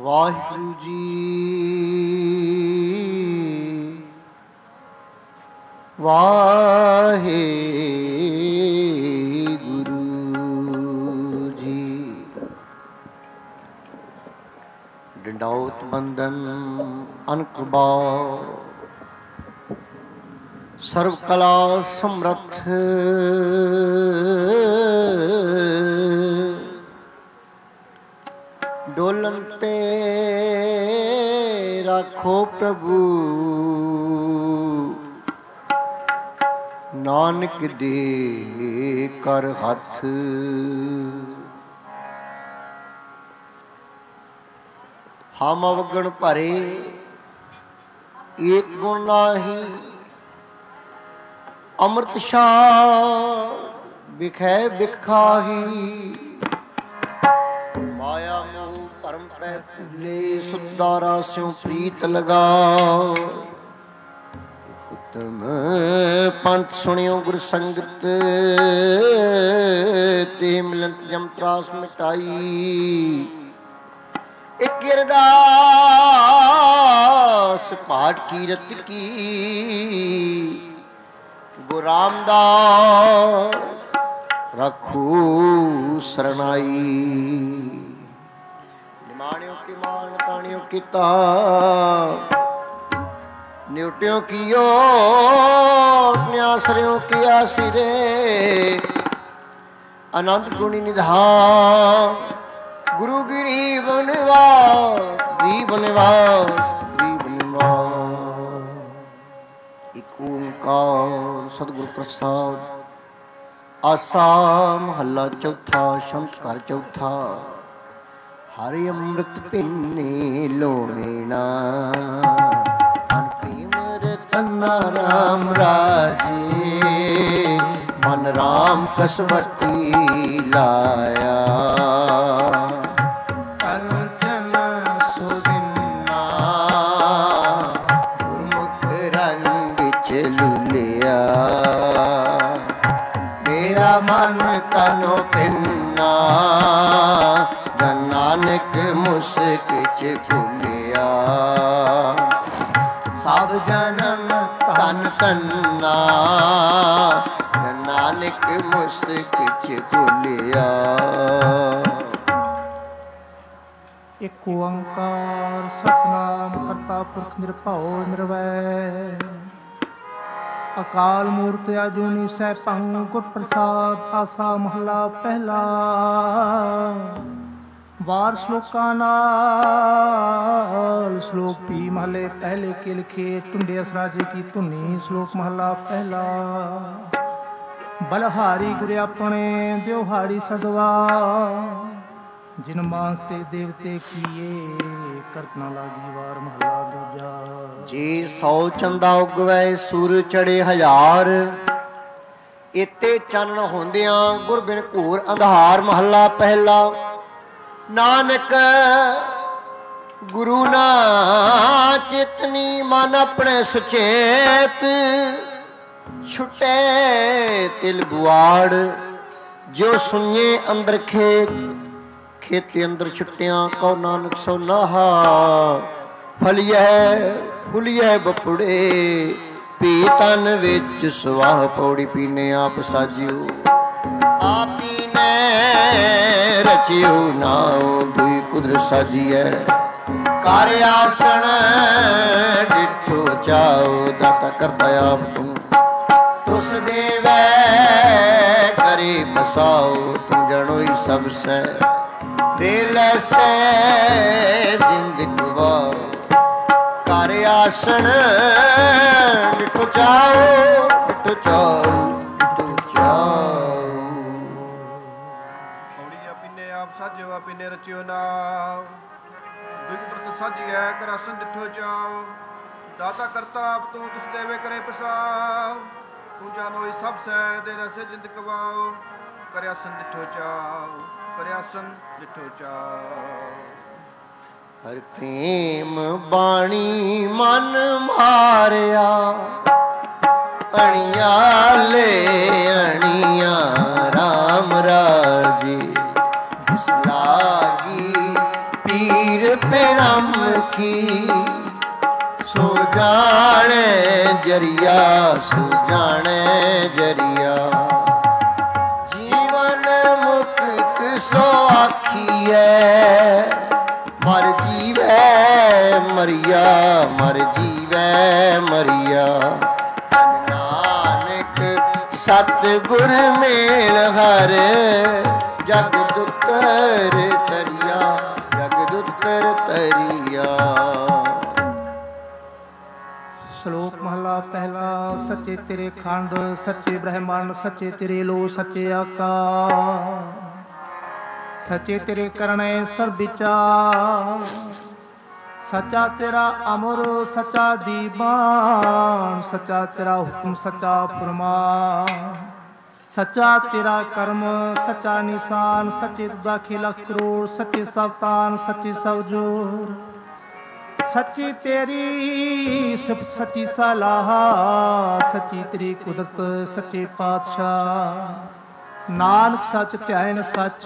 ਵਾਹਿਗੁਰੂ ਜੀ ਵਾਹਿਗੁਰੂ ਜੀ। ਡੰਡਾਉਤ ਬੰਦਨ ਅਨਕ ਬਾਉ ਸਰਵ ਕਲਾ ਸਮਰੱਥ ਡੋਲਨ ਤੇ ਰੱਖੋ ਪ੍ਰਭੂ ਨਾਨਕ ਦੇ ਕਰ ਹੱਥ। ਹਮ ਅਵਗਣ ਭਰੇ ਏਕ ਗੁਣ ਨਾਹੀ ਅੰਮ੍ਰਿਤ ਛਾਅ ਬਿਖੈ ਬਿਖ ਖਾਹੀ। ਮਾਇਆ ਮੋਹ ਭਰਮ ਪੈ ਭੁੱਲੇ ਸੁਦਾਰਾ ਸਿਉ ਪ੍ਰੀਤ ਲਗਾਓ। ਉਤਮ ਪੰਥ ਸੁਣਿਓ ਗੁਰ ਸੰਗਤ ਤੇ ਮਿਲੰਤ ਜਮ ਤਰਾਸ ਮਿਟਾਈ। ਇੱਕ ਅਰਦਾਸ ਪਾਠ ਕੀਰਤ ਕੀ ਗੁਰੂ ਰਾਮਦਾਸ ਰੱਖੂ ਸਰਨਾਈ। ਨਿਮਾਣਿਓ ਕੀ ਮਾਨ ਤਾਣਿਓ ਕੀਤਾ ਨਿਉਟਿਓ ਕੀਓ ਨਿਆਸਰਿਓ ਕੀਆ ਸਿਰੇ। ਆਨੰਦ ਗੁਣੀ ਨਿਧਾਨ ਗੁਰੂ ਗਰੀਬ ਨਿਵਾਸ ਗਰੀਬ ਨਿਵਾਸ ਗਰੀਬ ਨਿਵਾਸ। ਇੱਕ ਓਂਕਾਰ ਸਤਿਗੁਰ ਪ੍ਰਸਾਦ। ਆਸਾ ਮਹੱਲਾ ਚੌਥਾ ਸ਼ੰਤ ਘਰ ਚੌਥਾ। ਹਰਿ ਅੰਮ੍ਰਿਤ ਪੀਨੇ ਲੋਵੇਣਾ ਮਨ ਪ੍ਰੇਮ ਰਤਨਾ ਰਾਮ ਰਾਜੇ। ਮਨ ਰਾਮ ਕਸਵਟੀ ਲਾਇਆ ਕੰਚਨ ਸੁਭਿੰਨਾ ਗੁਰਮੁਖ ਰੰਗ ਚ ਲੁਲਿਆ। ਮੇਰਾ ਮਨ ਤਨੋ ਪਿੰਨਾ ਜਨ ਨਾਨਕ ਮੁਸਕ ਚ ਭੁਲਿਆ। ਸਭ ਜਨਮ ਤਨ ਤੰਨਾ ਜਨ ਨਾਨਕ ਮੁਸਕ ਚ ਭੁਲਿਆ। ਇੱਕ ਓੰਕਾਰ ਸਤਿਨਾਮ ਕਰਤਾ ਪੁਰਖ ਨਿਰਭਉ ਨਿਰਵੈਰ ਅਕਾਲ ਮੂਰਤ ਅਜੂਨੀ ਸੈਭੰ ਗੁਰ ਪ੍ਰਸਾਦ। ਆਸਾ ਮਹੱਲਾ ਪਹਿਲਾ। ਵਾਰ ਸ਼ਲੋਕਾਂ ਨਾਲ ਸ਼ਲੋਕ ਪੀ ਮਹੱਲੇ ਪਹਿਲੇ ਕੇ ਲਿਖੇ ਟੁੰਡੇ ਅਸਰਾਜੇ ਕੀ ਧੁਨੀ। ਸ਼ਲੋਕ ਮਹੱਲਾ ਪਹਿਲਾ। ਬਲਹਾਰੀ ਗੁਰ ਆਪਣੇ ਦਿਵਹਾਰੀ ਸਦਵਾ ਜਿਨ ਮਾਨਸ ਤੇ ਦੇਵਤੇ ਕੀਏ ਕਰਤ ਨਾ ਲਾਗੀ। ਵਾਰ ਮਹੱਲਾ ਦੂਜਾ। ਜੇ 100 ਚੰਦਾ ਉਗਵੈ ਸੂਰ ਚੜੇ ਹਜ਼ਾਰ। ਇਤੇ ਚਾਨਣ ਹੁੰਦਿਆਂ ਗੁਰ ਬਿਨ ਘੂਰ ਅੰਧਾਰ। ਮਹੱਲਾ ਪਹਿਲਾ। ਨਾਨਕ ਗੁਰੂ ਨਾ ਚੇਤਨੀ ਮਨ ਆਪਣੇ ਸੁਚੇਤ। ਛੁਟੇ ਤਿਲ ਬੁਆੜ ਜੋ ਸੁਣੀਏ ਅੰਦਰ ਖੇਤ। ਖੇਤੇ ਅੰਦਰ ਛੁੱਟਿਆਂ ਕਉ ਨਾਨਕ ਸੋ ਨਾਹਾ। ਫਲੀਐ ਫੁਲੀਐ ਬਪੁੜੇ ਪੀ ਤਨ ਵਿੱਚ ਸਵਾਹ। ਪੌੜੀ ਪੀਨੇ ਆਪ ਸਾਜਿਓ ਆਪੀ ਨੇ ਰਚਿਓ ਨਾਉ ਦੁਈ ਕੁਦਰਤ ਸਾਜੀਐ। ਕਰ ਆਸਣ ਡਿਠੋ ਚਾਓ ਦਾਤਾ ਕਰਤਾ ਆਪ ਤੂੰ। ਤੁਸ ਦੇਵੈ ਕਰੇ ਬਸਾਓ ਤੁਮ ਜਣੋਈ ਸਭ ਸੈ। ਦਿਲ ਐਸੇ ਜਿੰਦ ਗਵਾਓ ਕਰ ਆਸਣ ਡਿਠੋ ਚਾਓ ਡਿਠੋ ਚਾਓ ਡਿਠੋ ਚਾਓ। ਸਾਜਿਓ ਆਪੀਨੇ ਰਚਿਓ ਨਾਮ ਦੁਇ ਕੁਦਰਤ ਸਾਜੀਐ ਕਰ ਆਸਣ ਡਿਠੋ ਚਾਉ। ਦਾਤਾ ਕਰਤਾ ਆਪ ਤੂੰ ਤੁਸ ਦੇਵੇ ਕਰੇ ਪਸਾਉ। ਤੂੰ ਜਾਨੋਈ ਸਭ ਸੈ ਦਿਲ ਐਸੇ ਜਿੰਦ ਕਵਾਉ। ਕਰ ਆਸਣ ਡਿਠੋ ਚਾਉ ਕਰ ਆਸਣ ਡਿਠੋ ਚਾਉ। ਹਰ ਪ੍ਰੇਮ ਬਾਣੀ ਮਨ ਮਾਰਿਆ। ਅਣੀਆਂ ਲੈ ਅਣੀਆਂ ਰਾਮ ਰਾਜੇ। ਲਾਗੀ ਪੀਰ परम की सो जाने जरिया, सो जाने जरिया। जीवन मुक्त सो आखिए मर जीवे मरिया, मर जीवे मरिया। नानक सतगुर मेल हर जग दुतर तरिया, जग दुतर तरिया। ਸ਼ਲੋਕ ਮਹਲਾ ਪਹਿਲਾ। ਸੱਚੇ ਤੇਰੇ ਖੰਡ, ਸੱਚੇ ਬ੍ਰਹਮੰਡ, ਸੱਚੇ ਤੇਰੇ ਲੋ, ਸੱਚੇ ਆਕਾਸ਼, ਸੱਚੇ ਤੇਰੇ ਕਰਨੇ ਸਰਬ ਵਿਚਾਰ। ਸੱਚਾ ਤੇਰਾ ਅਮਰ, ਸੱਚਾ ਦੀਵਾਨ, ਸੱਚਾ ਤੇਰਾ ਹੁਕਮ, ਸੱਚਾ ਫਰਮਾਨ। ਸੱਚਾ ਤੇਰਾ ਕਰਮ, ਸੱਚਾ ਨਿਸ਼ਾਨ, ਸੱਚੇ ਤੁਦਾ ਖੇਲਾ ਕਰੋੜ, ਸੱਚੇ ਸਭ ਤਾਨ, ਸੱਚੇ ਸਭ ਜੋਰ। ਸੱਚੀ ਤੇਰੀ ਸਿਫਤ, ਸੱਚੀ ਸਲਾਹ, ਸੱਚੀ ਤੇਰੀ ਕੁਦਰਤ, ਸੱਚੇ ਪਾਤਸ਼ਾਹ। ਨਾਨਕ ਸੱਚ ਧਿਆਇਨ ਸੱਚ,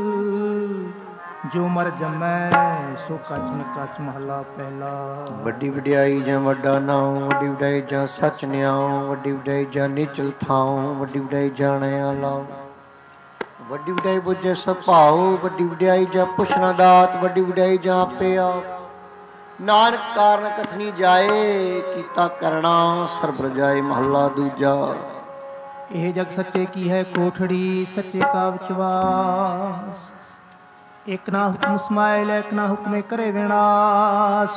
ਜੋ ਮਰ ਜੰਮੈ ਸੋ ਕਛ ਨ ਕਛ। ਮਹਲਾ ਪਹਿਲਾ। ਵੱਡੀ ਵਡਿਆਈ ਜਾਂ ਵੱਡਾ ਨਾਉ, ਵੱਡੀ ਵਡਿਆਈ ਜਾਂ ਸੱਚ ਨਿਆਉ, ਵੱਡੀ ਵਡਿਆਈ ਜਾਂ ਨੀਚਲ ਥਾਉ, ਵੱਡੀ ਵਡਿਆਈ ਜਾਣਿਆ ਲਾਉ। ਵੱਡੀ ਵਡਿਆਈ ਬੁੱਝੇ ਸੁਭਾਉ, ਵੱਡੀ ਵਡਿਆਈ ਜਾਂ ਪੁੱਛਣਾ ਦਾਤ, ਵੱਡੀ ਵਡਿਆਈ ਜਾਂ ਆਪੇ ਆਪ। ਨਾਨਕ ਕਾਰਨ ਕਥਨੀ ਜਾਏ, ਕੀਤਾ ਕਰਣਾ ਸਰਬ ਰਜਾਏ। ਮਹੱਲਾ ਦੂਜਾ। ਇਹ ਜਗ ਸੱਚੇ ਕੀ ਹੈ ਕੋਠੜੀ, ਸੱਚੇ ਕਾ ਵਿਸ਼ਵਾਸ। ਇੱਕ ਨਾ ਹੁਕਮ ਸਮਾਇਲ, ਇੱਕ ਨਾ ਹੁਕਮੇ ਕਰੇ ਵਿਨਾਸ਼।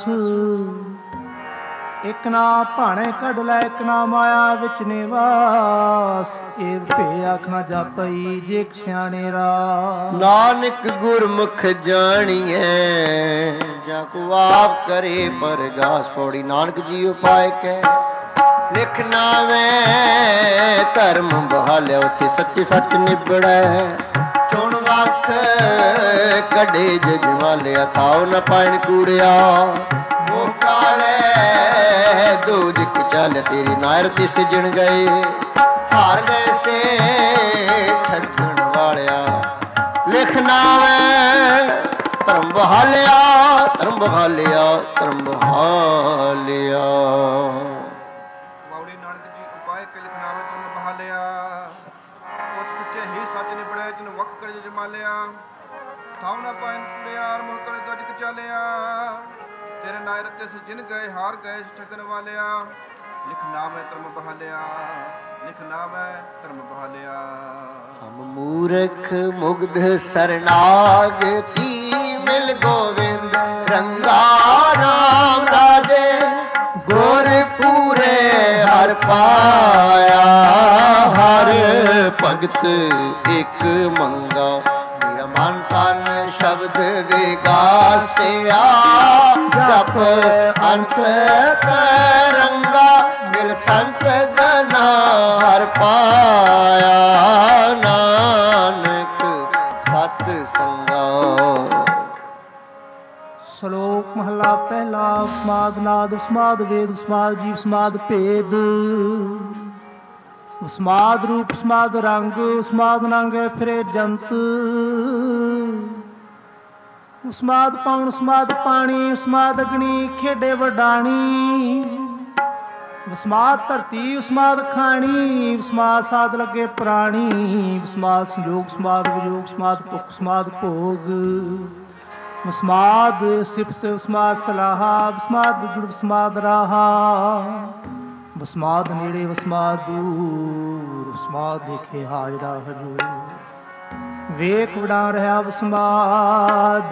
ਇੱਕ ਨਾ ਭਾਣੇ ਕੱਢ ਲੈ, ਇੱਕ ਨਾ ਮਾਇਆ ਵਿੱਚ ਨਿਵਾਸ। ਇਹ ਭੇ ਆਖਣਾ ਜਾਪਈ ਜੇ ਸਿਆਣੇ ਰਾਸ। ਨਾਨਕ ਗੁਰਮੁਖ ਜਾਣੀਐ, ਜਾਂ ਕੋ ਆਪ ਕਰੇ ਪਰਗਾਸ। ਪੌੜੀ। ਨਾਨਕ ਜੀ ਉਪਾਇ ਕਹਿ ਲਿਖ ਨਾਵੇਂ, ਧਰਮ ਬਹਾਲਿਆ ਉੱਥੇ ਸੱਚੇ ਸੱਚ ਨਿਬੜੈ। ਚੁਣ ਵੱਖ ਕੱਢੇ ਜਜਮਾਲਿਆ, ਥਾਉ ਨ ਪਾਇਣ ਕੂੜਿਆ। ਉਹ ਕਾਲੇ ਦੋ ਦਿਕ ਚੱਲ, ਤੇਰੀ ਨਾਇਰ ਤੇ ਸਿਜਣ ਗਏ। ਹਾਰ ਗਏ ਸੇ ਠੱਗਣ ਵਾਲਿਆ, ਲਿਖ ਨਾਵੇਂ ਧਰਮ ਬਹਾਲਿਆ, ਧਰਮ ਬਹਾਲਿਆ, ਧਰਮ ਬਹਾਲਿਆ। ਵਾਉੜੀ। ਨਾਨਕ ਜੀ ਉਪਾਇ ਕੇ ਲਿਖਨਾਵੇ ਧਰਮ ਬਹਾਲਿਆ। ਉਸ ਸੱਚੇ ਹੀ ਸੱਚ ਨਿਬੜਿਆ, ਜਿਨ ਵਕ ਕਰ ਜਮਾਲਿਆ। ਥਾਉ ਨਾ ਪਾਇਨ ਕੁੜਿਆਰ, ਮੋਹ ਕਲੇ ਦੋ ਦਿਕ ਚਾਲਿਆ। ਤੇਰੇ ਨਾਇਰ ਤੇ ਜਿਨ ਗਏ, ਹਾਰ ਗਏ ਠੱਗਣ ਵਾਲਿਆ। ਲਿਖ ਨਾਵੇਂ ਧਰਮ ਬਹਾਲਿਆ, ਲਿਖ ਨਾਵੇਂ ਧਰਮ ਬਹਾਲਿਆ। ਹਮ ਮੂਰਖ ਮੁਗਧ ਸਰਨਾਗਤੀ, ਮਿਲ ਗੋਵਿੰਦ ਰੰਗਾ ਰਾਮ ਰਾਜੇ। ਗੁਰ ਪੂਰੇ ਹਰ ਪਾਇਆ, ਹਰ ਭਗਤ ਇੱਕ ਮੰਗਾ। ਮੇਰਾ ਮਨ ਤਨ ਸ਼ਬਦ ਵਿਗਾਸਿਆ, ਜਪ ਅੰਤ ਤਰੰਗਾ। ਮਿਲ ਸੰਤ ਜਨਾ ਹਰ ਪਾਇਆ, ਨਾਨਕ ਸਤ ਸੰਗਾ। ਸ਼ਲੋਕ ਮਹਲਾ ਪਹਿਲਾ। ਸਮਾਦ ਨਾਦ, ਸਮਾਦ ਵੇਦ, ਸਮਾਦ ਜੀਵ, ਸਮਾਦ ਭੇਦ। ਸਮਾਦ ਰੂਪ, ਸਮਾਦ ਰੰਗ, ਸਮਾਦ ਨੰਗੇ ਫਿਰੇ ਜੰਤ। ਸਮਾਦ ਪਵਨ, ਸਮਾਦ ਪਾਣੀ, ਸਮਾਦ ਅਗਨੀ ਖੇਡੇ ਵਡਾਣੀ। ਵਸਮਾਦ ਧਰਤੀ, ਵਸਮਾਦ ਖਾਣੀ, ਵਸਮਾਦ ਸਾਧ ਲੱਗੇ ਪ੍ਰਾਣੀ। ਵਸਮਾਦ ਸੰਯੋਗ, ਵਸਮਾਦ ਵਿਯੋਗ, ਵਸਮਾਦ ਭੁੱਖ, ਵਸਮਾਦ ਭੋਗ। ਵਸਮਾਦ ਸਿਫਤ, ਵਸਮਾਦ ਸਲਾਹਾ, ਵਸਮਾਦ ਜੁੜ, ਵਸਮਾਦ ਰਾਹਾ। ਵਸਮਾਦ ਨੇੜੇ, ਵਸਮਾਦ ਦੂਰ, ਵਸਮਾਦ ਦੇਖੇ ਹਾਜ਼ਰਾ ਹਜੂਰ। ਵੇਖ ਵਡਾ ਰਿਹਾ ਵਸਮਾਦ,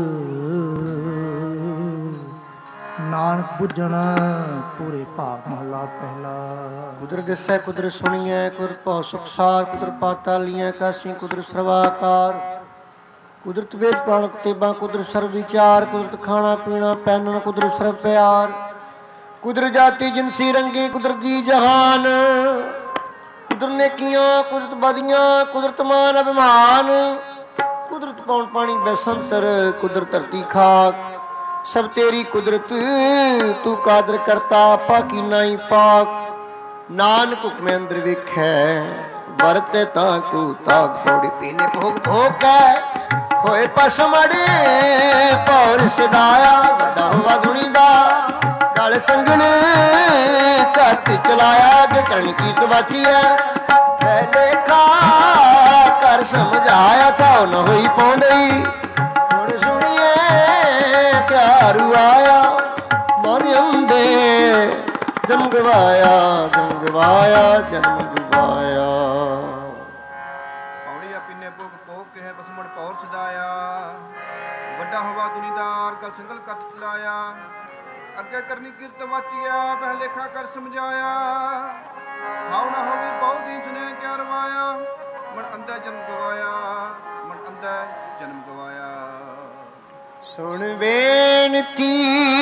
ਨਾਨਕ ਬੁੱਝਣ ਪੂਰੇ ਭਾਗ। ਮਹਲਾ ਪਹਿਲਾ। ਕੁਦਰਤ ਦਿਸੈ, ਕੁਦਰਤ ਸੁਣੀਐ, ਕੁਦਰਤ ਭਉ ਸੁਖਸਾਰ। ਕੁਦਰਤ ਪਾਤਾਲੀਆਂ ਕਾਸੀ, ਕੁਦਰਤ ਸਰਵਾਕਾਰ। ਕੁਦਰਤ ਵੇਦ ਪੁਰਾਣ ਕਿਤਾਬਾਂ, ਕੁਦਰਤ ਸਰਬ ਵਿਚਾਰ। ਕੁਦਰਤ ਖਾਣਾ ਪੀਣਾ ਪਹਿਨਣ, ਕੁਦਰਤ ਸਰਬ ਪਿਆਰ। ਕੁਦਰਤ ਜਾਤੀ ਜਿਨਸੀ ਰੰਗੀ, ਕੁਦਰਤ ਜੀ ਜਹਾਨ। ਕੁਦਰਤ ਨੇਕੀਆਂ, ਕੁਦਰਤ ਬਦੀਆਂ, ਕੁਦਰਤ ਮਾਨ ਅਭਿਮਾਨ। ਕੁਦਰਤ ਪੌਣ ਪਾਣੀ ਬੈਸੰਤਰ, ਕੁਦਰਤ ਧਰਤੀ ਖਾਕ। ਸਭ ਤੇਰੀ ਕੁਦਰਤ, ਤੂੰ ਕਾਦਰ ਕਰਤਾ, ਪਾਕੀ ਨਾਈ ਪਾਕ। ਨਾਨਕ ਹੁਕਮੇ ਅੰਦਰ ਵੇਖੈ, ਵਰਤੇ ਤਾਂ ਕੂ ਤਾਕ। ਪੌੜੀ। ਪੀਨੇ ਭੋਗ ਭੋਗ ਕੈ ਹੋਏ ਪਸਮੜੇ ਪੌਰ ਸਦਾਇਆ ਵੱਡਾ ਹੋਵਾ ਦੁਨੀ ਦਾ ਗਲ ਸੰਗਣ ਘੱਟ ਚਲਾਇਆ ਕਿ ਕਰਨ ਕੀਤ ਵਾਚੀਐ ਲੇਖਾ ਕਰ ਸਮਝਾਇਆ ਤਾਂ ਨ ਹੋਈ ਪਾਉਂਦੀ ਹੁਣ ਸੁਣੀਏ ਪਿਆਰੂ ਆਇਆ ਮਨ ਅੰਦੇ ਜਨਮ ਗਵਾਇਆ ਜਨਮ ਗਵਾਇਆ ਜਨਮ ਗਵਾਇਆ ਪੌੜੀਆ ਪਿੰਨੇ ਭੋਗ ਭੋਗ ਕੇ ਹੈ ਬਸਮਣ ਪੌਰ ਸਜਾਇਆ ਵੱਡਾ ਹਵਾ ਦੁਨੀਦਾਰ ਕਲ ਸੰਗਲ ਕੱਤ ਚਲਾਇਆ ਅੱਗੇ ਕਰਨੀ ਕੀਰਤ ਵਾਚੀਆ ਪਹਿ ਲੇਖਾ ਕਰ ਸਮਝਾਇਆ ਹਾਉ ਨਾ ਹੋਵੇ ਬਹੁ ਦੀ ਸੁਨੇ ਕਿਆ ਰਵਾਇਆ ਮਨ ਅੰਦਰ ਜਨਮ ਗਵਾਇਆ ਮਨ ਅੰਦਰ ਜਨਮ ਗਵਾਇਆ ਸੁਣ ਬੇਨਤੀ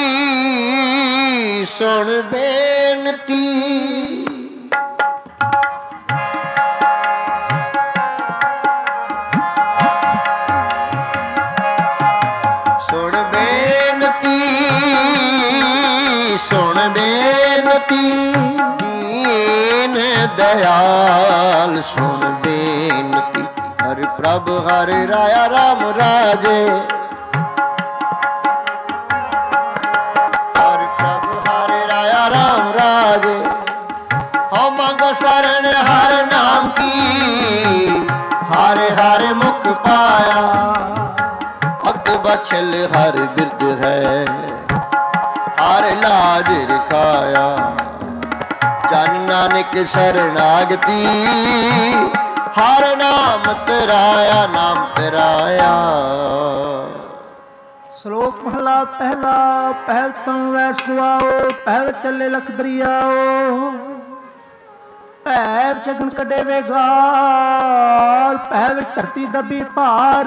ਸੁਣ ਬੇਨਤੀ ਸੁਣ ਬੇਨਤੀ ਸੁਣ ਬੇਨਤੀ ਦੀਨ ਦਇਆਲ ਸੁਣ ਬੇਨਤੀ ਹਰਿ ਪ੍ਰਭ ਹਰਿ ਰਾਇਆ ਰਾਮ ਰਾਜੇ ਹਰਿ ਪ੍ਰਭ ਹਰਿ ਰਾਇਆ ਰਾਮ ਰਾਜੇ ਹਉ ਮੰਗੋ ਸਰਣ ਹਰਿ ਨਾਮ ਕੀ ਹਰਿ ਹਰਿ ਮੁਖ ਪਾਇਆ ਭਗਤ ਬਛਲ ਹਰਿ ਬਿਰਦ ਹੈ ਹਰਿ ਲਾਜ ਰਖਾਇਆ ਜਨ ਨਾਨਕ ਸਰਣਾਗਤੀ ਹਰਿ ਨਾਮ ਤੇਰਾਇਆ ਨਾਮ ਤੇਰਾਇਆ ਸ਼ਲੋਕ ਮਹਲਾ ਪਹਿਲਾ ਪਹਿਲ ਤੋਂ ਵੈਸ ਗਵਾਓ ਪਹਿਲ ਚੱਲੇ ਲਖ ਦਰਿਆਓ ਭੈ ਚਗਨ ਕੱਢੇ ਵੇ ਗਾਲ ਭੈ ਵਿੱਚ ਧਰਤੀ ਦੱਬੀ ਭਾਰ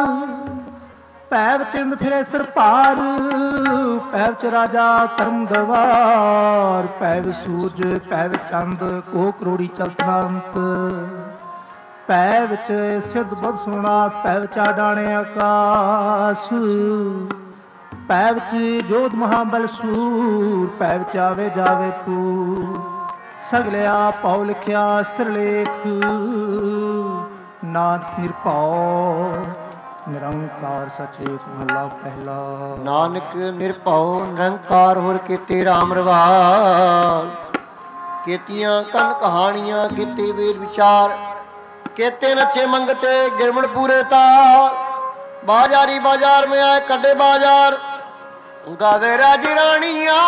ਭੈ ਵਿੱਚ ਚਿੰਦ ਫਿਰੇ ਸਿਰ ਭਾਰ ਭੈ ਵਿੱਚ ਰਾਜਾ ਧਰਮ ਦਵਾਰ ਭੈ ਵਿੱਚ ਸੂਰਜ ਭੈ ਵਿੱਚ ਚੰਦ ਕੋ ਕਰੋੜੀ ਚਲਤਨਾ ਅੰਤ ਭੈ ਵਿੱਚ ਸਿੱਧ ਬੁੱਧ ਸੋਣਾ ਭੈ ਵਿੱਚ ਆਡਾਣੇ ਆਕਾਸ਼ ਭੈ ਵਿੱਚ ਜੋਧ ਮਹਾਬਲ ਸੂਰ ਭੈ ਵਿੱਚ ਆਵੇ ਜਾਵੇ ਪੂਰ ਸਗਲਿਆ ਪਾਉ ਲਿਖਿਆ ਸਿਰਲੇਖ ਨਾਨਕ ਨਿਰਭਉ ਨਿਰੰਕਾਰ ਸਚੇ ਮਹਲਾ ਪਹਿਲਾ ਨਾਨਕ ਨਿਰਭਉ ਨਿਰੰਕਾਰ ਹੋਰ ਕੀਤੇ ਰਾਮ ਰਵਾਲ ਕੀਤੀਆਂ ਕਨ ਕਹਾਣੀਆਂ ਕੀਤੇ ਵੇਦ ਵਿਚਾਰ केते नचे मंगते गिरमण पूरे तार बाजारी बाजार में आए कटे बाजार गावे राजी रानिया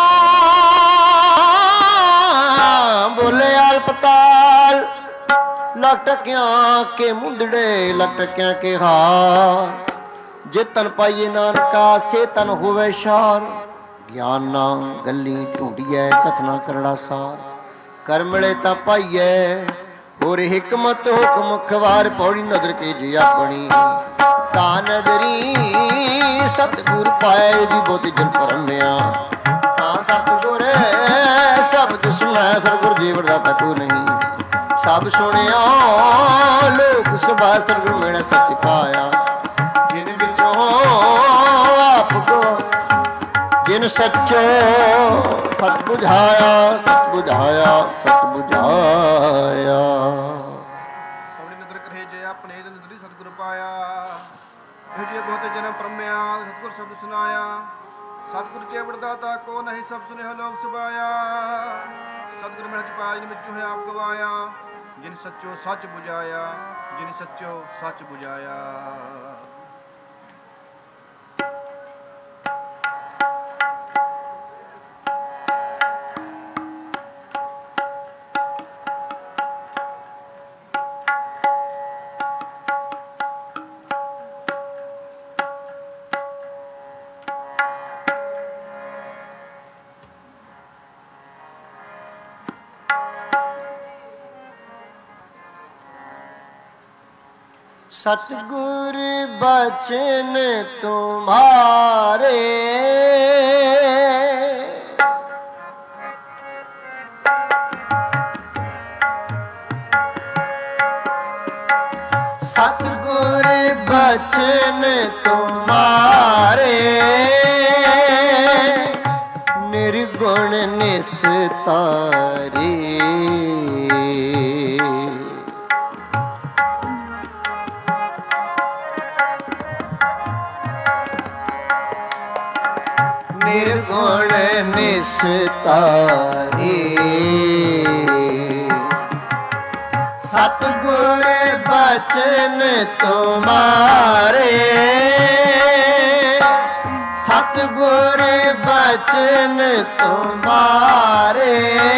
बोले आलपताल लटकिया के मुंदड़े लटकिया के हार जे तन पाइए नानका से तन होवे शार ज्ञान ना गली ढूंढिए कथना करड़ा सार कर मिले ता पाइए और हिकमत हुक्म खवार पौड़ी नजर के जी अपनी ता नजरी सतगुर पाए जी बहुत जन परम्या ता सतगुर शब्द सुना सतगुर जीवन दाता को नहीं सब सुनिया लोक सभा सतगुर मेरा सच पाया जिन विचों आप को जिन सच्चो सत बुझाया सत बुझाया सत बुझाया अपनी नजर करे जे अपने नजरी सतगुर पाया जे बहुत जन्म परम्या सतगुर शब्द सुनाया सतगुर चेवड़ दाता को नहीं सब सुने लोग सुबाया सतगुर में पाज मिचो है आप गवाया जिन सच्चो सच बुझाया जिन सच्चो सच बुझाया सतगुर बचन तुम्हारे सतगुर बचन तुम्हारे निर्गुण निस्तारे ਨਿਸਤਾਰੇ। ਸਤਿਗੁਰ ਬਚਨ ਤੁਮਾਰੇ, ਸਤਿਗੁਰ ਬਚਨ ਤੁਮਾਰੇ।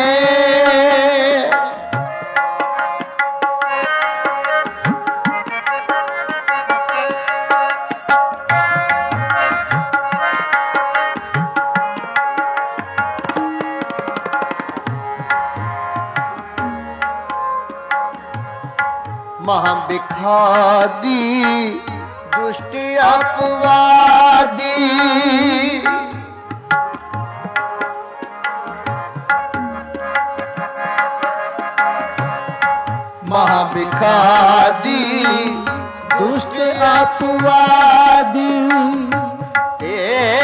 ਮਹਾਂ ਬਿਖਾਦੀ ਦੁਸ਼ਟ ਅਪਵਾਦੀ, ਮਹਾਂ ਬਿਖਾਦੀ ਦੁਸ਼ਟ ਅਪਵਾਦੀ। ਤੇ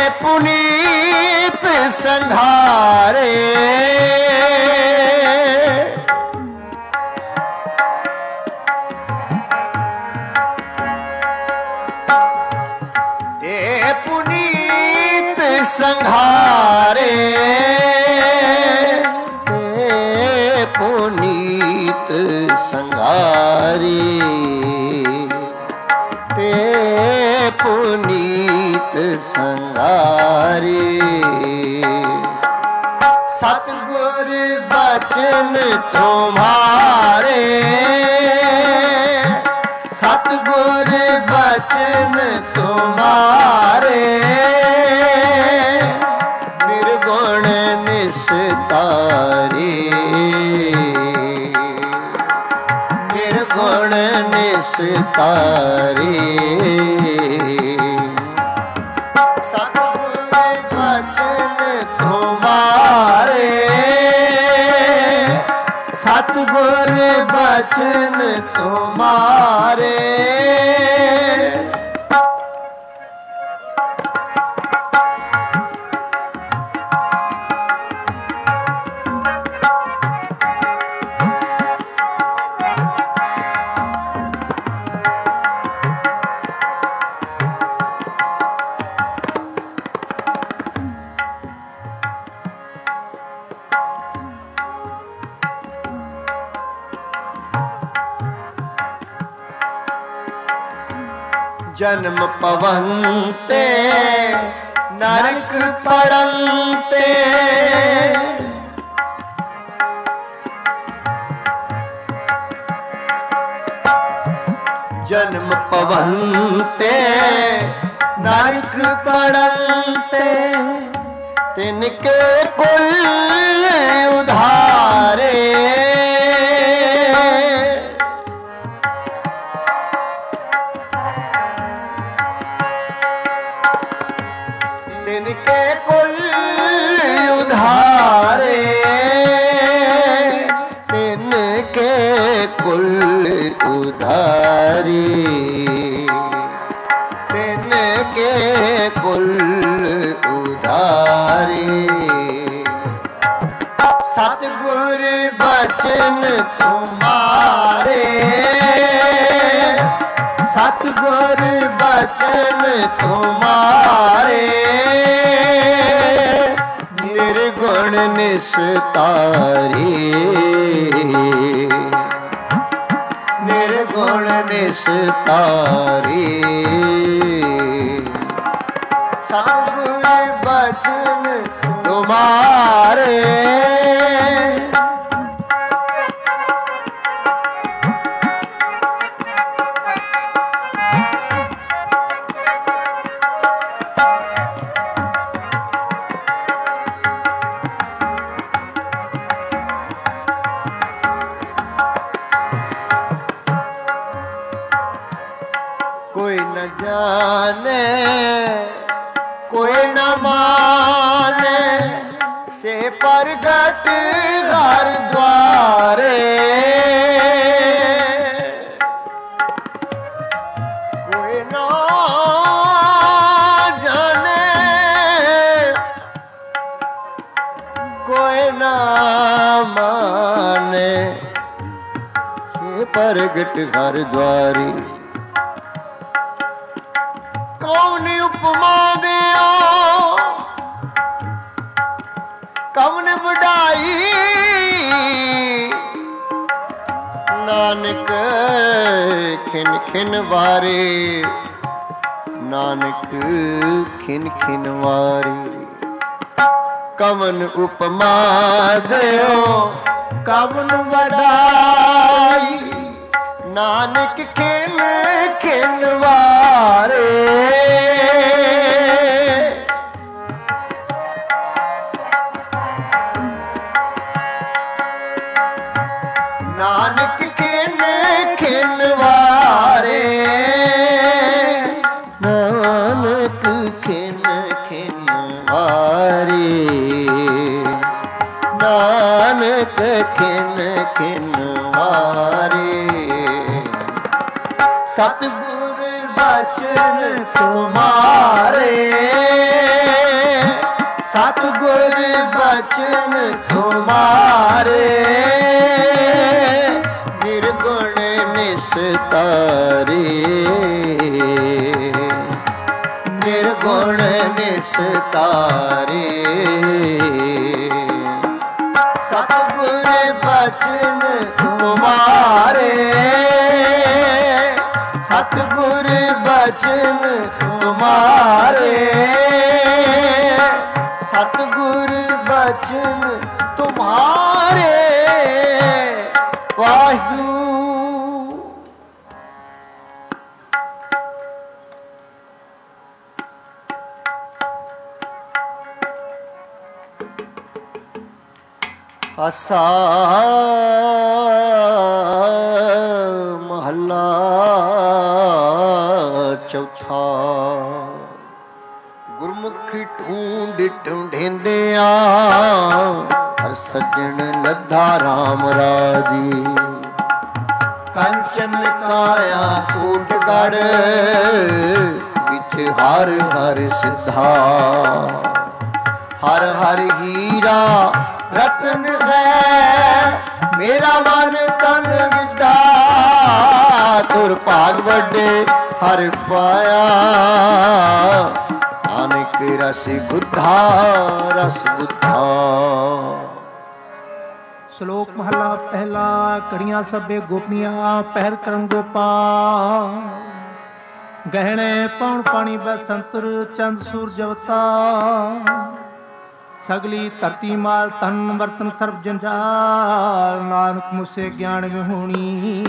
ਪੁਨੀਤ ਸੰਘਾਰੇ, ਪੁਨੀਤ ਸੰਘਾਰੇ। ਤੇ ਪੁਨੀਤ ਸੰਘਾਰੇ, ਤੇ ਪੁਨੀਤ ਸੰਘਾਰੇ। ਸਤਿਗੁਰ ਬਚਨ ਤੁਮਾਰੇ, ਸਤਿਗੁਰ ਬਚਨ ਤੁਮਾਰੇ। ਨਿਰਗੁਣ ਨਿਸਤਾਰੇ, ਨਿਰਗੁਣ ਨਿਸਤਾਰੇ। ਸਤਿਗੁਰ ਬਚਨ ਤੁਮਾਰੇ, ਸਤਿਗੁਰ ਬਚਨ ਤੁਮਾਰੇ। ਜਨਮ ਪਵਨ ਤੇ ਨਰਕ ਪੜਨ ਤੇ, ਜਨਮ ਪਵਨ ਤੇ ਨਰਕ ਪੜਨ ਤੇ। ਤਿਨ ਕੇ ਕੁਲ ਉਧਾਰੇ, ਤਿਨ ਕੇ ਕੁਲ ਉਧਾਰੇ। ਤਿਨ ਕੇ ਕੁਲ ਉਧਾਰੇ, ਤਿਨ ਕੇ ਕੁਲ ਉਧਾਰੇ। ਸਤਿਗੁਰ ਬਚਨ ਤੁਮਾਰੇ, ਸਤਿਗੁਰ ਬਚਨ ਤੁਮਾਰੇ। ਨਿਰਗੁਣ ਨਿਸਤਾਰੇ, ਨਿਰਗੁਣ ਨਿਸਤਾਰੇ। ਸਤਿਗੁਰ ਬਚਨ ਤੁਮਾਰੇ। कोई न जाने कोई न माने, से प्रगट घर द्वारे। कोई न जाने कोई न माने, से प्रगट घर द्वारी। कौन उपमा दियो ਵਡਾਈ ਨਾਨਕ ਖਿਨ ਖਿਨ ਵਾਰੇ ਨਾਨਕ ਖਿਨ ਖਿਨ ਵਾਰੇ ਕਵਨ ਉਪਮਾ ਦਿਓ ਕਵਨ ਵਡਾਈ ਨਾਨਕ ਖਿਨ ਖਿਨ ਵਾਰੇ ਨਾਨਕ ਖਿਨ ਖਿਨ ਵਾਰੇ ਨਾਨਕ ਖਿਨ ਖਿਨ ਵਾਰੇ ਨਾਨਕ ਖਿਨ ਖਿਨ ਵਾਰੇ ਸਤਿਗੁਰ ਬਚਨ ਤੁਮਾਰੇ ਸਤਿਗੁਰ ਬਚਨ ਤੁਮਾਰੇ ਨਿਰਗੁਣ ਨਿਸਤਾਰੇ ਨਿਰਗੁਣ ਨਿਸਤਾਰੇ ਸਤਿਗੁਰ ਬਚਨ ਤੁਮਾਰੇ ਸਤਿਗੁਰ ਬਚਨ ਤੁਮਾਰੇ ਸਤਿਗੁਰ ਬਚਨ ਤੁਮਾਰੇ ਵਾਹਿਗੁਰੂ। ਆਸਾ ਮਹੱਲਾ ਚੌਥਾ। ਗੁਰਮੁਖੀ ਢੂੰਡ ਢੂੰਢਿੰਦਿਆਂ ਹਰ ਸੱਜਣ ਲੱਧਾ ਰਾਮ ਰਾਜੀ ਕੰਚਨ ਕਾਇਆ ਕੂਟ ਗੜ ਵਿੱਚ ਹਰ ਹਰ ਸਿੱਧਾ ਹਰ ਹਰ ਹੀਰਾ ਰਤਨ ਹੈ ਮੇਰਾ ਮਨ ਤਨ ਵਿਦਾ ਤੁਰ ਭਾਗ ਵੱਡੇ ਹਰ ਪਾਇਆ ਨਾਨਕ ਰਸ ਬੁੱਧਾ ਰਸ ਬੁੱਧਾ। ਸ਼ਲੋਕ ਮਹਲਾ ਪਹਿਲਾ। ਕੜੀਆਂ ਸਭੇ ਗੋਪੀਆਂ ਪਹਿਰ ਕਰਨ ਗੋਪਾਲ ਗਹਿਣੇ ਪੌਣ ਪਾਣੀ ਬਸੰਤਰ ਚੰਦ ਸੂਰਜ ਅਵਤਾਰ ਸਗਲੀ ਧਰਤੀ ਮਾਲ ਤਨ ਵਰਤਨ ਸਰਬ ਜੰਜਾਲ ਨਾਨਕ ਮੁਸੇ ਗਿਆਨ ਵਿਹੂਣੀ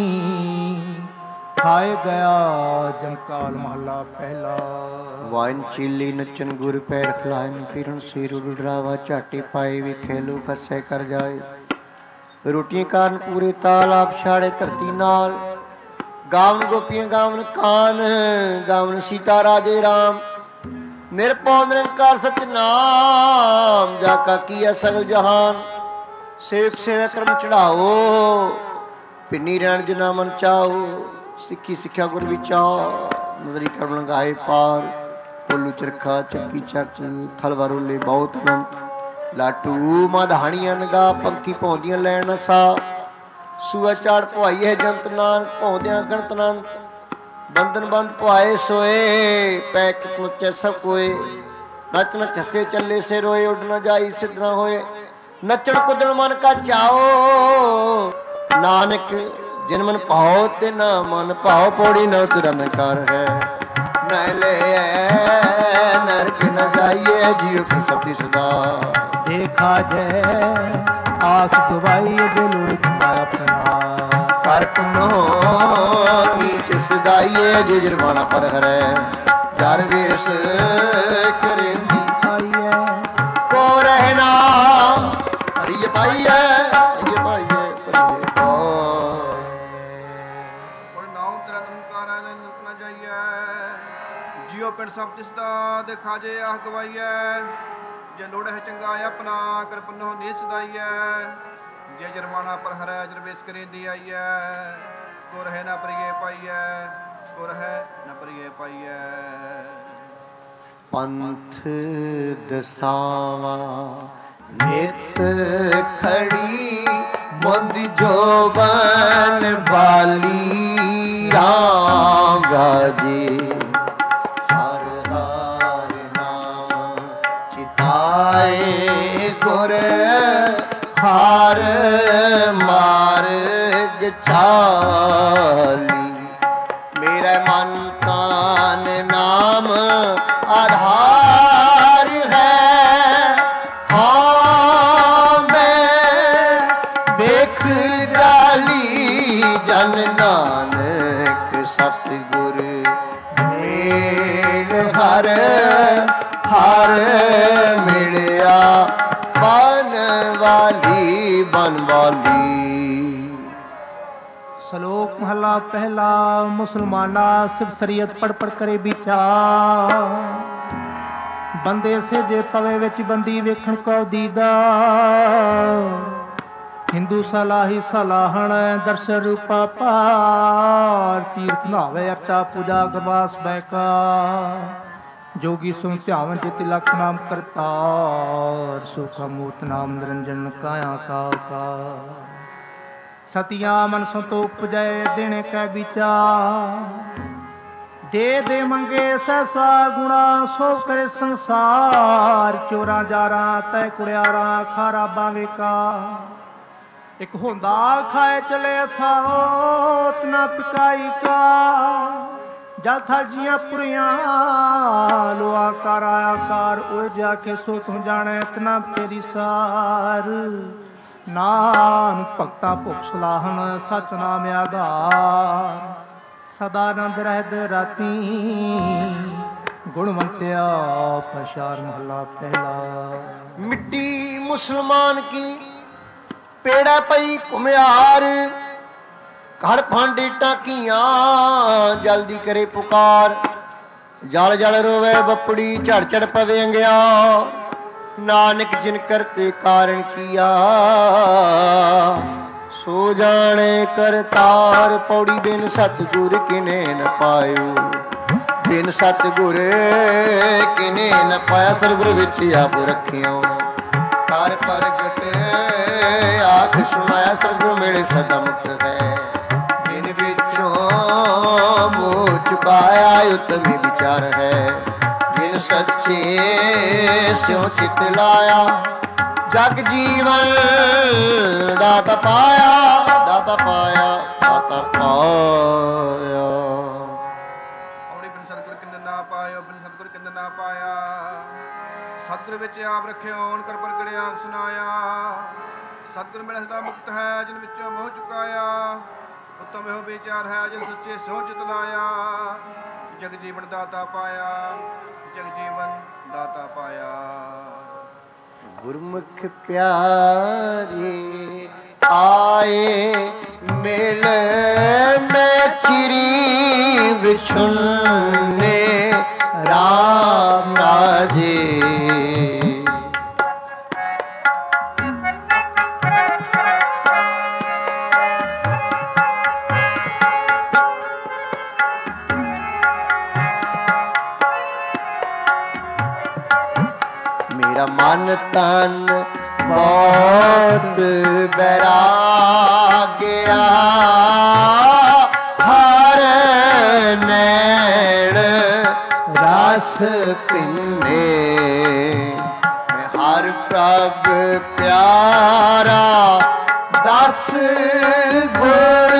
ਖਾਏ ਗਿਆ ਜੰਕਾਲ ਮਹਲਾ ਪਹਿਲਾ। ਵਾਇਨ ਚੀਲੀ ਨਚਨ ਗੁਰ ਪੈਰ ਖਲਾਇਨ ਫਿਰਨ ਸਿਰ ਉਡਰਾਵਾ ਝਾਟੀ ਪਾਏ ਵੀ ਖੇਲੂ ਖੱਸੇ ਕਰ ਜਾਏ ਰੋਟੀਆਂ ਕਾਰਨ ਪੂਰੇ ਤਾਲ ਆਪ ਛਾੜੇ ਧਰਤੀ ਨਾਲ ਗਾਵਨ ਗੋਪੀਆਂ ਗਾਵਨ ਕਾਨ ਗਾਵਨ ਸੀਤਾ ਰਾਜੇ ਰਾਮ ਨਿਰਭਉ ਨਿਰੰਕਾਰ ਸਚ ਨਾਮ ਜਾ ਕਾ ਕੀਆ ਸਗਲ ਜਹਾਨ ਸੇਵਕ ਸੇਵਾ ਕਰਮ ਚੜਾਓ ਪਿੰਨੀ ਰਹਿਣ ਜਨਾ ਮਨ ਚਾਓ ਸਿੱਖੀ ਸਿੱਖਿਆ ਗੁਰ ਵਿਚਾਰ ਨਜ਼ਰੀ ਕਰਮ ਲੰਗਾਏ ਪਾਰ ਪੋਲੂ ਚਰਖਾ ਚੱਕੀ ਚੱਕ ਥਲ ਵਰੋਲੇ ਬਹੁਤ ਅਨੰਤ ਲਾਟੂ ਮਧਾਣੀਆਂ ਨਗਾ ਪੰਖੀ ਭੌਂਦੀਆਂ ਲੈਣ ਸਾ ਸੂਆ ਚਾੜ ਭਵਾਈ ਹੈ ਜੰਤ ਨਾਨਕ ਭੌਂਦਿਆਂ ਗਣਤ ਨਾਨਕ ਬੰਧਨ ਬੰਦ ਭਵਾਏ ਸੋਏ ਪੈ ਕਿਤਨੁ ਸਭ ਕੋਏ ਨਚ ਨਚ ਹੱਸੇ ਚੱਲੇ ਸੇ ਰੋਏ ਉੱਡ ਨਾ ਜਾਈ ਸਿੱਧ ਨਾ ਹੋਏ ਨੱਚਣ ਕੁੱਦਣ ਮਨ ਕਾ ਚਾਓ ਨਾਨਕ ਜਿਨ ਮਨ ਭਾਉ ਤੇ ਨਾ ਮਨ ਭਾਉ ਪੌੜੀ ਨਾ ਤੁਰਨ ਕਰ ਹੈ न ले नरक न जाइए जियो की सबकी सदा देखा जय आख दवाई दिल अपना करपनो नीच सदाइए जो जुर्माना पर हरे जार वेश करेंदी आइए को रहना हरिय पाइए हरिय पाइए जियो पिंड सब तिसदा देखा जे आह गवाइए जे लोड़ है चंगा अपना कृपनो नीच सदाइए जे जरमाना पर हरै जरवेश करेंदी आइए को रहे ना प्रिय पाइए को रहे ना प्रिय पाइए पंथ दसावा नित खड़ी मुंद जोबन बाली राम राजे गुर चाली। मेरा मन तान नाम आधार है। हाँ मैं देख जाली जन नानक सतगुर मेल हर हर मिलिया बन वाली। श्लोक महला पहला। मुसलमाना सिर्फ शरीयत पढ़ पढ़ करे विचार। बंदे से जे पवे विच बंदी वेखण को दीदा। हिंदू सलाही सलाहण दर्शन रूपा पार। तीर्थ नहावे अर्चा पूजा गवास बैका। जोगी सुन ध्यावन जित लख नाम करतार। सुखा मूर्त नाम निरंजन काया का। सतिया मन संतोख पुजै देने कै विचार। दे मंगे सहसा गुणा सो करे संसार। चोरा जारा तय कुड़ियारा खारा बावे का। एक होंदा खाए चले था तना पिकाई का। जल था जिया पुरिया लो आकार आकार। उड़ जाके सो तू जाने इतना तेरी सार। नाम भगता भुख सलाहन सच नाम आधार। सदानंद रहद राती गुणवंत्या पशार महला पहला। मिट्टी मुसलमान की पेड़ा पई घुमियार। घर फांडे टाकियां जल्दी करे पुकार। जल जल रोवे बपड़ी झड़ झड़ पवे अंगिया। नानक जिन करते कारण किया सो जाने करतार। पौड़ी बिन सतगुर किने न पायो। बिन सतगुर किने न पाया। सतगुर विच आप रखियो कर प्रगट आख सुनाया। सतगुर मेरे सदा मुक्त है। जिन विचों मोह चुकाया उत्तमी विचार है। जिन सच्चे स्यों चित लाया जग जीवन दाता पाया। दाता पाया दाता पाया। ਔੜੀ ਬਿਨ ਸਤਿਗੁਰ ਕਿੰਨ ਨਾ ਪਾਇਓ। ਬਿਨ ਸਤਿਗੁਰ ਕਿੰਨ ਨਾ ਪਾਇਆ। ਸਤਿਗੁਰ ਵਿੱਚ ਆਪ ਰੱਖਿਓ ਓਣ ਕਰ ਪ੍ਰਗੜਿਆ ਸੁਨਾਇਆ। ਸਤਿਗੁਰ ਮਿਲੇ ਸਦਾ ਮੁਕਤ ਹੈ ਜਿਨ ਵਿੱਚੋਂ ਮੋਹ ਚੁਕਾਇਆ। ਉੱਤਮ ਇਹੋ ਵਿਚਾਰ ਹੈ ਜਿਨ ਸੱਚੇ ਸਿਉ ਚਿਤ ਲਾਇਆ। ਜਗ ਜੀਵਨ ਦਾਤਾ ਪਾਇਆ। ਜਗ ਜੀਵਨ ਦਾਤਾ ਪਾਇਆ। गुरमुख प्यारे आए मिल में चिरी बिछुन्ने राम राजे। मेरा मन तन बहुत बैराग्या। हर नैण रस पिन्ने। मैं हर प्रभ प्यारा दस गुण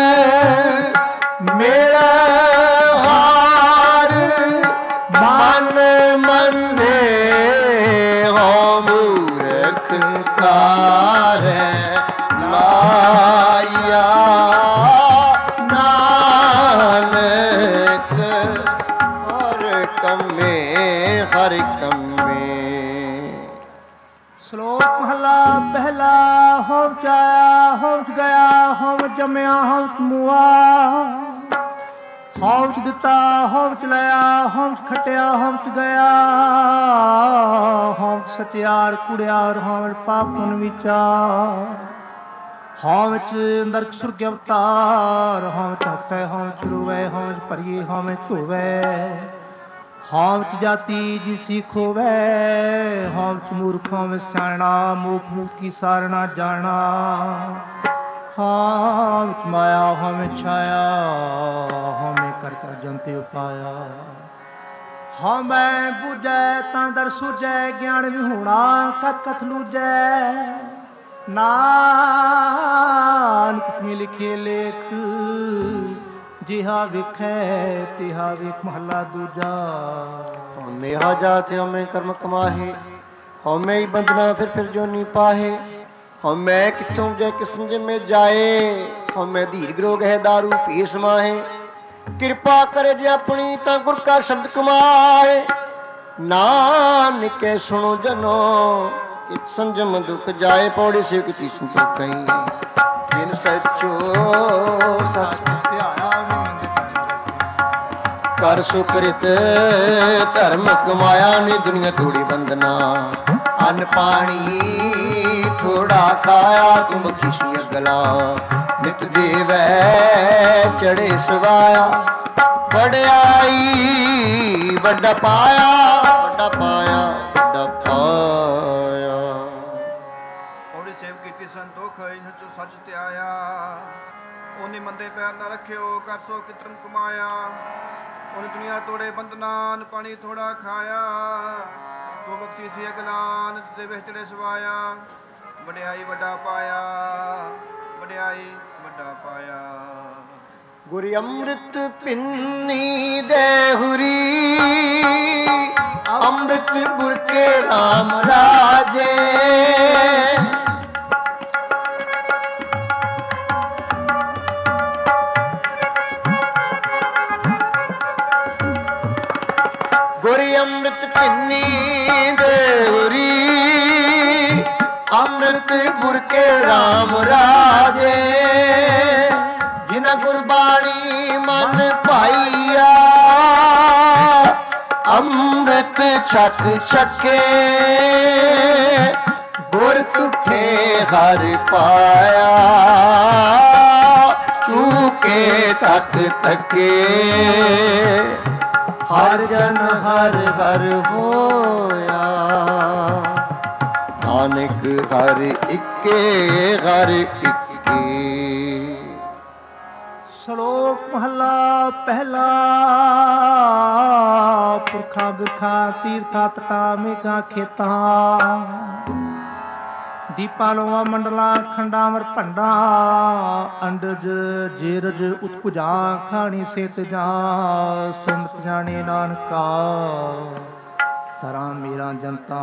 मेरा हार मन मन्ने। लाया नानक हर कमे हर कमे। श्लोक महला पहला। होम चाया होम गया होम जमया होम मुआ। होम च दिता होम च लिया होम च खटिया होम च गया। होम सत्यार कुड़ियार होम पापन विचार। होम च नरक सुर्ग अवतार। होम च हसै होम च रोवै होम च भरिए होम च धोवै। होम च जाति जी सीखोवै। होम च मूर्ख होम सियाणा। मूख मूख की सारना जाना। होम च माया होम छाया। होम कर कर जंते उपाया। होम बूझै तां दर सूझै। ज्ञान विहूणा कथ कथ लूझै। नानक ਲਖਮੀ ਲਿਖੇ ਲੇਖ, ਜਿਹਾ ਵੇਖੈ ਤਿਹਾ ਵੇਖ। ਮਹਲਾ ਦੂਜਾ। ਹਉਮੈ ਹਾ ਜਾਤ ਹਉਮੈ ਕਰਮ ਕਮਾਹੇ, ਹਉਮੈ ਹੀ ਬੰਧਨਾ ਫਿਰ ਫਿਰ ਜੋਨੀ ਪਾਹੇ। ਹਉਮੈ ਕਿੱਥੋਂ ਜੈ ਕਿਸਨ ਜਿਮੇ ਜਾਏ, ਹਉਮੈ ਧੀਰ ਗਰੋਗ ਹੈ ਦਾਰੂ ਪੀ ਸਮਾਹੇ। ਕਿਰਪਾ ਕਰੇ ਜੇ ਆਪਣੀ ਤਾਂ ਗੁਰ ਕਾ ਸ਼ਬਦ ਕਮਾਏ। ਨਾਨਕ ਸੁਣੋ ਜਨੋ ਇਕ ਸੰਜਮ ਦੁਖ ਜਾਏ। ਪੌੜੀ ਸੇ ਕੀਤੀ ਸੰਤੋਖ ਕਈ, ਜਿਨ ਸੱਚੋ ਸਚ ਕਰ ਸੁਕ੍ਰਿਤ ਧਰਮ ਕਮਾਇਆ। ਨੀ ਦੁਨੀਆ ਤੋੜੀ ਬੰਦਨਾ, ਅੰਨ ਪਾਣੀ ਥੋੜਾ ਖਾਇਆ। ਤੂੰ ਬਖਸ਼ੀ ਅਗਲਾ ਨਿਤ ਦੇਵੈ ਚੜੇ ਸਵਾਇਆ। ਵਡਿਆਈ ਵੱਡਾ ਪਾਇਆ, ਵੱਡਾ ਪਾਇਆ, ਵੱਡਾ ਪਾਇਆ। ਪੌੜੀ ਸੇਵ ਕੀਤੀ ਸੰਤੋਖ ਸੱਚ ਧਿਆਇਆ। ਉਹਨੇ ਮੰਦੇ ਪੈਰ ਨਾ ਰੱਖਿਓ, ਕਰ ਸੋ ਕਿਤਰਨ ਕਮਾਇਆ। ਉਹਨੇ ਦੁਨੀਆ ਤੋੜੇ ਬੰਧਨਾਨ, ਪਾਣੀ ਥੋੜਾ ਖਾਇਆ। ਤੂੰ ਬਖਸ਼ੀ ਸੀ ਅਗਲਾਨ ਦੇ ਵਿੱਚ ਚੜੇ ਸਵਾਇਆ। ਵਡਿਆਈ ਵੱਡਾ ਪਾਇਆ, ਵਡਿਆਈ ਵੱਡਾ ਪਾਇਆ। ਗੁਰ ਅੰਮ੍ਰਿਤ ਪਿੰਨੀ ਦੇਹੁਰੀ, ਅੰਮ੍ਰਿਤ ਗੁਰ ਕੇ ਰਾਮ ਰਾਜੇ। ਗੁਰ ਅੰਮ੍ਰਿਤ ਪਿੰਨੀ ਦੇਹੁਰੀ, ਅੰਮ੍ਰਿਤ ਗੁਰ ਕੇ ਰਾਮ ਰਾਜੇ। ਜਿਨ ਗੁਰਬਾਣੀ ਮਨ ਭਾਈਆ, ਅੰਮ੍ਰਿਤ ਛਕ ਛਕੇ। ਗੁਰ ਤੁਠੇ ਹਰ ਪਾਇਆ, ਚੂਕੇ ਤਕ ਤਕੇ। ਹਰ ਜਨ ਹਰ ਹਰ ਹੋਇਆ, ਨਾਨਕ ਹਰ ਇੱਕੇ ਹਰ ਇੱਕੇ। ਸ਼ਲੋਕ ਮਹਲਾ ਪਹਿਲਾ। ਪੁਰਖਾਂ ਬਿਰਖਾਂ ਤੀਰਥਾਂ ਤਟਾਂ ਮੇਘਾਂ ਖੇਤਾਂ। ਦੀਪਾਂ ਲੋਆਂ ਮੰਡਲਾਂ ਖੰਡਾਂ ਮਰ ਭੰਡਾਂ। ਅੰਡਜ ਜੇਰਜ ਉਤਪੁਜਾਂ ਖਾਣੀ ਸੇਤ ਜਾਂ। ਸੁਮਤ ਜਾਣੇ ਨਾਨਕਾ ਸਰਾਂ ਮੇਰਾ ਜਨਤਾ।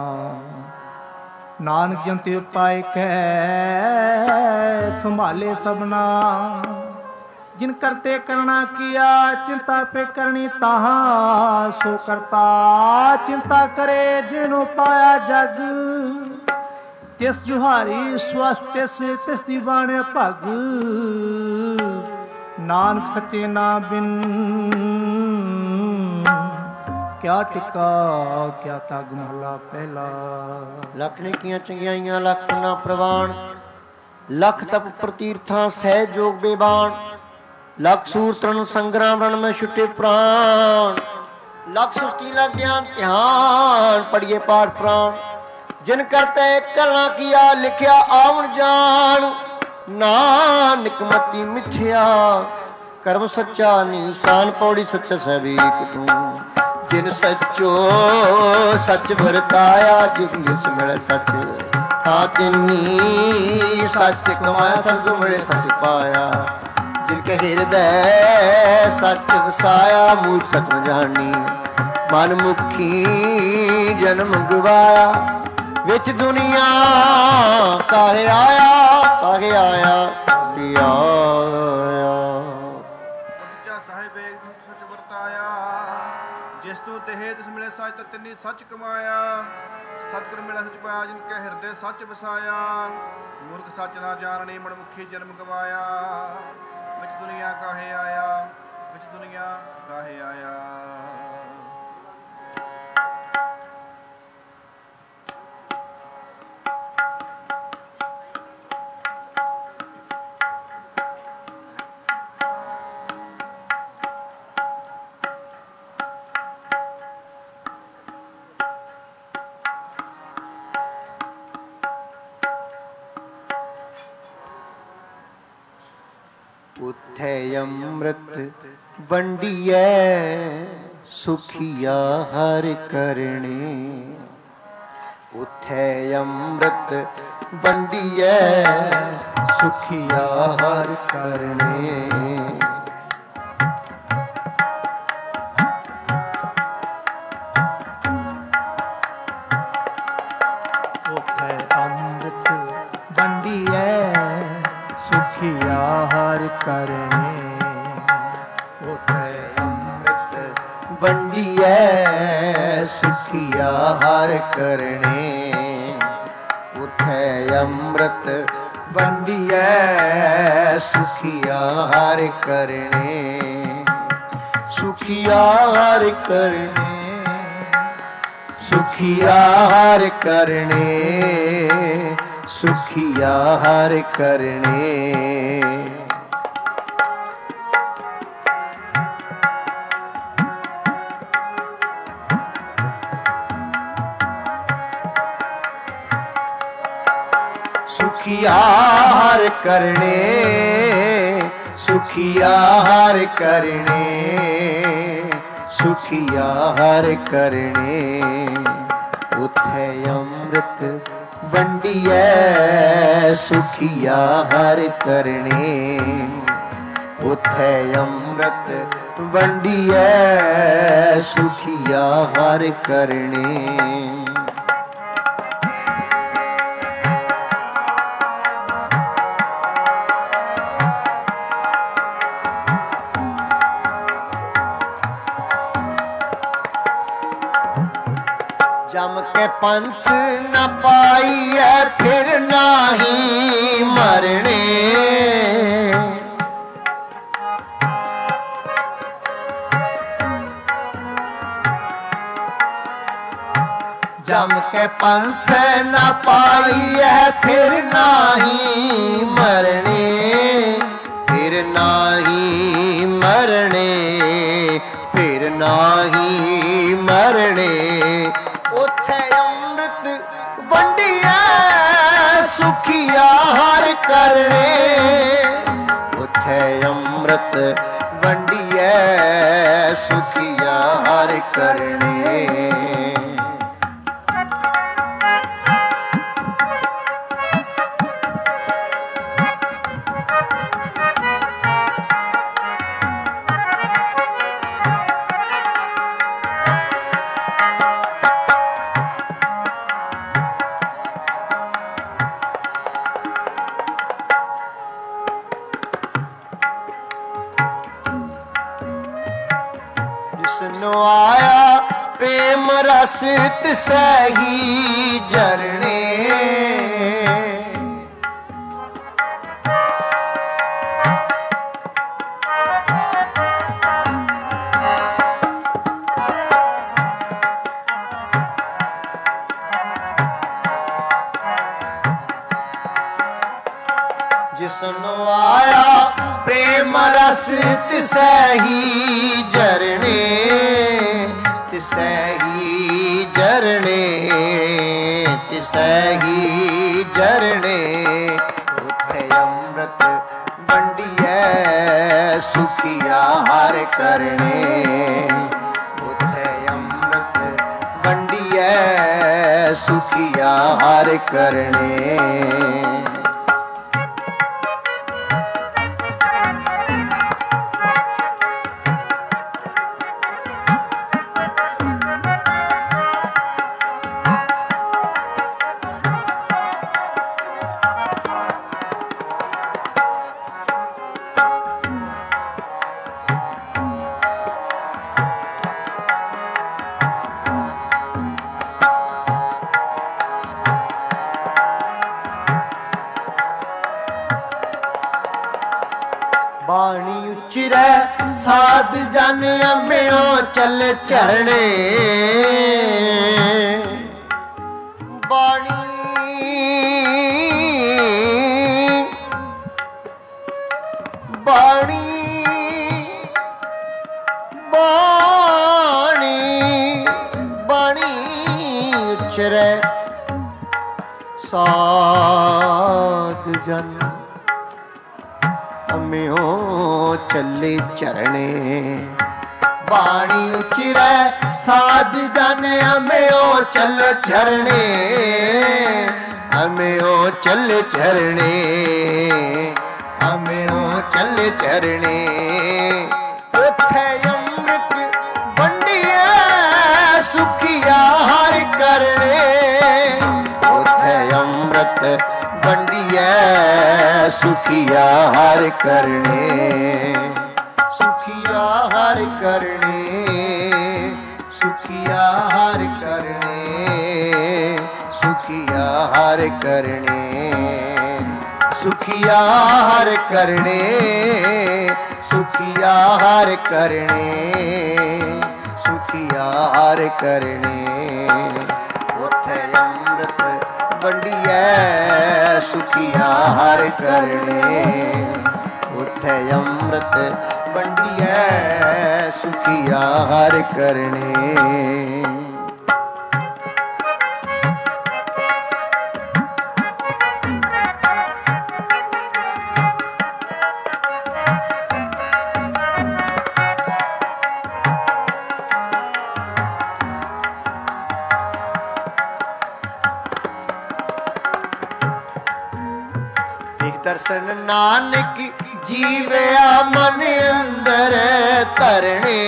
ਨਾਨਕ ਜੰਤੇ ਉਪਾਇ ਕੈ ਸੰਭਾਲੇ ਸਭਨਾ। ਜਿਨ ਕਰਤੇ ਕਰਣਾ ਕੀਆ ਚਿੰਤਾ ਪੇ ਕਰਨੀ ਤਾਹਾਂ। ਸੋ ਕਰਤਾ ਚਿੰਤਾ ਕਰੇ ਜਿਨੂੰ ਪਾਇਆ ਜਗ। ਤਿਸ ਜੁਹਾਰੀ ਸਵਸਤਿ ਤਿਸ ਦੀ ਬਾਣੇ ਭਗ। ਨਾਨਕ ਸੱਚੇ ਨਾਮ ਬਿਨ ਕਿਆ ਟਿਕਾ ਕਿਆ ਤਗ। ਮਹਲਾ ਪਹਿਲਾ। ਲੱਖ ਨੇਕੀਆਂ ਚੰਗਿਆਈਆਂ ਲੱਖ ਨਾ ਪ੍ਰਵਾਨ। ਲੱਖ ਤਪ ਪ੍ਰਤੀਰਥਾਂ ਸਹਿ ਜੋਗ ਬੇਬਾਨ। ਲੱਖ ਸੂਰ ਤਰਨ ਸੰਗਰਾਮ ਰਣ ਮੈਂ ਛੁੱਟੇ ਪ੍ਰਾਣ। ਲੱਖ ਸੁਰਤੀ ਲੱਗ ਗਿਆਨ ਧਿਆਨ, ਪੜੀਏ ਪਾਠ ਪ੍ਰਾਣ। ਜਿਨ ਕਰਤੇ ਕਰਨਾ ਕੀਆ ਲਿਖਿਆ ਆਵਣ ਜਾਣ। ਨਾਨਕ ਮਤੀ ਮਿਥਿਆ ਕਰਮ ਸੱਚਾ ਨੀਸਾਨ। ਪੌੜੀ ਸੱਚਾ ਸਹਿਬੀਕ ਤੂੰ, ਜਿਨ ਸੱਚੋ ਸੱਚ ਵਰਤਾਇਆ। ਜਿਸ ਜਿਸ ਮਿਲੇ ਸੱਚ ਤਾਂ ਤਿਨੀ ਸੱਚ ਕਮਾਇਆ। ਸਤਿਗੁਰ ਮਿਲੇ ਸੱਚ ਪਾਇਆ। ਜਿਨ ਕੇ ਹਿਰਦੈ ਸੱਚ ਵਸਾਇਆ। ਮੂਲ ਸੱਚ ਨ ਜਾਣੀ ਮਨ ਮੁਖੀ ਜਨਮ ਗਵਾਇਆ। ਵਿੱਚ ਦੁਨੀਆ ਕਾਹੇ ਆਇਆ, ਕਾਹੇ ਆਇਆ ਆਇਆ। ਸੱਚਾ ਸਾਹਿਬ ਸੱਚ ਵਰਤਾਇਆ। ਜਿਸ ਤੂੰ ਤੇਹ ਤਿਸ ਮਿਲੇ ਸੱਚ ਤਾਂ ਤਿੰਨੀ ਸੱਚ ਕਮਾਇਆ। ਸਤਿਗੁਰ ਮਿਲਿਆ ਸੱਚ ਪਾਇਆ, ਜਿਨ ਕੇ ਹਿਰਦੇ ਸੱਚ ਵਸਾਇਆ। ਮੂਰਖ ਸੱਚ ਨਾ ਜਾਣਨੀ ਮਨ ਮੁਖੀ ਜਨਮ ਗਵਾਇਆ। ਵਿੱਚ ਦੁਨੀਆ ਕਾਹੇ ਆਇਆ, ਵਿੱਚ ਦੁਨੀਆ ਕਾਹੇ ਆਇਆ। ਉਥੇ ਅੰਮ੍ਰਿਤ ਵੰਡੀਐ ਸੁਖੀਆ ਹਰ ਕਰਨੇ। ਉਥੇ ਅੰਮ੍ਰਿਤ ਵੰਡੀਐ ਸੁਖੀਆ ਹਰਿ ਕਰਨੇ। ਉਠੈ ਅੰਮ੍ਰਿਤ ਵੰਡੀਐ ਸੁਖੀਆ ਹਰਿ ਕਰਨੇ। ਉਠੈ ਅੰਮ੍ਰਿਤ ਵੰਡੀਐ ਸੁਖੀਆ ਹਰਿ ਕਰਨੇ। ਉਠੈ ਅੰਮ੍ਰਿਤ ਵੰਡੀਐ ਸੁਖੀਆ ਹਰਿ ਕਰਨੇ। ਸੁਖੀਆ ਹਰਿ ਕਰਨੇ। ਸੁਖੀਆ ਹਰਿ ਕਰਨੇ। ਸੁਖੀਆ ਹਰਿ ਕਰਨੇ। ਸੁਖੀਆ ਹਰਿ ਕਰਨੇ। ਸੁਖੀਆ ਹਰਿ ਕਰਨੇ। ਸੁਖੀਆ ਹਰਿ ਕਰਨੇ। ਉਠੈ ਅੰਮ੍ਰਿਤ ਵੰਡੀਐ ਸੁਖੀਆ ਹਰਿ ਕਰਨੇ। ਉਠੈ ਅੰਮ੍ਰਿਤ ਵੰਡੀਐ ਸੁਖੀਆ ਹਰਿ ਕਰਨੇ। ਜਮ ਕੇ ਪੰਥ ਨ ਪਾਈਐ ਫਿਰ ਨਾਹੀ ਮਰਨੇ। ਜਮ ਕੇ ਪੰਥ ਨ ਪਾਈਐ ਫਿਰ ਨਾਹੀ ਮਰਨੇ। ਫਿਰ ਨਾਹੀ ਮਰਨੇ। ਫਿਰ ਨਾਹੀ ਮਰਨੇ। ਉਠੈ ਅੰਮ੍ਰਿਤ ਵੰਡੀਐ ਸੁਖੀਆ ਹਰਿ ਕਰਨੇ। ਉਠੈ ਅੰਮ੍ਰਿਤ ਵੰਡੀਐ ਸੁਖੀਆ ਹਰਿ ਕਰਨੇ। ਜਿਸਨੂੰ ਆਇਆ ਪ੍ਰੇਮ ਰਸ ਤਿਸਹਿ ਜਰਨੇ। ਜਿਸਨੂੰ ਆਇਆ ਪ੍ਰੇਮ ਰਸ ਤਿਸਹਿ ਜਰਨੇ। ਤਿਸਹਿ ਜਰਨੇ। ਤਿਸਹਿ ਜਰਨੇ। ਉਠੈ ਅੰਮ੍ਰਿਤ ਵੰਡੀਐ ਸੁਖੀਆ ਹਰਿ ਕਰਨੇ। ਉਠੈ ਅੰਮ੍ਰਿਤ ਵੰਡੀਐ ਸੁਖੀਆ ਹਰਿ ਕਰਨੇ। ਬਾਣੀ ਉਚਰੈ ਸਾਧ ਜਨ ਅੰਮਿਓ ਚੱਲ ਚਰਣੇ। ਬਾਣੀ ਬਾਣੀ ਬਾਣੀ ਬਾਣੀ ਉਚਰੈ ਸਾਧ ਜਨ ਅੰਮਿਓ ਚੱਲੇ ਚਰਣੇ। ਬਾਣੀ ਉਚਰੈ ਸਾਧ ਜਨ ਅੰਮਿਓ ਚੱਲ ਚਰਣੇ। ਅੰਮਿਓ ਚੱਲ ਚਰਣੇ। ਹਮਿਓ ਚੱਲੇ ਚਰਣੇ ਉਥੇ ਅੰਮ੍ਰਿਤ ਵੰਡੀਏ ਸੁਖੀਆ ਹਰ ਕਰਨੇ ਉਥੇ ਅੰਮ੍ਰਿਤ ਵੰਡੀਏ ਸੁਖੀਆ ਹਰ ਕਰਨੇ ਸੁਖੀਆ ਹਰ ਕਰਨੇ ਸੁਖੀਆ ਹਰ ਕਰਨੇ ਸੁਖੀਆ ਹਰ ਕਰਨੇ ਸੁਖੀਆ ਹਰ ਕਰਨੇ ਸੁਖੀਆ ਹਰ ਕਰਨੇ ਸੁਖੀਆ ਹਰ ਕਰਨੇ ਉਥੇ ਅੰਮ੍ਰਿਤ ਵੰਡੀਏ ਸੁਖੀਆ ਹਰ ਕਰਨੇ ਉਥੇ ਅੰਮ੍ਰਿਤ ਵੰਡੀਏ ਸੁਖੀਆ ਹਰ ਕਰਨੇ ਦਰਸ਼ਨ ਨਾਨਕ ਜੀਵਿਆ ਮਨ ਅੰਦਰ ਧਰਣੇ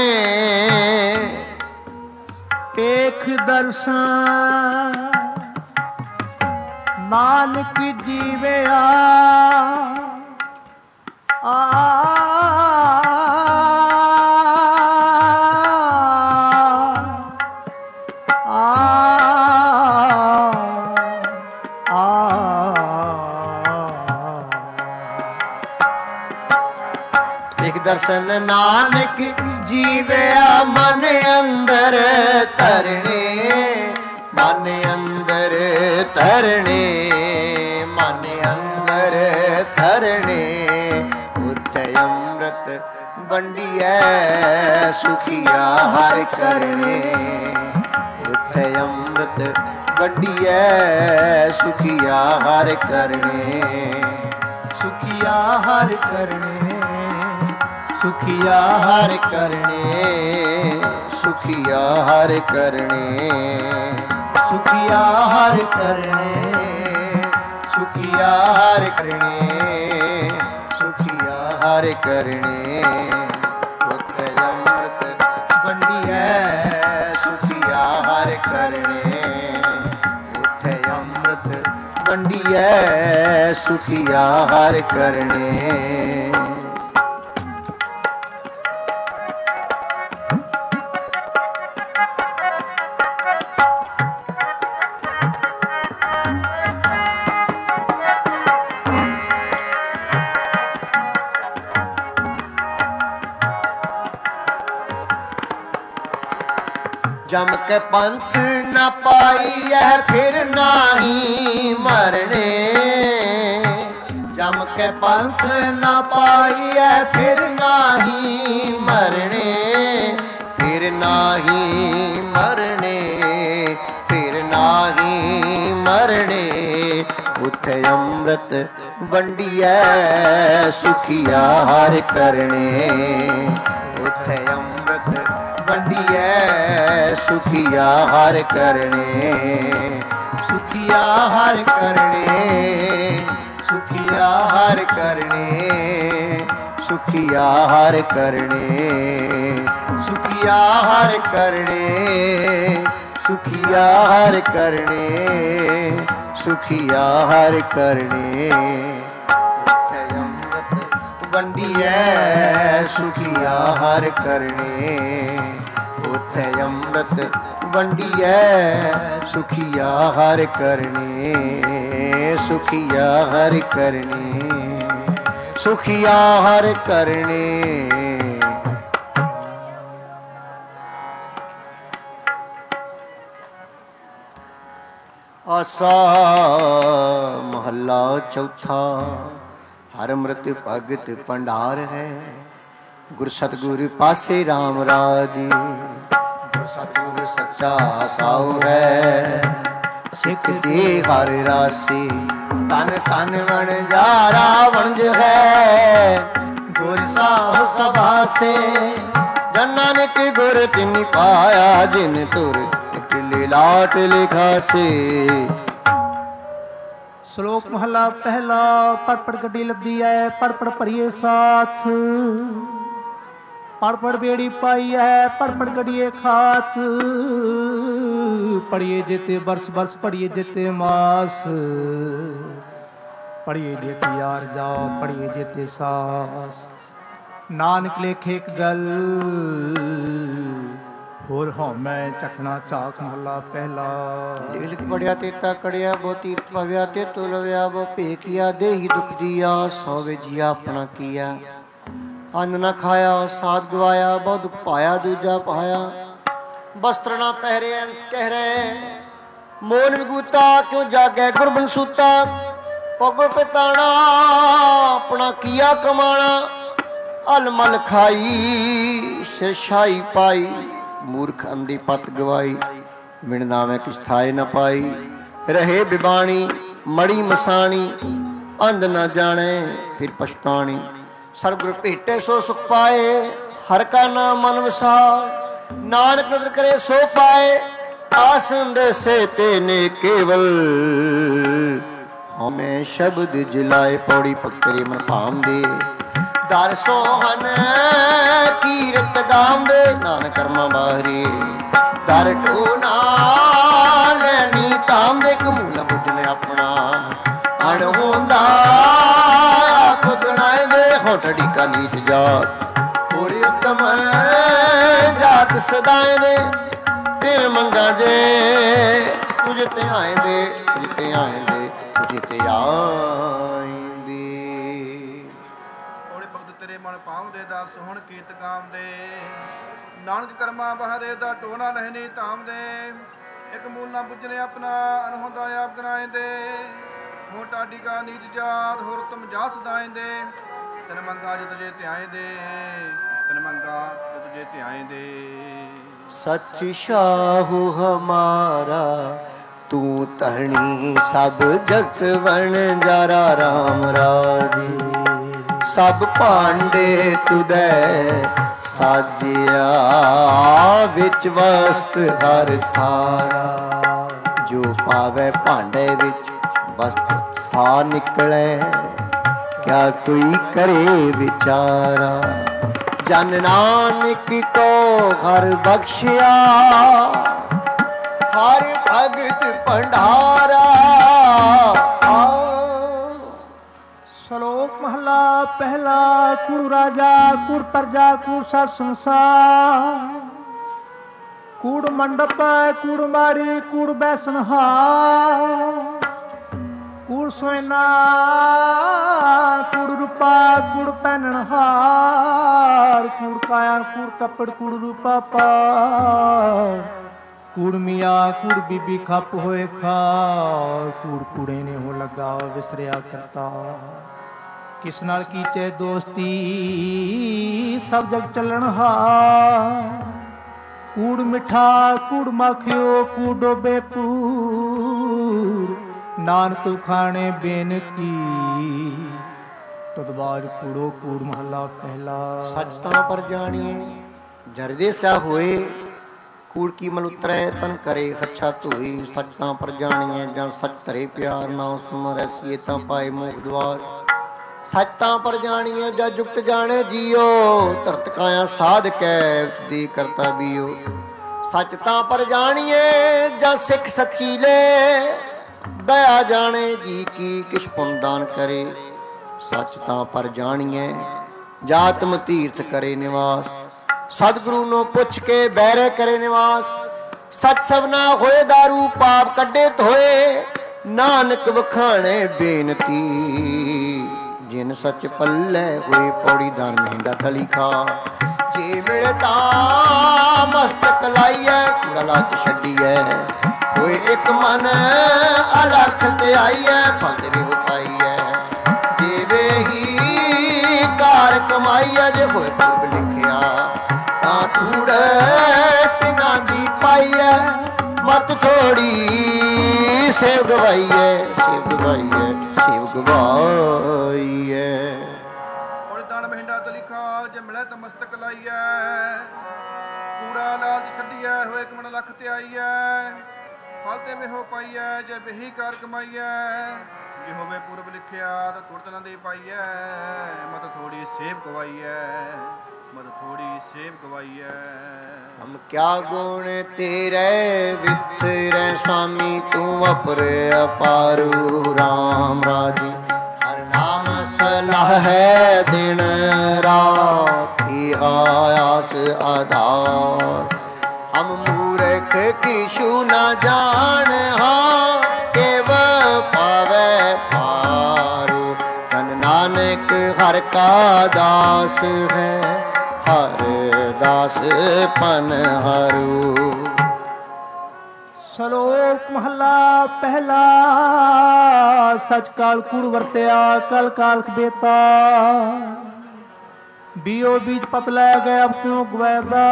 ਏਕ ਦਰਸ਼ਨ ਨਾਨਕ ਜੀਵਿਆ ਦਰਸ਼ਨ ਨਾਨਕ ਜੀਵਿਆ ਮਨ ਅੰਦਰ ਧਰਣੇ ਮਨ ਅੰਦਰ ਧਰਣੇ ਮਨ ਅੰਦਰ ਧਰਣੇ ਉਥੇ ਅੰਮ੍ਰਿਤ ਵੰਡੀਏ ਸੁਖੀਆ ਹਰ ਕਰਨੇ ਉਥੇ ਅੰਮ੍ਰਿਤ ਵੰਡੀਏ ਸੁਖੀਆ ਹਰ ਕਰਨੇ ਸੁਖੀਆ ਹਰ ਕਰਨੇ ਸੁਖੀਆ ਹਰ ਕਰਨੇ ਸੁਖੀਆ ਹਰ ਕਰਨੇ ਸੁਖੀਆ ਹਰ ਕਰਨੇ ਸੁਖੀਆ ਹਰ ਕਰਨੇ ਸੁਖੀਆ ਹਰ ਕਰਨੇ ਉਥੇ ਅੰਮ੍ਰਿਤ ਵੰਡੀਏ ਸੁਖੀਆ ਹਰ ਕਰਨੇ ਉਥੇ ਅੰਮ੍ਰਿਤ ਵੰਡੀਏ ਸੁਖੀਆ ਹਰ ਕਰਨੇ ਜਮ ਕੇ ਪੰਥ ਨ ਪਾਈਐ ਫਿਰ ਨਾਹੀ ਮਰਨੇ ਜਮ ਕੇ ਪੰਥ ਨ ਪਾਈਐ ਫਿਰ ਨਾਹੀ ਮਰਨੇ ਫਿਰ ਨਾਹੀ ਮਰਨੇ ਫਿਰ ਨਾਹੀ ਮਰਨੇ ਉਥੇ ਅੰਮ੍ਰਿਤ ਵੰਡੀਐ ਸੁਖੀਆ ਹਰ ਕਰਨੇ ਉਥੇ ਅੰਮ੍ਰਿਤ ਵੰਡੀਐ ਸੁਖੀਆ ਹਰ ਕਰਨੇ ਸੁਖੀਆ ਹਰ ਕਰਨੇ ਸੁਖੀਆ ਹਰ ਕਰਨੇ ਸੁਖੀਆ ਹਰ ਕਰਨੇ ਸੁਖੀਆ ਹਰ ਕਰਨੇ ਸੁਖੀਆ ਹਰ ਕਰਨੇ ਸੁਖੀਆ ਹਰ ਕਰਨੇ ਉਥੇ ਅੰਮ੍ਰਿਤ ਵੰਡੀਐ ਸੁਖੀਆ ਹਰ ਕਰਨੇ ਉਥੇ ਅੰਮ੍ਰਿਤ ਵੰਡੀਐ ਸੁਖੀਆ ਹਰ ਕਰਨੇ ਸੁਖੀਆ ਹਰ ਕਰਨੇ ਸੁਖੀਆ ਹਰ ਕਰਨੇ ਆਸਾ ਮਹੱਲਾ ਚੌਥਾ ਹਰ ਅੰਮ੍ਰਿਤ ਭਗਤ ਭੰਡਾਰ ਹੈ ਗੁਰ ਸਤਿਗੁਰ ਪਾਸੇ RAM ਰਾਜੀ ਗੁਰ ਸਤਿਗੁਰ ਸੱਚਾ ਸਾਉ ਹੈ ਸਿੱਖ ਦੀ ਹਰ ਰਾਸੀ ਤਨ ਤਨ ਵਣਜਾਰਾ ਵਣਜ ਹੈ ਗੁਰ ਸਾਹਿਬ ਸਭਾਸੇ ਜਨ ਨਾਨਕ ਗੁਰ ਤਿਨਿ ਪਾਇਆ ਜਿਨ ਤੁਰ ਲਾਟ ਲਿਖਾਸੇ ਸ਼ਲੋਕ ਮਹਲਾ ਪਹਿਲਾ। ਪੜ ਪੜ ਗੱਡੀ ਲੱਦੀ ਐ, ਪੜ ਪੜ ਭਰੀਏ ਸਾਥ, ਪੜ ਪੜ ਬੇੜੀ ਪਾਈ ਹੈ, ਪੜ ਪੜ ਗੜੀਏ ਖਾਤ। ਪੜੀਏ ਜੇਤੇ ਬਰਸ ਬਰਸ, ਪੜੀਏ ਜੇਤੇ ਮਾਸ, ਪੜੀਏ ਜੇਤੇ ਯਾਰ ਜਾਓ, ਪੜੀਏ ਜੇਤੇ ਸਾਸ। ਨਾਨਕ ਲੇਖੇ ਇੱਕ ਗੱਲ, ਹੋਰ ਹਉਮੈ ਚੱਕਣਾ ਝਾਕ ਮਹਲਾ ਪਹਿਲਾ। ਲਿਖ ਪੜਿਆ ਤੇ ਤਾ ਕੜਿਆ, ਬੋ ਤੀਰਥ ਭਵਿਆ ਤੇ ਤੋ ਲਵਿਆ, ਬੋ ਭੇਖਿਆ ਦੇਹੀ ਦੁਖ ਜੀਆ, ਸੋਵੇ ਜੀਆ ਆਪਣਾ ਕੀਆ। ਅੰਨ ਨਾ ਖਾਇਆ ਸਾਧ ਗਵਾਇਆ, ਬਹੁ ਦੁਖ ਪਾਇਆ ਦੂਜਾ ਪਾਇਆ। ਬਸਤਰ ਨਾ ਪਹਿਰੇ ਅੰਸ ਕਹਿ ਰਹੇ, ਮੋਨ ਵਿਗੂਤਾ ਕਿਉਂ ਜਾਗੈ ਗੁਰਬਨ ਸੂਤਾ। ਪਗੋ ਪਿਤਾਣਾ ਆਪਣਾ ਕੀਆ ਕਮਾਣਾ, ਅਲ ਮਲ ਖਾਈ ਸਿਰ ਛਾਈ ਪਾਈ। ਮੂਰਖ ਅੰਧੀ ਪਤ ਗਵਾਈ, ਬਿਨ ਨਾਵੇਂ ਕਿਛ ਥਾਏ ਨ ਪਾਈ। ਰਹੇ ਬਿਬਾਣੀ ਮੜੀ ਮਸਾਣੀ, ਅੰਧ ਨਾ ਜਾਣੇ ਫਿਰ ਪਛਤਾਣੀ। ਸਤਿਗੁਰ ਭੇਟੇ ਸੋ ਸੁਖ ਪਾਏ, ਹਰ ਕਾ ਨਾਮ ਮਨ ਵਸਾਏ। ਨਾਨਕ ਨਦਰ ਕਰੇ ਸੋ ਪਾਏ, ਆਸਨ ਦੇਸੇ ਤੇ ਨੇ ਕੇਵਲ। ਹਉਮੈ ਸ਼ਬਦ ਜਲਾਏ, ਪੌੜੀ ਪਕਰੇ ਮਨ ਭਾਮਦੇ। ਦਰ ਸੋਹਨ ਕੀਰਤ ਗਾਵਦੇ, ਨਾਨਕ ਕਰਮਾਂ ਬਾਹਰੀ। ਦਰ ਢੂਨਾ ਲੈਣੀ ਧਾਮਦੇ, ਕਮੂਲਾ ਬੁੱਝਣ ਆਪਣਾ। ਅਣ ਹੁੰਦਾ ਖੁਦ ਨਾਏ ਦੇ, ਹੋਟੜੀ ਕਾ ਨੀਚ ਜਾਤ। ਪੂਰੀ ਉਤਮ ਜਾਤ ਸਦਾਏ ਦੇ, ਦਿਨ ਮੰਗਾ ਜੇ ਤੁਝ ਤੇ ਆਏ ਦੇ, ਤੁਝ ਤੇ ਆਏ ਦੇ, ਤੁਝ ਤੇ ਆਏਂਦੇ। ਹੋੜੇ ਭਗਤ ਤੇਰੇ ਮਨ ਭਾਵਦੇ, ਦਰ ਸੋਹਣ ਕੀਤ ਗਾਵਦੇ। ਨਾਨਕ ਕਰਮਾਂ ਬਾਹਰੇ ਦਾ ਟੋਨਾ ਲਹਿਨੀ ਧਾਮਦੇ। ਇੱਕ ਮੂਲ ਨਾ ਬੁੱਝਣੇ ਆਪਣਾ, ਅਨਹੋਂਦਾ ਆਪ ਗਨਾਏ ਦੇ। ਹੋ ਟਾਡੀ ਕਾ ਨੀਚ ਜਾਤ, ਹੋਰ ਤੁਮ ਜਾ ਸਦਾਏ ਦੇ। ਤਨ ਮੰਗਾ ਜੋ ਤੁਝੇ ਧਿਆਏ ਦੇ, ਤਨ ਮੰਗਾ ਜੋ ਤੁਝੇ ਧਿਆਏ ਦੇ। सच शाहू हमारा, तू धनी सब जगत बन जारा। राम राजे सब भांडे तुदै साजिया, विच वस्त हर थारा। जो पावे भांडे विच वस्त सा निकले, क्या कोई करे विचारा। जन नानक को हर बख्शिया, हर भगत भंडारा। ਸ਼ਲੋਕ ਮਹਲਾ ਪਹਿਲਾ। ਕੁੜ ਰਾਜਾ ਕੁੜ ਪ੍ਰਜਾ ਕੁੜ ਸਤ ਸੰਸਾਰ, ਕੂੜ ਮੰਡਪ ਕੂੜ ਮਾੜੀ ਕੂੜ ਬੈਸਨਹਾਰ। ਕੂੜ ਸੋਇਨਾ ਕੂੜ ਰੂਪਾ ਕੂੜ ਪਹਿਨਣਹਾਰ। ਕੂੜ ਕਾਇਆ ਕੂੜ ਕੱਪੜ ਕੂੜ ਰੂਪਾ ਪਾਰ। ਕੂੜ ਮੀਆਂ ਕੂੜ ਬੀਬੀ ਖੱਪ ਹੋਏ ਖਾਰ। ਕੂੜ ਕੂੜੇ ਨੇ ਹੋ ਲੱਗਾ ਵਿਸਰਿਆ ਕਰਤਾ। ਕਿਸ ਨਾਲ ਕੀਚੇ ਦੋਸਤੀ ਸਭ ਜਗ ਚੱਲਣਹਾਰ। ਕੂੜ ਮਿੱਠਾ ਕੂੜ ਮਾਖਿਓ ਕੂੜ ਡੋਬੇ ਪੂਰ। ਨਾਨਕ ਖਾਣੇ ਬੇਨਤੀ ਤਦ ਬਾਜ ਕੂੜੋ ਕੂੜ ਮਹੱਲਾ ਪਹਿਲਾ। सच तां पर जानिए जरदे सा होए, कूड़ की मल उतरै तन करे खच्छा धोई। सच तां पर जानिए जन सच धरे प्यार, ना सुन रैसीए तां पाए मोख द्वार। सच तां पर जानिए जा जुगत जाने जियो, धरत काया साध कै दी करता बियो। सच तां पर जानिए जा सिख सच्ची ले, दया जाने जी की किश पुन दान करे। सच तां पर जानिए जातम तीर्थ करे निवास। सतगुरु नो पुछ के बैरे करे निवास। सच सबना होए दारू पाप कड्डे धोए। नानक वखाणे बेनती जिन सच पल्ले होए। पौड़ी दान महिंदा थली खा, जे मिलता मस्तक लाइए कूड़ा लाच छड्डीए। होए एक मन अलख ते आईए, फल देवे हो पाईए। जेवे ही कार कमाईए, जे होए पुरब लिखिया तां धूड़ तिना दी पाईए। मत थोड़ी सेव गवाईए, सेव गवाईए, सेव गवाईए। ਹੋੜੇ ਦਾਨ ਮਹਿੰਡਾ ਤਲਿਖਾ, ਜੇ ਮਿਲੇ ਤਾਂ ਮਸਤਕ ਲਾਈਐ। ਕੂੜਾ ਲਾਲਚ ਛੱਡੀਐ, ਹੋਏ ਇੱਕ ਮਨ ਲੱਖ ਤੇ ਆਈਐ। ਫਲ ਤੇ ਵੇਹੋ ਪਾਈਐ, ਜੇ ਬਹੀ ਕਾਰ ਕਮਾਈਐ। ਜੇ ਹੋਵੇ ਪੂਰਬ ਲਿਖਿਆ ਤਾਂ ਤੁਰਤ ਨਾ ਦੇ ਪਾਈਐ ਮਤ ਥੋੜੀ ਸੇਵ ਗਵਾਈਐ ਮਤ ਥੋੜੀ ਸੇਵ ਗਵਾਈਐ ਹਮ ਕਿਆ ਗੁਣ ਤੇਰੇ ਵਿਤਰੈ स्वामी तू अपर अपारू राम राजी हर नाम सलाह है दिन रात आयास आधार हम मूर्ख किछु न जान हाँ केव पावे पारो तन नानक हर का दास है हर दास पन हरू। ਸ਼ਲੋਕ ਮਹੱਲਾ ਪਹਿਲਾ। ਸਚ ਕਾਲ ਕੂੜ ਵਰਤਿਆ ਕਲ ਕਾਲਖ ਬੇਤਾ ਬੀਓ ਬੀਜ ਪਤ ਲੈ ਗਏ ਅਬ ਕਿਉਂ ਗਵੈਦਾ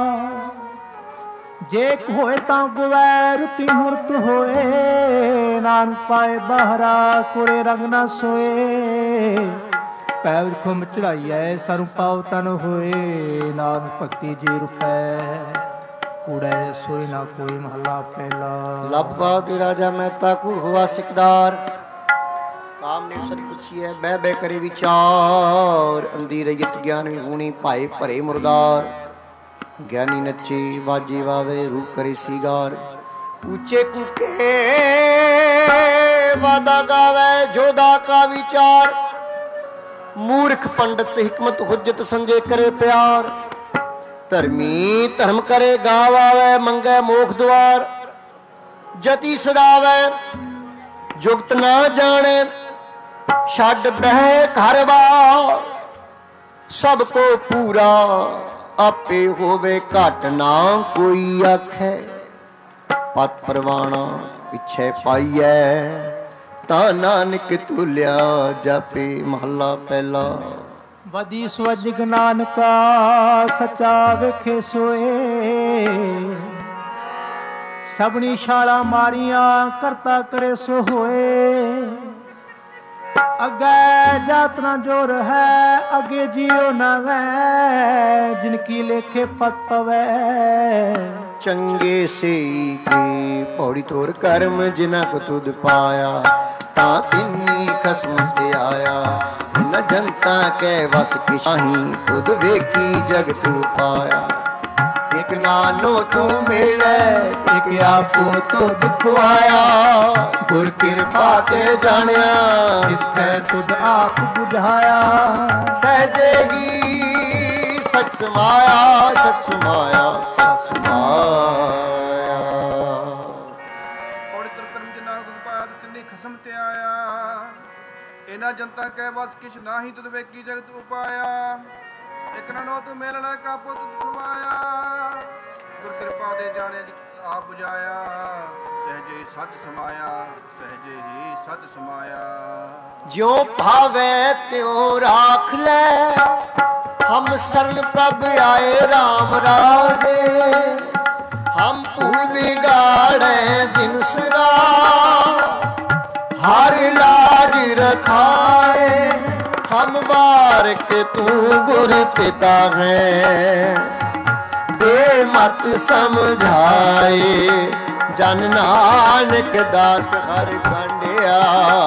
ਜੇ ਹੋਏ ਤਾਂ ਗਵੈ ਰੁਤੀ ਮੁਰਤ ਹੋਏ ਨਾਨਕ ਪਾਏ ਬਾਹਰਾ ਕੋਰੇ ਰੰਗ ਨਾ ਸੋਏ ਪੈਰ ਖੁਮ ਚੜਾਈਐ ਸਰੁ ਪਾਉ ਤਨ ਹੋਏ ਨਾਨਕ ਭਗਤੀ ਜੀ ਰੁਪੈ ਕੂੜੈ ਸੋਈ ਨਾ ਕੋਈ ਮਹੱਲਾ ਪਹਿਲਾ। ਲੱਭਾ ਦੇ ਰਾਜਾ ਮਹਿਤਾ ਕੂੜ ਹੋਵਾ ਸਿਕਦਾਰ ਕਾਮ ਨੇ ਸਰੀ ਪੁੱਛੀਐ ਬਹਿ ਬਹਿ ਕਰੇ ਵਿਚਾਰ ਅੰਦੀ ਰਜਤ ਗਿਆਨ ਵਿਹੂਣੀ ਭਾਏ ਭਰੇ ਮੁਰਦਾਰ ਗਿਆਨੀ ਨੱਚੇ ਵਾਜੇ ਵਾਵੇ ਰੂਪ ਕਰੇ ਸੀਗਾਰ ਉੱਚੇ ਕੁਕੇ ਵਾਦਾ ਗਾਵੇ ਜੋਦਾ ਕਾ ਵਿਚਾਰ मूर्ख पंडित हिकमत हुज्जत संजय करे प्यार धर्मी धर्म करे गावे मंगे मोख द्वार जति सदावे जुगत ना जाने छड़ बह घर बार सबको पूरा आपे होवे घट ना कोई आखे पत परवाना पिछे पाईए ता नानक तुलिया जापे महला पहला। वदी स्वजिग नानका सचा वेखे सोए सबनी छाला मारिया करता करे सो होए अगे जातना जोर है अगे जियो न वै जिनकी लेखे पत पवै चंगे से पौड़ी तोर कर्म जिना को तुद पाया ता तिन्नी खसम से आया न जनता के वस की शाही खुद वेखी जगत पाया एक नानो तू मिले एक आपो तो दुखवाया गुर कृपा ते जानिया जिथे तुद आप बुझाया सहजेगी सच समाया सच समाया सच समाया ਪੌੜੀ ਤੁਰ ਕਰਮ ਜਿਨਾ ਤੁਧ ਪਾਇਆ ਤੇ ਤਿੰਨੀ ਖਸਮ ਤੇ ਆਇਆ ਇਹਨਾਂ ਜਨਤਾ ਕੈ ਵਸ ਕਿਛ ਨਾਹੀ ਤੁਧ ਵੇਖੀ ਜਗਤ ਉਪਾਇਆ ਇਕ ਨੋ ਤੂੰ ਮੇਲ ਲੈ ਕਾਪੋ ਤੁਧ ਖਵਾਇਆ ਗੁਰ ਕਿਰਪਾ ਦੇ ਜਾਣੇ ਆਪ ਬੁਝਾਇਆ ਸਹਜੇ ਸੱਚ ਸਮਾਇਆ ਸਹਜੇ ਹੀ ਸੱਚ ਸਮਾਇਆ ज्यों भावे त्यों राख ले हम शरण प्रभ आए राम राजे हम भूल बिगाड़े दिन सरा हर लाज रखाए हम बारक तू गुर पिता है दे मत समझाए जन नानक दास हर कंडिया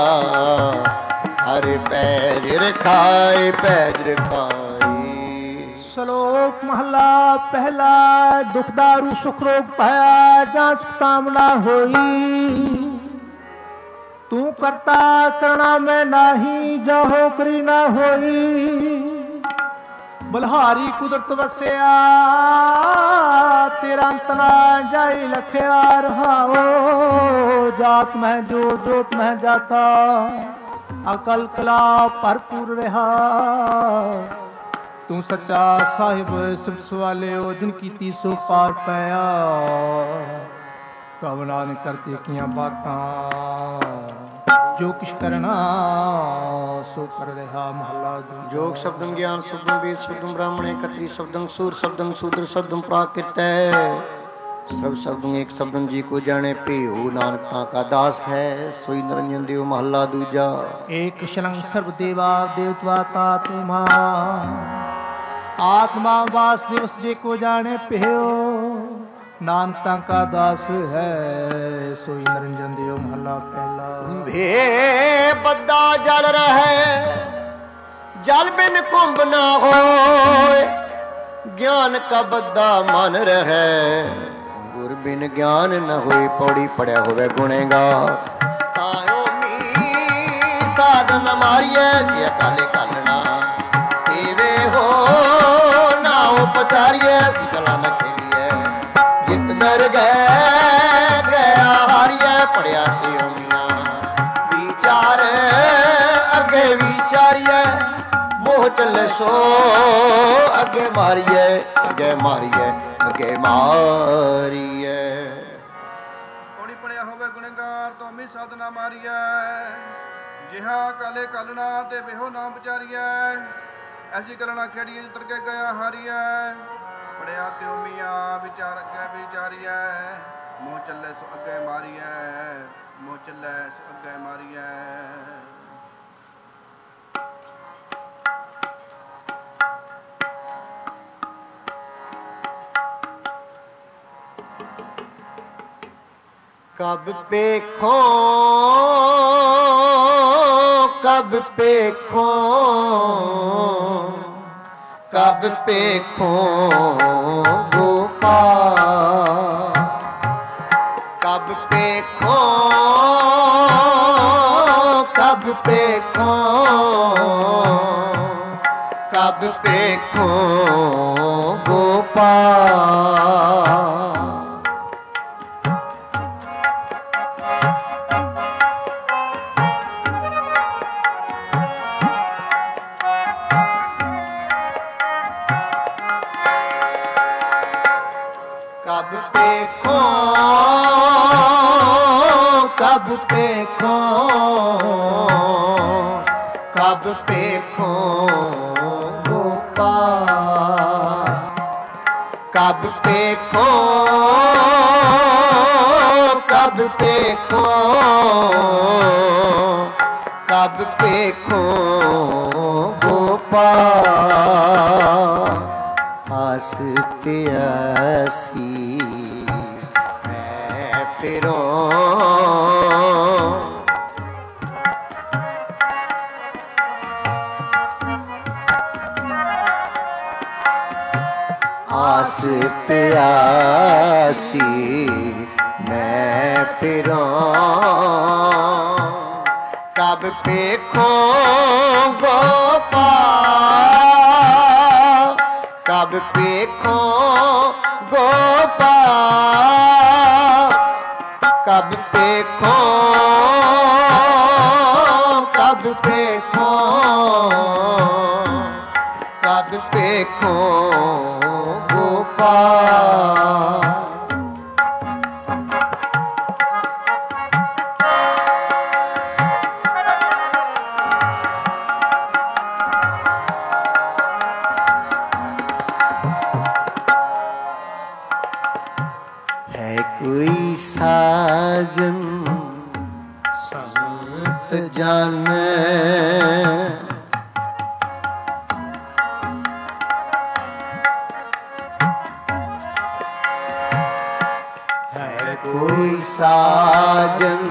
हर पैर रखाए पैर रखाए। ਸ਼ਲੋਕ ਮਹੱਲਾ ਪਹਿਲਾ। ਦੁਖ ਦਾਰੂ ਸੁਖ ਰੋਗ ਪਾਇਆ ਜਾਂ ਸੁਖ ਕਾਮਨਾ ਹੋਈ ਤੂੰ ਕਰਤਾ ਕਰਣਾ ਮੈਂ ਨਾਹੀ ਜੋ ਹੋ ਕਰੀ ਨਾ ਹੋਈ ਬਲਹਾਰੀ ਕੁਦਰਤ ਵਸਿਆ ਤੇਰਾ ਅੰਤ ਨਾ ਜਾਈ ਲਖਿਆ ਰਹਾਓ ਜਾਤ ਮੈਂ ਜੋਤ ਮੈਂ ਜਾਤਾ ਅਕਲ ਕਲਾ ਭਰਪੂਰ ਰਹਾ ਤੂੰ ਸੱਚਾ ਸਾਹਿਬ ਸਿਫਤ ਸਵਾਲਿਓ ਜਿਨ ਕੀਤੀ ਸੋ ਪਾਰ ਪਾਇਆ ਕਵਨਾ ਨੇ ਕਰਤੇ ਕੀਆਂ ਬਾਤਾਂ ਜੋ ਕਿਛ ਕਰਨਾ ਸੋ ਕਰ ਰਿਹਾ ਮਹੱਲਾ जोग शब्दम ज्ञान शब्दम वेद शब्दम ब्राह्मणे कत्री शब्दम सूर शब्दम शूद्र शब्दम प्राकृत सब शब्दम एक शब्दम जी को जाने पेहु नानक का दास है सोई निरंजन देव महला दूजा। एक शलंग सर्व देवा देवत्वा का तुमा आत्मा वास दिवस जे को जाने पेहो ਨਾਨਕਾਂ ਕਾ ਦਾਸ ਹੈ ਸੋਈ ਨਿਰੰਜਨ ਦਿਓ ਮਹਲਾ ਪਹਿਲਾ। ਭੇ ਬੱਦਾ ਜਲ ਰਹਿ ਜਲ ਬਿਨ ਕੁੰਭ ਨਾ ਹੋਏ, ਗਿਆਨ ਕਾ ਬੱਦਾ ਮਨ ਰਹਿ ਗੁਰ ਬਿਨ ਗਿਆਨ ਨ ਹੋਏ। ਪੌੜੀ ਪੜਿਆ ਹੋਵੇ ਗੁਣੇਗਾਰ ਤਾਇਓ ਮੀ ਸਾਧਨ ਮਾਰੀਐ ਜੇ ਕਾਲੇ ਕਾਲਣਾ ਏਵੇ ਹੋ ਨਾ ਉਪਚਾਰੀਐ ਸਿਕਲਾ ਨ ਖੇਲੀਐ ਜਿਤ ਦਰ ਗਏ ਗਿਆ ਹਾਰੀਐ। ਪੜਿਆ ਤੇ ਮੀਆਂ ਵਿਚਾਰ ਅੱਗੇ ਵਿਚਾਰੀਐ ਮੋਹ ਚੱਲੇ ਸੋ ਅੱਗੇ ਮਾਰੀਐ ਅੱਗੇ ਮਾਰੀਐ ਅੱਗੇ ਮਾਰੀਐ। ਪੌੜੀ ਪੜਿਆ ਹੋਵੇ ਗੁਣੇਗਾਰ ਤੋਂ ਮੀ ਸਾਧਨਾ ਮਾਰੀਐ ਜਿਹਾ ਕਾਲੇ ਕਾਲਣਾ ਤੇ ਬਿਹੋ ਨਾ ਵਿਚਾਰੀਐ ਐਸੀ ਕਰਨਾ ਖੇੜੀਏ ਜਿਤਰ ਕੇ ਗਿਆ ਹਾਰੀਐ। ਪੜਿਆ ਤਿਉ ਮੀਆਂ ਵਿਚਾਰ ਅੱਗੇ ਵਿਚਾਰੀਐ ਮੋਹ ਚੱਲੇ ਸੋ ਅੱਗੇ ਮਾਰੀਐ ਮੋਹ ਚੱਲੇ ਸੋ ਅੱਗੇ ਮਾਰੀਐ। कब पेखो कब पेखो कब पेखो गोपाल कब पेखो कब पेखो कब पेखो गोपाल। कब देखो कब देखो कब देखो गोपाल कब देखो कब देखो कब देखो गोपाल। आस प्यासी मैं फिरों आस प्यासी मैं फिरों कब देखो गोपाल कब देखो गोपाल कब देखो कब देखो कब देखो गोपाल। कोई साजन संत जाने है कोई साजन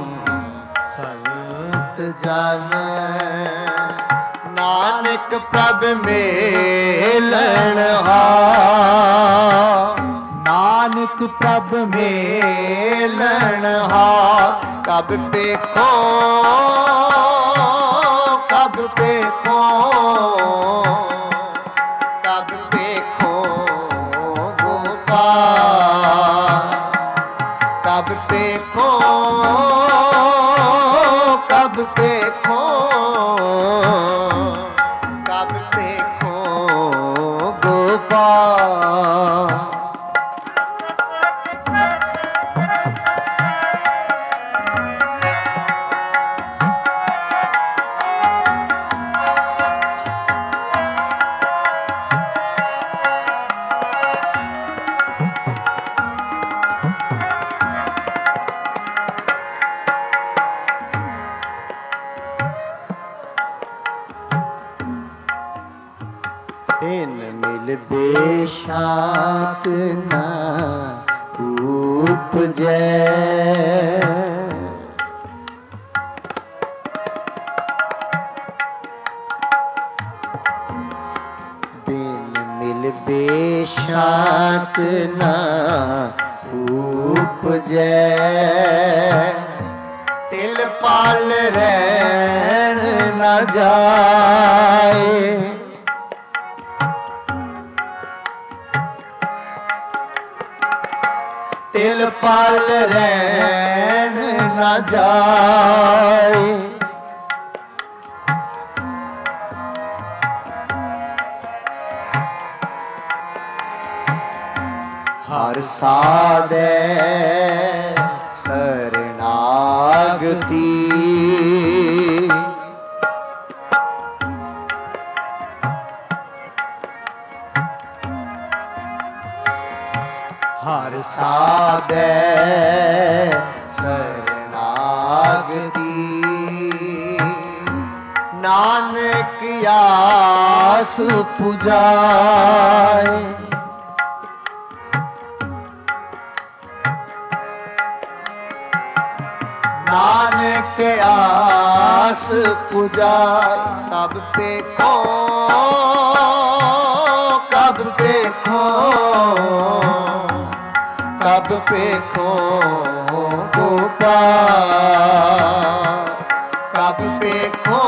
संत जाने नानक प्रभ मेलन हार नानक प्रभ मेलन हार। कब देखो कब देखो कब देखो गोपाल कब देखो कब देखो कब देखो गोपाल। इन मिल बेशात ना ਉਪਜੈ। ਬੇਸ਼ਾਕ ਨਾ ਉਪਜੈ, ਤਿਲ ਪਾਲ ਰਹਿਣ ਨਾ ਜਾਏ। ਤਿਲ ਪਾਲ ਰਹਿਣ ਨਾ ਜਾਏ। ਹਰ ਸਾਧੈ ਸਰਨਾਗਤੀ, ਹਰ ਸਾਧੈ ਸਰਨਾਗਤੀ। ਨਾਨਕ ਆਸ ਪੁਜਾਏ। ਨਾਨਕ ਆਸ ਪੁਜਾਏ। ਕਬ ਪੇਖੋ ਕਬ ਪੇਖੋ ਕਬ ਪੇਖੋ ਗੋਪਾਲ। ਕਬ ਪੇਖੋ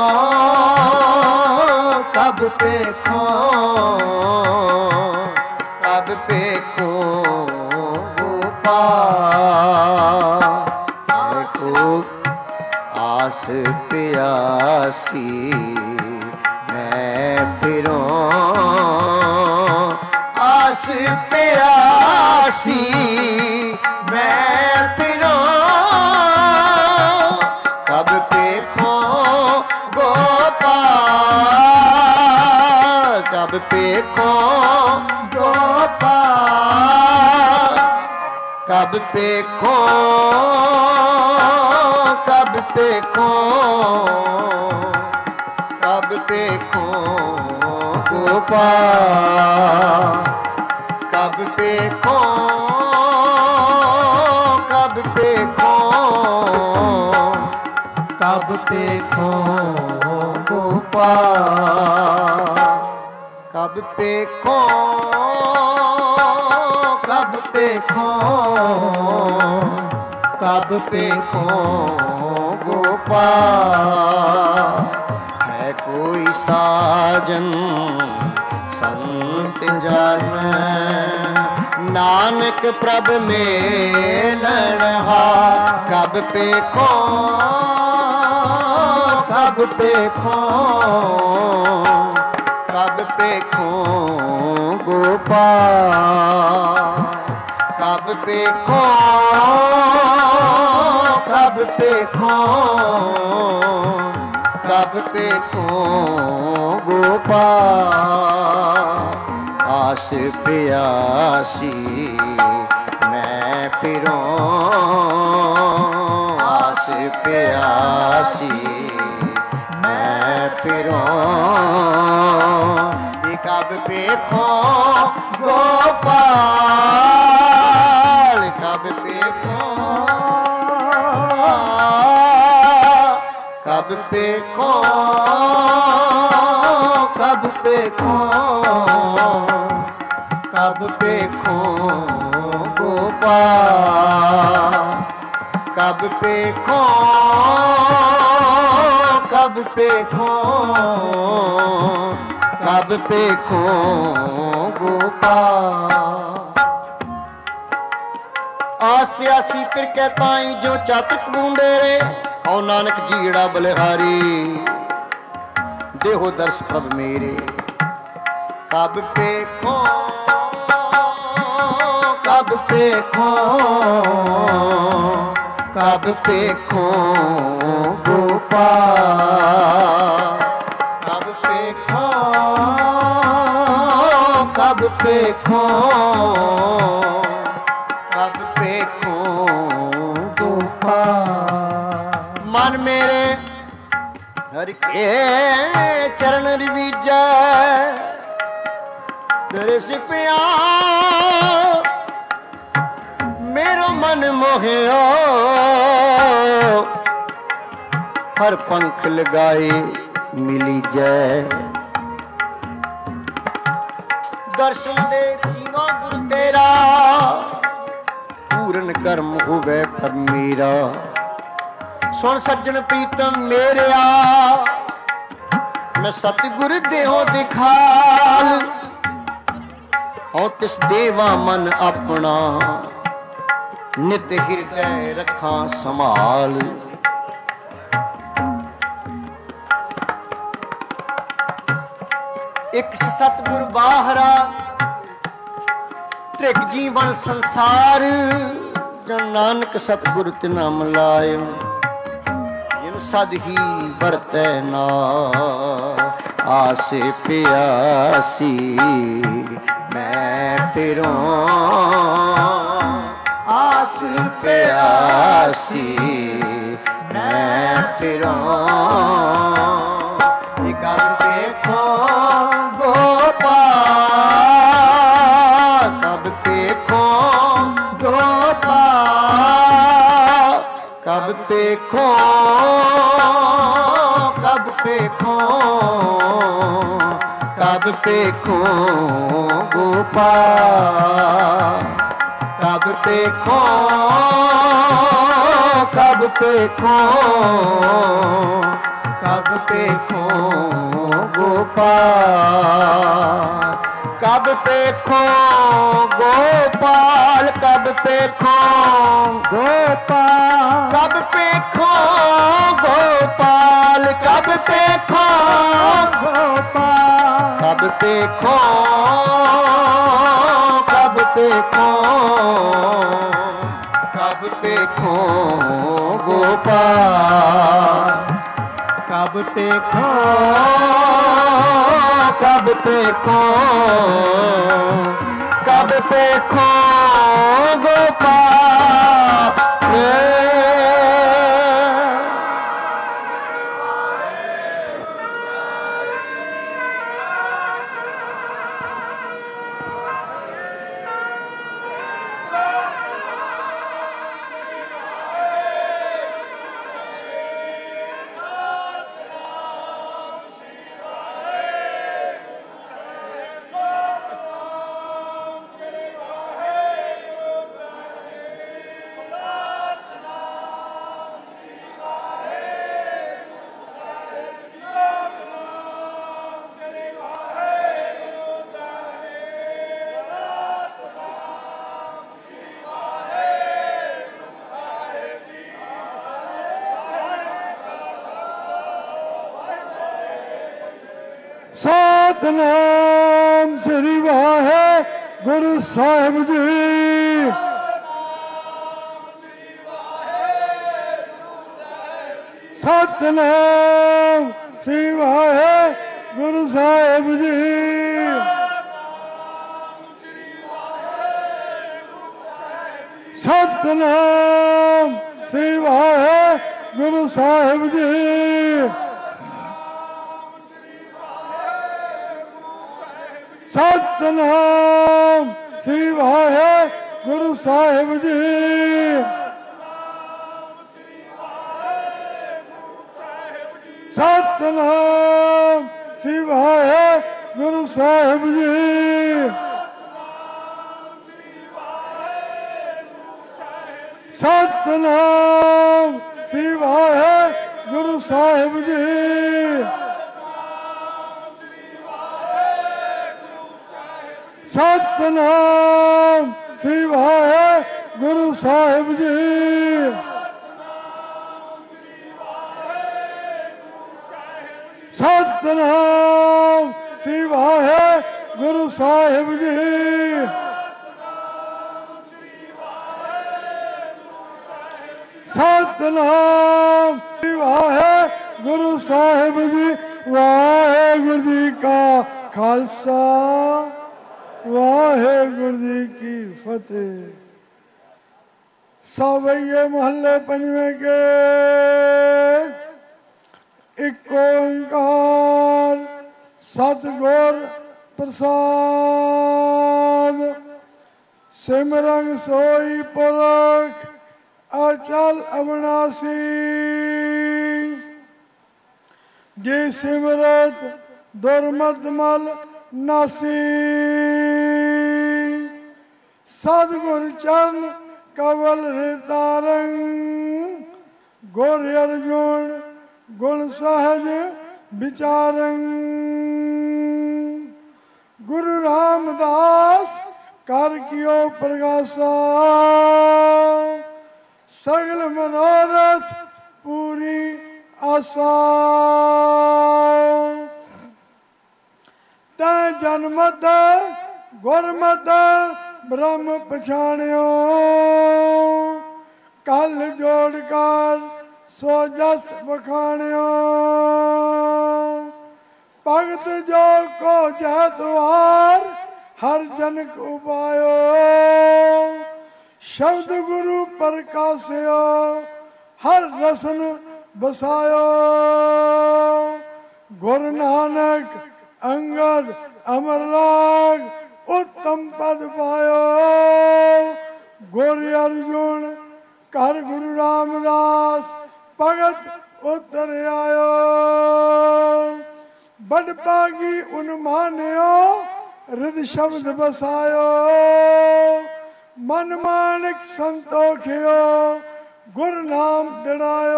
ਕਬ ਪੇਖੋ ਕਬ ਪੇਖੋ ਗੋਪਾਲ। ਆਸ ਪਿਆਸੀ ਮੈਂ ਫਿਰਾਂ, ਆਸ ਪਿਆਸੀ ਮੈਂ ਫਿਰਾਂ। ਕਬ ਪੇਖੋ ਗੋਪਾਲ, ਕਬ ਪੇਖੋ ਗੋਪਾਲ। ਕਬ ਪੇਖੋ ਕਬ ਪੇਖੋ ਕਬ ਪੇਖੋ ਗੋਪਾਲ। ਕਬ ਪੇਖੋ ਕਬ ਪੇਖੋ ਕਬ ਪੇਖੋ ਗੋਪਾਲ। ਕਬ ਪੇਖੋ ਕਬ ਪੇਖੋ ਕਬ ਪੇਖੋ ਗੋਪਾਲ। ਹੈ ਕੋਈ ਸਾਜਨ ਸੰਤ ਜਨ, ਨਾਨਕ ਪ੍ਰਭ ਮੇਲਣ ਹਾਰ। ਕਬ ਪੇਖੋ ਕਬ ਪੇਖੋ ਕਬ ਪੇਖੋ ਗੋਪਾਲ। ਕਬ ਪੇਖੋ ਕਬ ਪੇਖੋ ਕਬ ਪੇਖੋ ਗੋਪਾਲ। ਆਸ ਪਿਆਸੀ ਮੈਂ ਫਿਰਾਂ, ਆਸ ਪਿਆਸੀ ਮੈਂ ਫਿਰਾਂ। ਕਬ ਪੇਖੋ ਗੋਪਾਲ। ਕਬ ਪੇਖੋ ਕਬ ਪੇਖੋ ਕਬ ਪੇਖੋ ਕਬ ਪੇਖੋ ਗੋਪਾਲ। ਕਬ ਪੇਖੋ ਕਬ ਪੇਖੋ ਕਬ ਪੇਖੋ ਗੋਪਾਲ। ਆਸ ਪਿਆਸੀ ਫਿਰ ਕਹਿ ਤਾਈ ਜੋ ਚਾਤਕ ਬੂੰਦੇ ਰੇ। ਔ ਨਾਨਕ ਜੀੜਾ ਬਲਿਹਾਰੀ, ਦੇਹੋ ਦਰਸ ਪ੍ਰਭ ਮੇਰੇ। ਕਬ ਪੇਖੋ ਕਬ ਪੇਖੋ ਕਬ ਪੇਖੋ ਗੋਪਾਲ। ਕਬ ਪੇਖੋ ਕਬ ਪੇਖੋ ਕਬ ਪੇਖੋ ਗੋਪਾਲ। ਮਨ ਮੇਰੇ ਹਰਿ ਕੇ ਚਰਨ ਰਿਵੀਜੈ, ਦਰਸ ਪਿਆਸ मेरो मन मोहियो हर पंख लगाए मिली जय दर्शन दे जीवा गुरु तेरा पूर्ण कर्म होवे पर मेरा सुन सज्जन प्रीतम मेरिया मैं सतगुरु देहो दिखाल हूँ तिस देवा मन अपना नित हृदय रखा संभाल एक सतगुर बाहरा त्रिक जीवन संसार जन नानक सतगुर तिना मिलायो जिन सद ही बरतै ना आसे प्यासी मैं फिरों आस प्यासी मैं फिरों कब देखो गोपाल कब देखो गोपाल कब देखो कब देखो कब देखो गोपाल कब देखो कब देखो कब देखो गोपाल कब देखो गोपाल कब देखो गोपाल कब देखो गोपाल कब देखो गोपाल कब देखो कब देखो कब देखो गोपाल कब देखो कब देखो कब देखो गोपाल सतनाम श्री वाहेगुरु साहिब जी सतनाम श्री वाहेगुरु साहिब जी सतनाम श्री वाहेगुरु साहिब जी सतनाम श्री वाहेगुरु साहिब जी सतनाम श्री वाहेगुरु साहिब जी सतनाम श्री वाहेगुरु साहिब जी सतनाम श्री वाहेगुरु साहिब जी सतनाम श्री वाहेगुरु साहिब जी सतनाम श्री वाहेगुरु साहिब जी वाहेगुरु जी का खालसा वाहेगुरु जी की फतेह। सवैये महल्ले पंजवें के एक ओंकार सतगुर प्रसाद ਸਿਮਰਨ ਸੋਈ ਪੁਰਖ ਅਚਲ ਅਵਨਾਸੀ। ਜੇ ਸਿਮਰਤ ਦੁਰਮਤ ਮਲ ਨਾਸੀ। ਸਤਿਗੁਰ ਚਰਨ ਕਵਲ ਰਿਤਾਰੰ ਗੁਰ ਅਰਜੁਨ ਗੁਣ ਸਹਜ ਵਿਚਾਰੰ। ਗੁਰੂ ਰਾਮਦਾਸ ਕਰ ਕਿਓ ਪ੍ਰਗਾਸਾ ਸਗਲ ਮਨੋਰਥ ਪੂਰੀ ਆਸਾ। ਤੈ ਜਨਮਤ ਗੁਰਮਤ ਬ੍ਰਹਮ ਪਛਾਣਿਓ ਕਲ ਜੋੜ ਕਰ ਸੋ ਜਸ ਵਖਾਣਿਓ। ਭਗਤ ਜੋ ਕੋ ਜੈ ਦੁਆਰ ਹਰ ਜਨਕ ਉਪਾਇਓ। ਸ਼ਬਦ ਗੁਰੂ ਪ੍ਰਕਾਸਿਓ ਹਰ ਰਸਨ ਬਸਾਇਓ। ਗੁਰ ਨਾਨਕ ਅੰਗਦ ਅਮਰ ਲਾਗ ਉੱਤਮ ਪਦ ਪਾਇਓ। ਗੁਰ ਅਰਜੁਨ ਘਰ ਗੁਰੂ ਰਾਮਦਾਸ ਭਗਤ ਉਤਰ ਆਇਓ। ਬੜ ਭਾਗੀ ਉਨ ਮਾਨਿਓ ਰਿਦ ਸ਼ਬਦ ਬਸਾਇਓ। ਮਨ ਮਾਨਿਕ ਸੰਤੋਖਿਓ ਗੁਰ ਨਾਮ ਦਿੜਾਇਓ।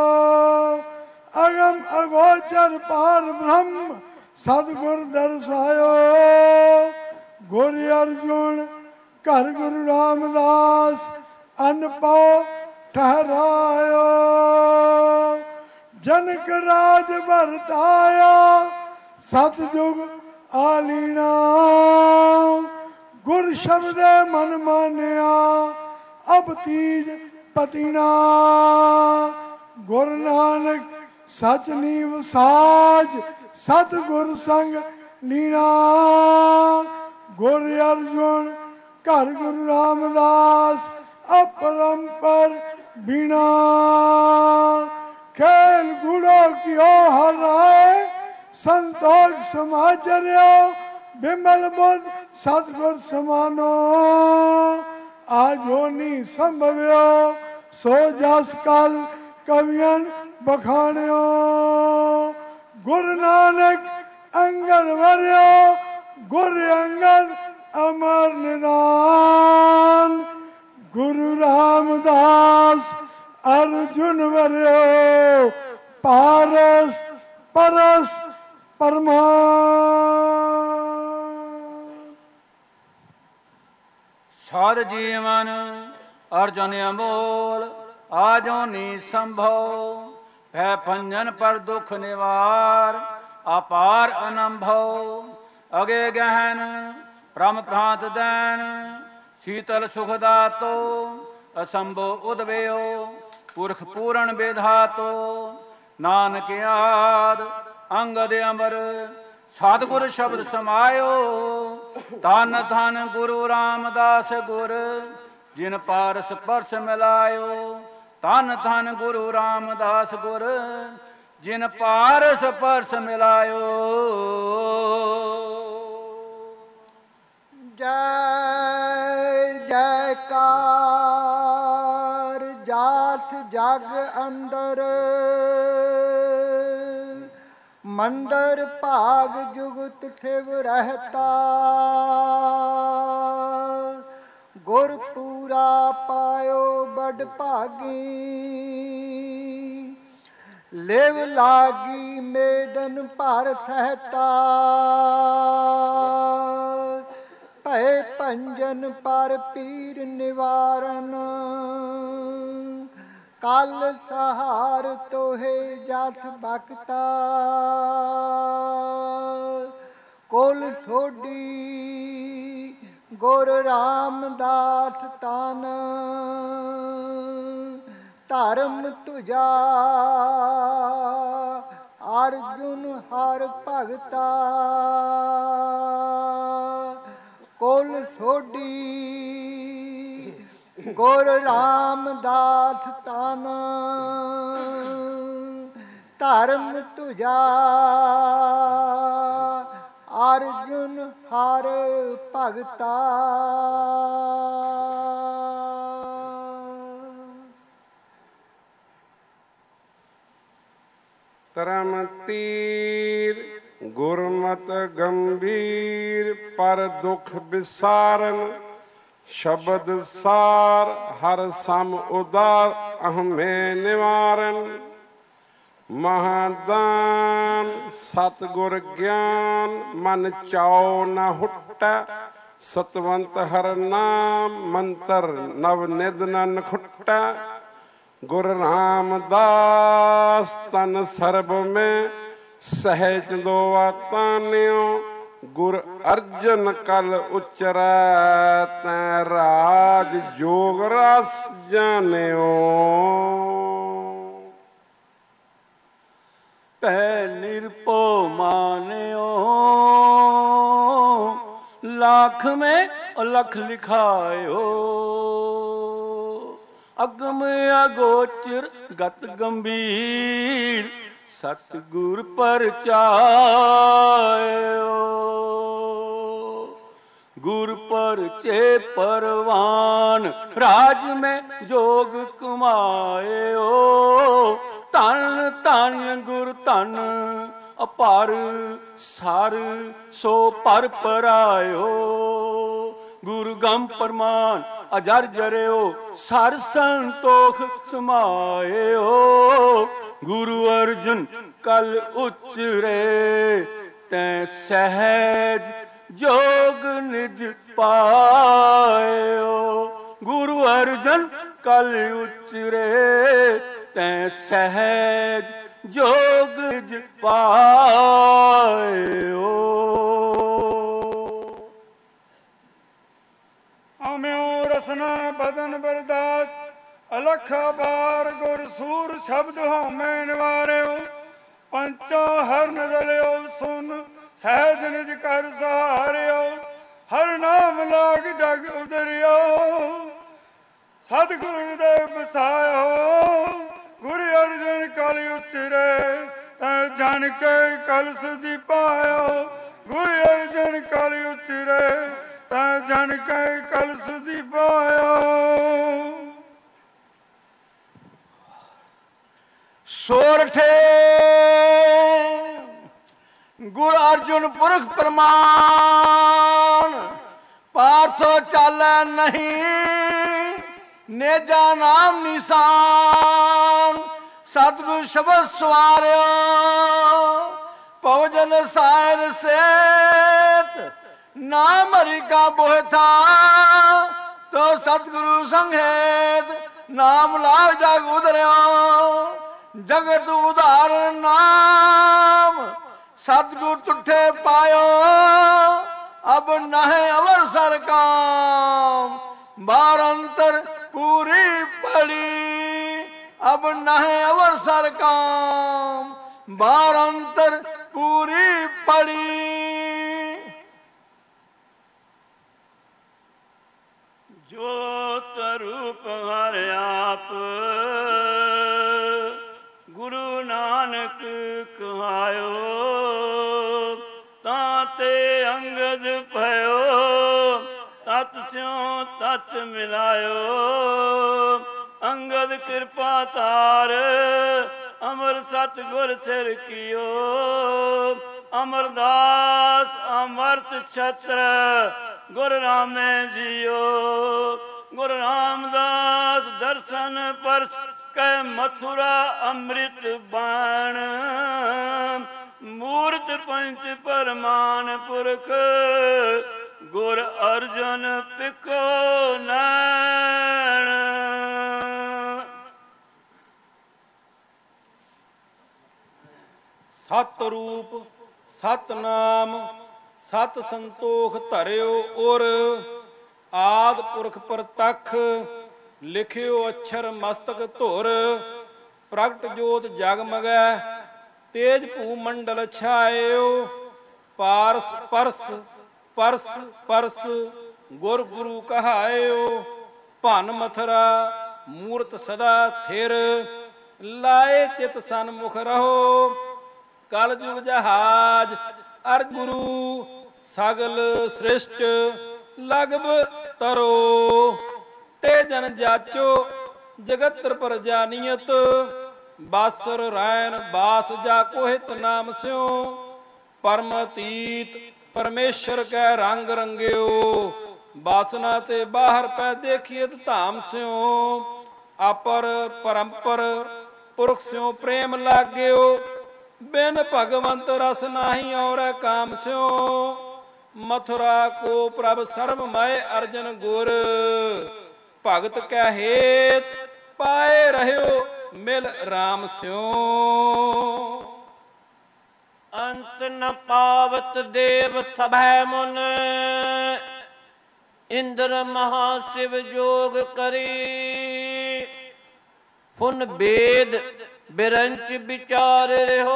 ਅਗਮ ਅਗੋਚਰ ਪਾਰ ਬ੍ਰਹਮ ਸਤਿਗੁਰ ਦਰਸਾਇਓ। ਗੁਰ ਅਰਜੁਨ ਘਰ ਗੁਰੂ ਰਾਮਦਾਸ ਅਨ ਪਉ ਠਹਿਰਾਇਓ। ਜਨਕ ਰਾਜ ਵਰਤਾਇਆ ਸਤਿਜੁਗ ਆਲੀਣਾ। ਗੁਰ ਸ਼ਬਦ ਮਨ ਮਾਨਿਆ ਅਬ ਤੀਜ ਪਤੀਨਾ। ਗੁਰ ਨਾਨਕ ਸਚ ਨੀਵ ਸਾਜ ਸਤਿਗੁਰ ਸੰਗ ਲੀਣਾ। ਗੁਰ ਅਰਜੁਨ ਘਰ ਗੁਰੂ ਰਾਮਦਾਸ ਅਪਰੰਪਰ ਬੀਣਾ। ਖੇਲ ਗੁੜੋ ਕਿਓ ਹਰ ਰਾਏ ਸੰਤੋਖ ਸਮਾਚਰਿਓ। ਬਿਮਲ ਬੁੱਧ ਸਤਿਗੁਰ ਸਮਾਨੋ ਆਜੋ ਨੀ ਸੰਭਵਿਓ। ਸੋ ਜਸ ਕਲ ਕਵੀਆਂ ਬਖਾਣਿਓ। ਗੁਰ ਨਾਨਕ ਅੰਗਦ ਵਰਿਓ ਗੁਰ ਅੰਗਦ ਅਮਰ ਨਿਦਾਨ। ਗੁਰੂ ਰਾਮਦਾਸ ਅਰਜੁਨ ਵਰਿਓ ਪਾਰਸ ਪਰਸ ਪਰਮਾਨ। ਸਾਧ ਜੀਵਨ ਅਰਜਨ ਅਮੋਲ ਆਜੋ ਨੀ ਸੰਭਉ। ਭੈ ਭੰਜਨ ਪਰ ਦੁਖ ਨਿਵਾਰ ਅਪਾਰ ਅਨੰਭਉ। ਅਗੇ ਗਹਿਨ ਪ੍ਰਮ ਪ੍ਰਾਂਤ ਦੈਨ ਸੀਤਲ ਸੁਖ ਦਾਤੋ। ਅਸੰਭੋ ਉਦਵੇਓ ਪੁਰਖ ਪੂਰਨ ਵਿਧਾਤੋ। ਨਾਨਕ ਆਦ ਅੰਗਦ ਅਮਰ ਸਤਿਗੁਰ ਸ਼ਬਦ ਸਮਾਇਓ। ਧੰਨ ਧੰਨ ਗੁਰੂ ਰਾਮਦਾਸ ਗੁਰ ਜਿਨ ਪਾਰਸ ਪਰਸ ਮਿਲਾਇਓ। ਧੰਨ ਧੰਨ ਗੁਰੂ ਰਾਮਦਾਸ ਗੁਰ ਜਿਨ ਪਾਰਸ ਪਰਸ ਮਿਲਾਇਓ। ਜੈ ਜੈਕਾਰ ਜਾਤ ਜਗ ਅੰਦਰ। ਮੰਦਰ ਭਾਗ ਜੁਗਤ ਥਿਵ ਰਹਤਾ। ਗੁਰ ਪੂਰਾ ਪਾਇਓ ਬੜ ਭਾਗੀ। ਲਿਵ ਲਾਗੀ ਮੇਦਨ ਭਰ ਥਹਿਤਾ। ਭੈ ਭੰਜਨ ਪਰ ਪੀਰ ਨਿਵਾਰਨ। ਕਲ ਸਹਾਰ ਤੋਹੇ ਜਥ ਬਖਤਾ। ਕੁਲ ਸੋਢੀ ਗੁਰ ਰਾਮਦਾਸ ਤਨ। ਧਰਮ ਤੁਜਾ ਅਰਜੁਨ ਹਰ ਭਗਤਾ। ਕੁਲ ਸੋਢੀ ਗੁਰ ਰਾਮਦਾਸ ਤਨ। ਧਰਮ ਤੁਜਾ ਅਰਜੁਨ ਹਰ ਭਗਤਾ ਧਰਮ ਤੀਰ ਗੁਰਮਤ ਗੰਭੀਰ ਪਰ ਦੁਖ ਵਿਸਾਰਨ ਸ਼ਬਦ ਸਾਰ ਹਰ ਸਮ ਉਦਾਰ ਅਹਮੇ ਨਿਵਾਰਨ ਮਹਾਦਾਨ ਸਤਿਗੁਰ ਗਿਆਨ ਮਨ ਚਾਉ ਨ ਹੁਟੈ ਸਤਵੰਤ ਹਰ ਨਾਮ ਮੰਤਰ ਨਵ ਨਿਧ ਨ ਖੁਟੈ ਗੁਰ ਰਾਮਦਾਸ ਤਨ ਸਰਬ ਮੈਂ ਸਹਿਜ ਦੋਆ ਤਾਨਿਓ ਗੁਰ ਅਰਜਨ ਕਲ ਉਚਰੈ ਤੈ ਰਾਜ ਜੋਗ ਰਸ ਜਾਣਿਓ ਤੈ ਨਿਰਭਉ ਮਾਨਿਓ ਲੱਖ ਮੈਂ ਅਲਖ ਲਿਖਾਇਓ ਅਗਮ ਅਗੋਚਰ ਗਤ ਗੰਭੀਰ ਸਤਿਗੁਰ ਪਰਚਾਇਓ ਗੁਰ ਪਰਚੇ ਪਰਵਾਨ ਰਾਜ ਮੈਂ ਜੋਗ ਕਮਾਇਓ ਧਨ ਧਨ ਗੁਰ ਧਨ ਅਪਾਰ ਸਰ ਸੋ ਪਰ ਪਰਾਇਓ ਗੁਰੂ ਗੰਮ ਪਰਮਾਨ ਅਜਰ ਜਰਿਓ ਸਰ ਸੰਤੋਖ ਸਮਾਇਓ ਗੁਰੂ ਅਰਜੁਨ ਕਲ ਉਚਰੇ ਤੈ ਸਹਿਜ ਜੋਗ ਨਿਜ ਪਾਇਓ ਗੁਰੂ ਅਰਜੁਨ ਕਲ ਉਚਰੇ ਤੈ ਸਹਿਜ ਜੋਗ ਨਿਜ ਪਾਇਓ ਆਮਿਓ ਰਸਨਾ ਬਦਨ ਬਰਦਾਤ ਅਲਖ ਬਾਰ ਗੁਰ ਸੂਰ ਸ਼ਬਦ ਹਉਮੈ ਨਿਵਾਰਿਓ ਪੰਚੋ ਹਰਨ ਦਲਿਓ ਸੁਨ ਸਹਿਜ ਨਿਜ ਕਰ ਸਹਾਰਿਓ ਹਰ ਨਾਮ ਲਾਗ ਜਗ ਉਦਰਿਓ ਸਤਿਗੁਰ ਦੇ ਬਸਾਇਓ ਗੁਰ ਅਰਜਨ ਕਲ ਉਚਰੇ ਤੈ ਜਨ ਕੇ ਕਲਸ ਦੀ ਪਾਇਓ ਗੁਰ ਅਰਜਨ ਕਲ ਉਚਰੇ ਤੈ ਜਨ ਕੇ ਕਲਸ ਦੀ ਪਾਇਓ ਸੋਰਠੇ ਗੁਰ ਅਰਜੁਨ ਪੁਰਖ ਪ੍ਰਮਾਨ ਪਾਰਥੋ ਚਾਲੈ ਨਹੀਂ ਨੇਜਾ ਨਾਮ ਨਿਸ਼ਾਨ ਸਤਿਗੁਰ ਸ਼ਬਦ ਸਵਾਰਿਓ ਭੋਜਨ ਸਾਇਰ ਸੇਤ ਨਾਮ ਹਰਿ ਕਾ ਬੋਹਿਥਾ ਤੋ ਸਤਿਗੁਰੂ ਸੰਘੇਤ ਨਾਮ ਲਾਗ ਜਗ ਉਧਰਿਓ ਜਗਤ ਉਧਾਰਨ ਨਾਮ ਸਤਿਗੁਰ ਤੁਠੇ ਪਾਇਓ ਅਬ ਨਹਿ ਅਵਰ ਸਰ ਕਾਮ ਬਾਰ ਅੰਤਰ ਪੂਰੀ ਪੜੀ ਅਬ ਨਹਿ ਅਵਰ ਸਰ ਕਾਮ ਬਾਰ ਅੰਤਰ ਪੂਰੀ ਪੜੀ ਜੋਤ ਰੂਪ ਹਰ ਆਪ ਗੁਰੂ ਨਾਨਕ ਕਹਾਇਓ ਤਾਂ ਤੇ ਅੰਗਦ ਭਇਓ ਤਤ ਸਿਉ ਤਤ ਮਿਲਾਇਓ ਅੰਗਦ ਕਿਰਪਾ ਧਾਰ ਅਮਰ ਸਤ ਗੁਰ ਥਿਰ ਕੀਓ ਅਮਰਦਾਸ ਅਮਰਤ ਛਤਰ ਗੁਰ ਰਾਮੇ ਜੀਓ ਗੁਰੂ ਰਾਮਦਾਸ ਦਰਸ਼ਨ ਪਰਸ ਕੈ ਮਥੁਰਾ ਅੰਮ੍ਰਿਤ ਬਾਣ ਮੂਰਤ ਪੰਚ ਪਰਮਾਨ ਪੁਰਖ ਗੁਰ ਅਰਜਨ ਪਿਖੋ ਨੈਣ ਸਤ ਰੂਪ ਸਤ ਨਾਮ ਸਤ ਸੰਤੋਖ ਧਰਿਓ ਔਰ ਆਦ ਪੁਰਖ ਪ੍ਰਤੱਖ ਲਿਖਿਓ ਅਛਰ ਮਸਤਕ ਧੁਰ ਪ੍ਰਗਟ ਜੋਤ ਜਗਮਗੈ ਤੇਜ ਭੂ ਮੰਡਲ ਛਾਇਓ ਪਾਰਸ ਪਰਸ ਪਰਸ ਪਰਸ ਗੁਰ ਗੁਰੂ ਕਹਾਇਓ ਭਨ ਮਥਰਾ ਮੂਰਤ ਸਦਾ ਥਿਰ ਲਾਏ ਚਿਤ ਸਨਮੁਖ ਰਹੋ ਕਲ ਜੁਗ ਜਹਾਜ ਅਰ ਗੁਰੂ ਸਗਲ ਸ੍ਰਿਸ਼ਟ ਲਗਭ ਤਰੋ। ਤੇ ਜਨ ਜਾਚੋ ਜਗਤਰ ਪ੍ਰਜਾਨੀਅਤ, ਬਾਸਰ ਰੈਨ ਬਾਸ ਜਾ ਕੋਹਿਤ ਨਾਮ ਸਿਓ। ਪਰਮ ਅਤੀਤ ਪਰਮੇਸ਼ਰ ਕੈ ਰੰਗ ਰੰਗਿਓ, ਬਾਸਨਾ ਤੇ ਬਾਹਰ ਪੈ ਦੇਖੀਤ ਧਾਮ ਸਿਓ। ਆਪਰ ਪਰੰਪਰ ਪੁਰਖ ਸਿਓ ਪ੍ਰੇਮ ਲਾਗਿਓ, ਬਿਨ ਭਗਵੰਤ ਰਸ ਨਾਹੀ ਔਰੈ ਕਾਮ ਸਿਓ। ਮਥੁਰਾ ਕੋ ਪ੍ਰਭ ਸਰਬ ਮੈ ਅਰਜਨ ਗੁਰ, ਭਗਤ ਕੈ ਹੇਤ ਪਾਏ ਰਹਿਓ ਮਿਲ ਰਾਮ ਸਿਓ। ਅੰਤ ਨ ਪਾਵਤ ਦੇਵ ਸਭੈ ਮੁਨ, ਇੰਦਰ ਮਹਾ ਸ਼ਿਵ ਜੋਗ ਕਰੀ। ਪੁਨ ਬੇਦ ਬਿਰੰਚ ਵਿਚਾਰ ਰਿਹੋ,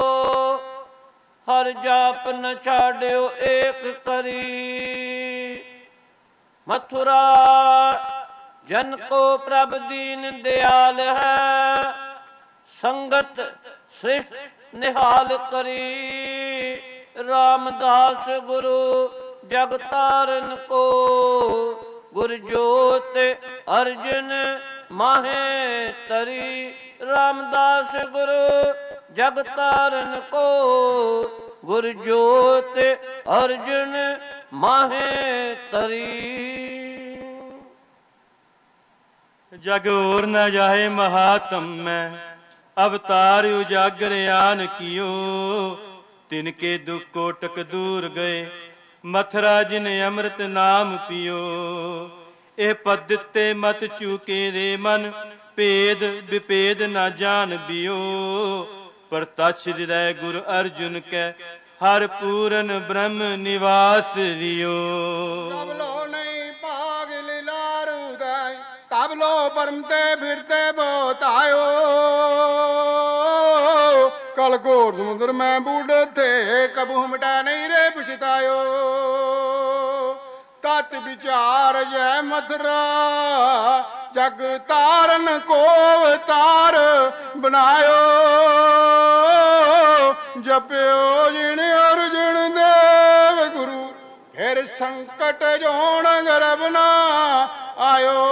ਹਰ ਜਾਪ ਨ ਛਾੜਿਓ ਏਕ ਕਰੀ। ਮਥੁਰਾ ਜਨ ਕੋ ਪ੍ਰਭ ਦੀਨ ਦਿਆਲ ਹੈ, ਸੰਗਤ ਸ੍ਰਿਸ਼ਟ ਨਿਹਾਲ ਕਰੀ। ਰਾਮਦਾਸ ਗੁਰੂ ਜਗ ਤਾਰਨ ਕੋ, ਗੁਰ ਜੋਤ ਅਰਜਨ ਮਾਹੇ ਤਰੀ। ਰਾਮਦਾਸ ਗੁਰੂ ਜਗ ਤਾਰਨ ਕੋ, ਗੁਰ ਜੋਤ ਅਰਜਨ ਮਾਹੇ ਤਰੀ। ਜਗ ਹੋਰ ਨ ਜਾਹੇ ਮਹਾਤਮ ਮੈਂ, ਅਵਤਾਰ ਉਜਾਗਰ ਆਨ ਕੀਓ। ਤਿਨਕੇ ਦੁਖ ਕੋਟਕ ਦੂਰ ਗਏ, ਮਥੁਰਾ ਜਿਨ ਅੰਮ੍ਰਿਤ ਨਾਮ ਪੀਓ। ਇਹ ਪਦ ਦਿੱਤੇ ਮਤ ਚੂਕੇ ਦੇ ਮਨ, ਭੇਦ ਵਿਭੇਦ ਨਾ ਜਾਣ ਬਿਓ। ਪ੍ਰਤਛ ਦਿਦੈ ਗੁਰ ਅਰਜੁਨ ਕੈ, ਹਰ ਪੂਰਨ ਬ੍ਰਹਮ ਨਿਵਾਸ ਦਿਓ। ਤਬ ਲੋ ਨਹੀਂ ਭਾਗ ਲੀਲਾਰੂ ਦੈ, ਤਬ ਲੋ ਪਰਮ ਤੇ ਫਿਰਤੇ ਬਹੁਤ ਆਇਓ। ਕਲ ਘੋਰ ਸਮੁੰਦਰ ਮੈਂ ਬੂਢ ਥੇ, ਕਬੂ ਮਿਟਾ ਨਹੀਂ ਰੇ ਪਛਤਾਇਓ। ਤਤ ਵਿਚਾਰ ਜੈ ਮਥੁਰਾ, ਜਗ ਤਾਰਨ ਕੋ ਅਵਤਾਰ ਬਣਾਇਓ। ਜਪਿਓ ਜਿਣ ਅਰਜੁਨ ਦੇਵ ਗੁਰੂ, ਫਿਰ ਸੰਕਟ ਜੋਣ ਗਰਭ ਨਾ ਆਇਓ।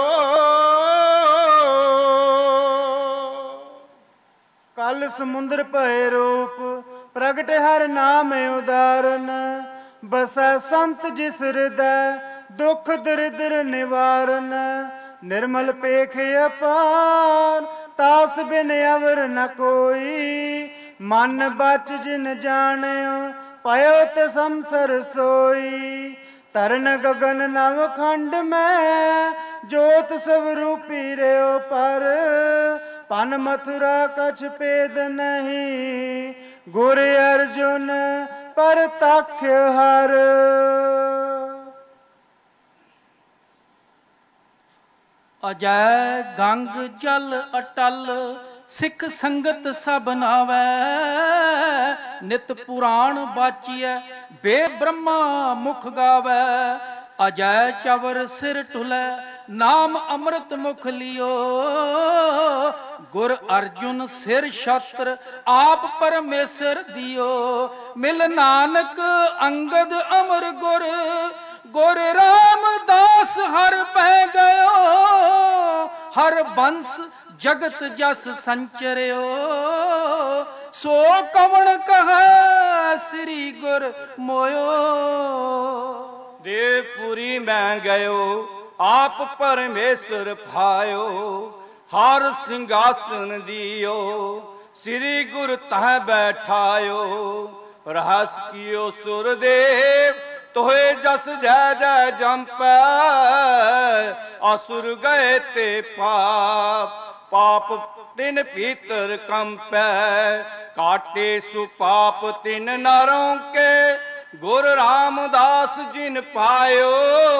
ਕਲ ਸਮੁੰਦਰ ਭਏ ਰੂਪ, ਪ੍ਰਗਟ ਹਰ ਨਾਮ ਉਦਾਰਨ। ਬਸੈ ਸੰਤ ਜਿਸ ਹਿਰਦੈ, ਦੁਖ ਦਰਿਦ੍ਰ ਨਿਵਾਰਨ। ਨਿਰਮਲ ਪੇਖ ਅਪਾਰ, ਤਾਸ ਬਿਨ ਅਵਰ ਨ ਕੋਈ। ਮਨ ਬਚ ਜਿਨ ਜਾਣਿਓ, ਪਇਓ ਤੇ ਸੰਸਰ ਸੋਈ। ਤਰਨ ਗਗਨ ਨਵ ਖੰਡ ਮੈਂ, ਜੋਤ ਸਭ ਰੂਪੀ ਰਿਓ ਪਰ। ਪਨ ਮਥੁਰਾ ਕਛ ਭੇਦ ਨਹੀਂ, ਗੁਰ ਅਰਜੁਨ ਪਰਤਖ ਹਰ। ਅਜੈ ਗੰਗ ਜਲ ਅਟਲ, ਸਿੱਖ ਸੰਗਤ ਸਭ ਨਾਵੈ। ਨਿਤ ਪੁਰਾਣ ਬਾਚੀਐ, ਵੇਦ ਬ੍ਰਹਮਾ ਮੁਖ ਗਾਵੈ। ਅਜੈ ਚਵਰ ਸਿਰ ਢੁਲੈ, ਨਾਮ ਅੰਮ੍ਰਿਤ ਮੁਖ ਲਿਓ। ਗੁਰ ਅਰਜੁਨ ਸਿਰ ਛਤਰ, ਆਪ ਪਰਮੇਸ਼ਰ ਦਿਓ। ਮਿਲ ਨਾਨਕ ਅੰਗਦ ਅਮਰ ਗੁਰ, ਗੁਰ ਰਾਮਦਾਸ ਹਰ ਪੈ ਗਇਓ। ਹਰ ਬੰਸ ਜਗਤ ਜਸ ਸੰਚਰਿਓ, ਸੋ ਕਵਣ ਕਹੈ ਸ੍ਰੀ ਗੁਰ ਮੋਇਓ। ਦੇਵਪੁਰੀ ਮੈਂ ਗਇਓ, ਆਪ ਪਰਮੇਸ਼ਰ ਭਾਇਓ। ਹਰ ਸਿੰਘਾਸਨ ਦਿਓ, ਸ੍ਰੀ ਗੁਰ ਤਹ ਬੈਠਾਇਓ। ਰਹਸ ਕੀਓ ਸੁਰਦੇਵ, ਤੋਹੇ ਜਸ ਜੈ ਜੈ ਜੰਪੈ। ਅਸੁਰ ਗਏ ਤੇ ਪਾਪ, ਪਾਪ ਤਿਨ ਭੀਤਰ ਕੰਪੈ। ਕਾਟੇ ਸੁਪਾਪ ਤਿਨ ਨਰੋਂ ਕੇ, ਗੁਰ ਰਾਮਦਾਸ ਜਿਨ ਪਾਇਓ।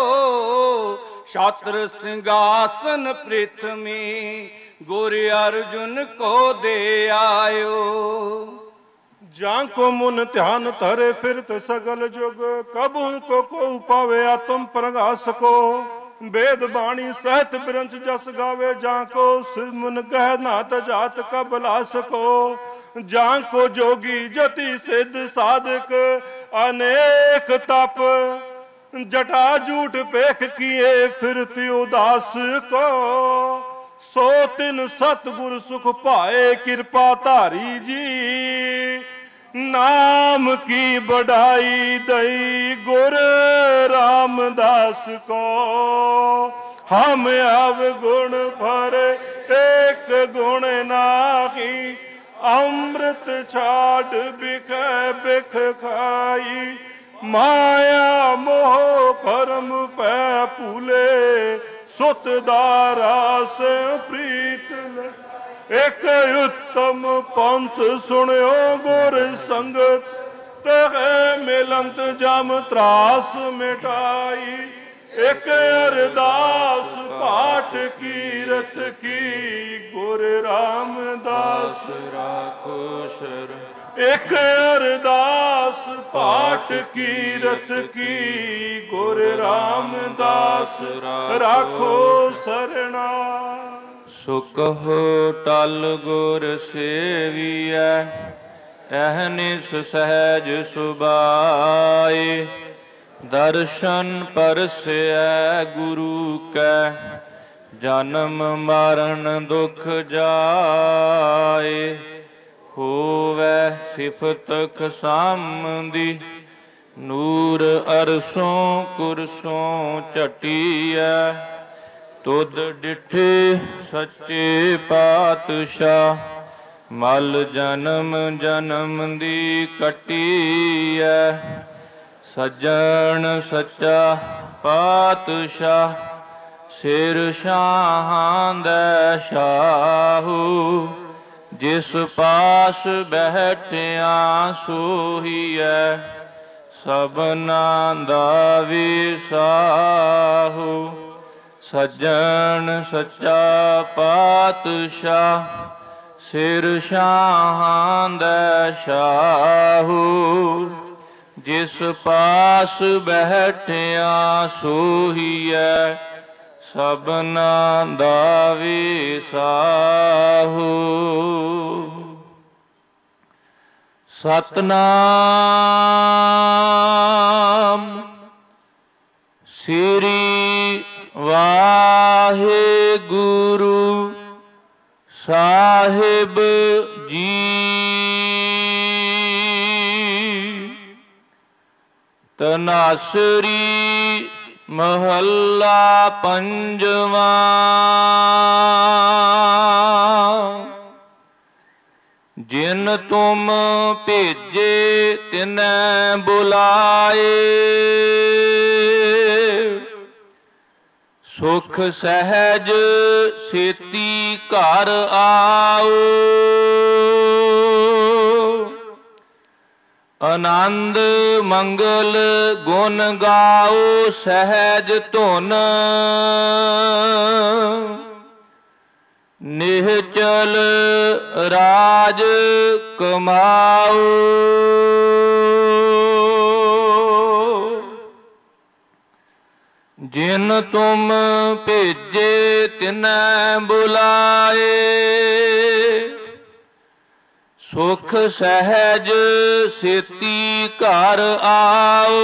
ਛਤਰ ਸਿੰਘਾਸਨ ਪ੍ਰਿਥਮੀ, ਗੁਰ ਅਰਜੁਨ ਕੋ ਦੇ ਆਇਓ। ਜਾਂ ਕੋ ਮੁਨ ਧਿਆਨ ਧਰੇ ਫਿਰਤ ਸਗਲ ਜੁਗ, ਕਬੂ ਕੋ ਪਾਵੇ ਆਤਮ ਪ੍ਰਗਾਸ ਕੋ। वेद बाणी सहत बिरंच जस गावे, जाको सिमन कह नात जात कब लास को। ਜਾਂ ਕੋ ਜੋਗੀ ਜਤੀ ਸਿੱਧ ਸਾਧਕ ਅਨੇਕ ਤਪ जटा जूठ पेख किए फिरती उदास को सो तिन सतगुर सुख पाए कृपा धारी जी नाम की बढ़ाई दई गुर रामदास को हम अवगुण भरे एक गुण नाही अमृत छाड़ बिख बिख खाई माया मोह भरम पै भूले सुत दारास प्रीत एक उत्तम पंथ सुनियो गुर संगत तह मिलंत जम त्रास मिटाई एक अरदास पाठ कीरत की गुर रामदास राखो शरण एक अरदास पाठ कीरत की गुर रामदास राखो सरना सुख टल गुर सेविया अहनिस सहज सुबाए दर्शन परसै गुरु कै जन्म मरण दुख जाए होवै सिफत खसामदी नूर अरसों कुरसों झटिया तुद डिठे सच्चे पातशाह मल जन्म जन्म दी कटिया सज्जन सच्चा पातशाह सिर शाहां दै शाहू जिस पास बैठिया सोहीए सबना दा विसाहू सज्जन सच्चा पातशाह सिर शाहां दै शाहू जिस पास बैठिया सोहीए सबना दा विसाहू सतनाम श्री वाहेगुरु साहिब जी तनासरी महला पंजवा जिन तुम भेजे तिनै बुलाए सुख सहज सेती घर आओ आनंद मंगल गुण गाओ सहज धुन निहचल राज कमाओ जिन तुम भेजे तिनै बुलाए सुख सहज सेती घर आओ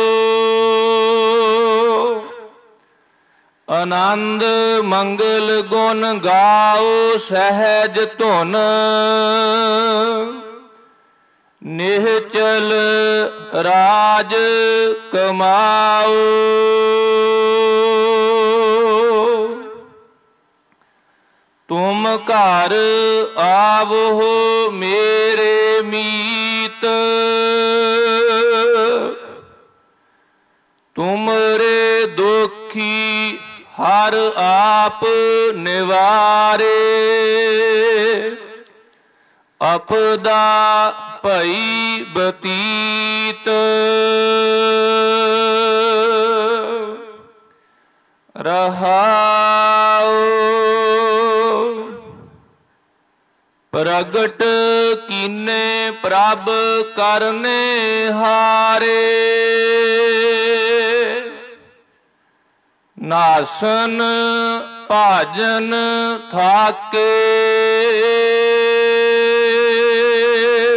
आनंद मंगल गुण गाओ सहज धुन निहचल राज कमाओ तुम घर आवो मेरे मीत तुमरे दुखी हर आप निवारे अपदा भई बतीत रहाओ प्रगट कीने प्रभ करने हारे नासन भाजन थाके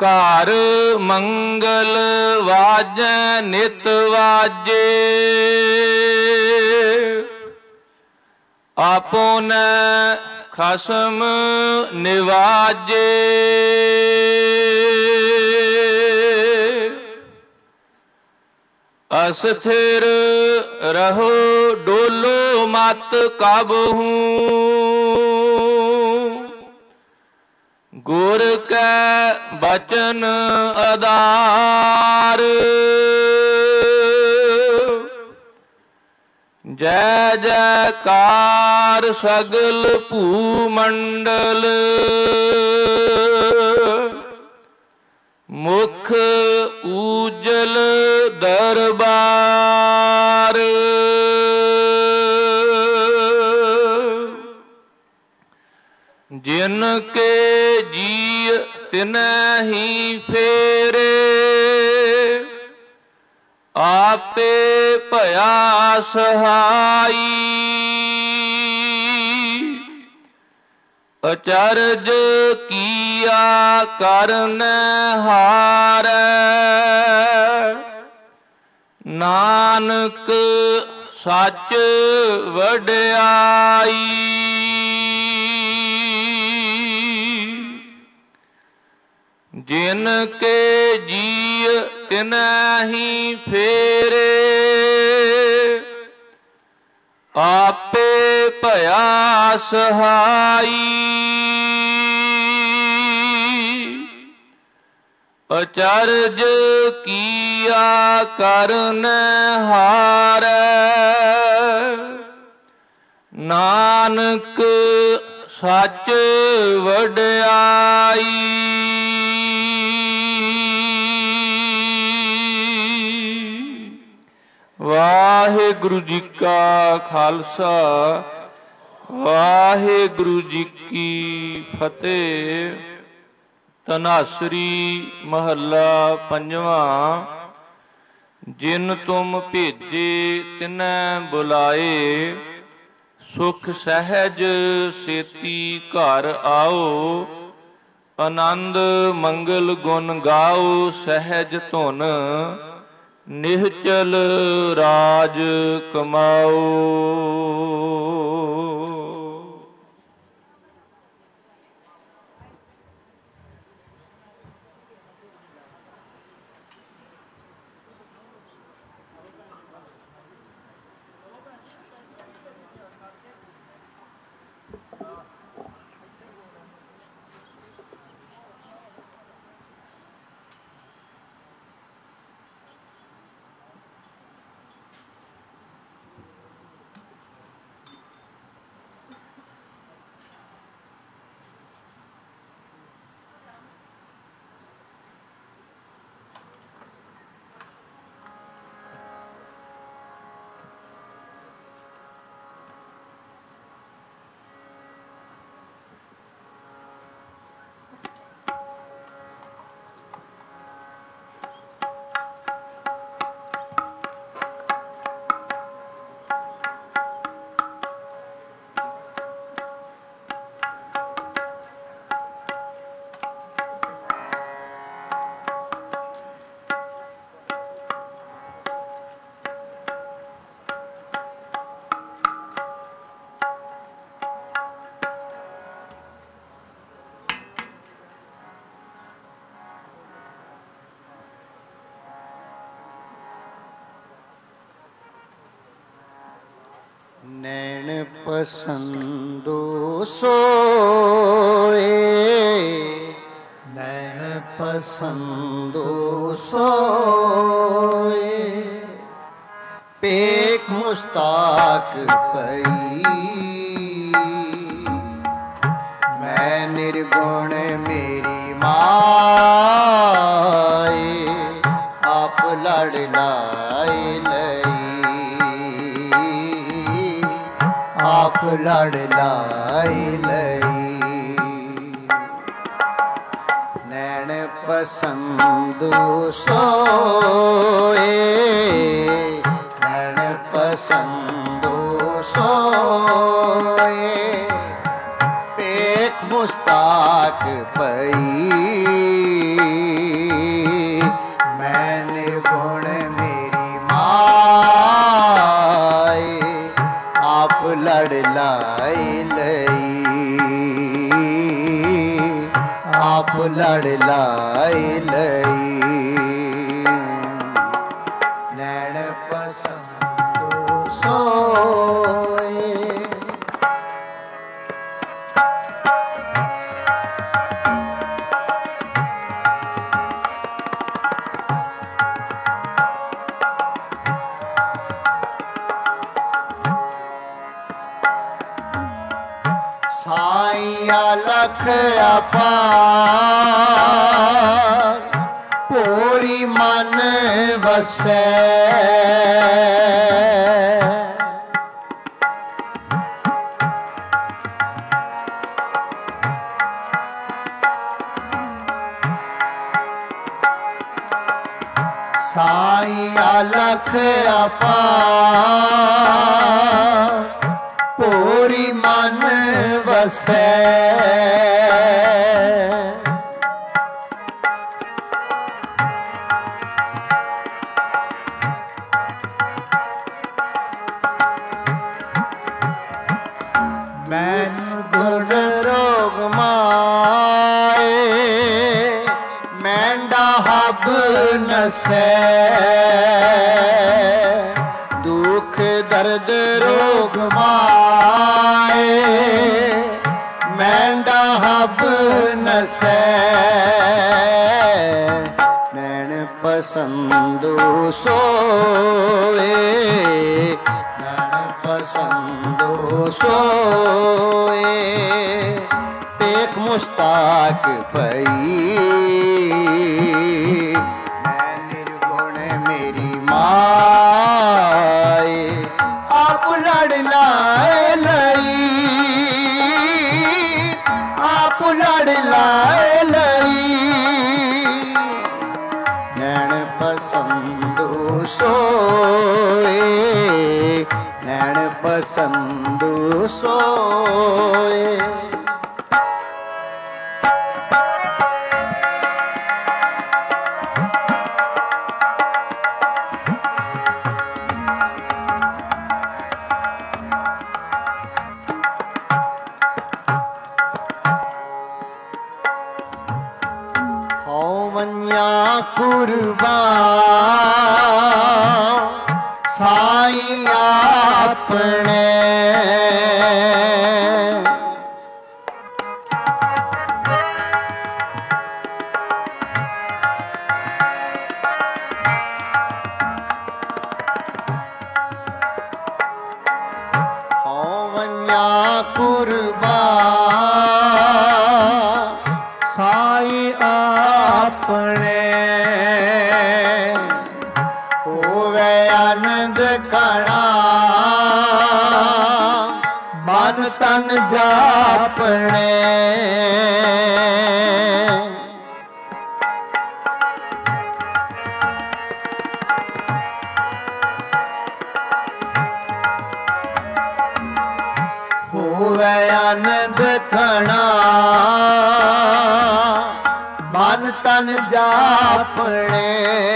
ਘਰ ਮੰਗਲ ਵਾਜੈ ਨਿਤ ਵਾਜੇ, ਆਪੋਨੈ ਖਸਮ ਨਿਵਾਜੇ। ਅਸਥਿਰ ਰਹੋ ਡੋਲੋ ਮਤ ਕਬਹੂ, ਗੁਰ ਕੈ ਬਚਨ ਆਧਾਰ। ਜੈ ਜੈਕਾਰ ਸਗਲ ਭੂਮੰਡਲ, ਮੁਖ ਊਜਲ ਦਰਬਾਰ। ਜਿਨ ਕੇ ਜੀ ਤਿਨਹਿ ਫੇਰੇ, ਆਪੇ ਭਇਆ ਸਹਾਈ। ਅਚਰਜ ਕੀਆ ਕਰਨ ਹਾਰੈ, ਨਾਨਕ ਸੱਚ ਵਡਿਆਈ। ਜਿਨ ਕੇ ਜੀ ਤਿਨਹਿ ਫੇਰੇ, ਆਪੇ ਭਇਆ ਸਹਾਈ। ਅਚਰਜ ਕੀਆ ਕਰਨ ਹਾਰੈ, ਨਾਨਕ ਸੱਚ ਵਡਿਆਈ। ਵਾਹਿਗੁਰੂ ਜੀ ਕਾ ਖਾਲਸਾ, ਵਾਹਿਗੁਰੂ ਜੀ ਕੀ ਫਤਿਹ। ਧਨਾਸਰੀ ਮਹੱਲਾ ਪੰਜਵਾਂ। ਜਿਨ ਤੁਮ ਭੇਜੇ ਤਿਨੈ ਬੁਲਾਏ, ਸੁਖ ਸਹਿਜ ਸੇਤੀ ਘਰ ਆਓ। ਆਨੰਦ ਮੰਗਲ ਗੁਣ ਗਾਓ, ਸਹਿਜ ਧੁਨ ਨਿਹਚਲ ਰਾਜ ਕਮਾਓ। ਨੈਣ ਪਸੰਦੋ ਸੋਏ, ਨੈਣ ਪਸੰਦੋ ਸੋਏ। ਪੇਖ ਮੁਸਤਾਕ ਪਈ, ਮੈਂ ਨਿਰਗੁਣ ਮੇਰੀ ਮਾਏ। ਆਪ ਲੜ ਲਾਏ ਆਪ ਲੜ ਲਾਈ ਲਈ। ਨੈਣ ਪਸੰਦ ਸੋਏ, ਨੈਣ ਪਸੰਦ ਸੋਏ। ਪੇਖ ਮੁਸਤਾਕ ਪਈ, निर्गुण मेरी माए आप लड़ लाई लई आप लड़ लाई लई नैन पसंद सोए साईं लख अपार पूरी मन वसै साईं लख अपार पूरी मन वसै मैन गुण रोग माए मैंडा हब नसै दुख दर्द रोग माए मैंडा हब नसै नैन पसंदो सोए नैन पसंदो सोए टेक मुस्ताक पई मैं निर्गुण मेरी माए आप लड़ लाए लई आप लड़ लाए लई नैन पसंदो सोए नैन पसंदो सोए कुर्बान साईं अपने होवन्या कुर्बान साईं अपने होवे आनंद कणा मन तन जापने होवे आनंद कणा मन तन जापने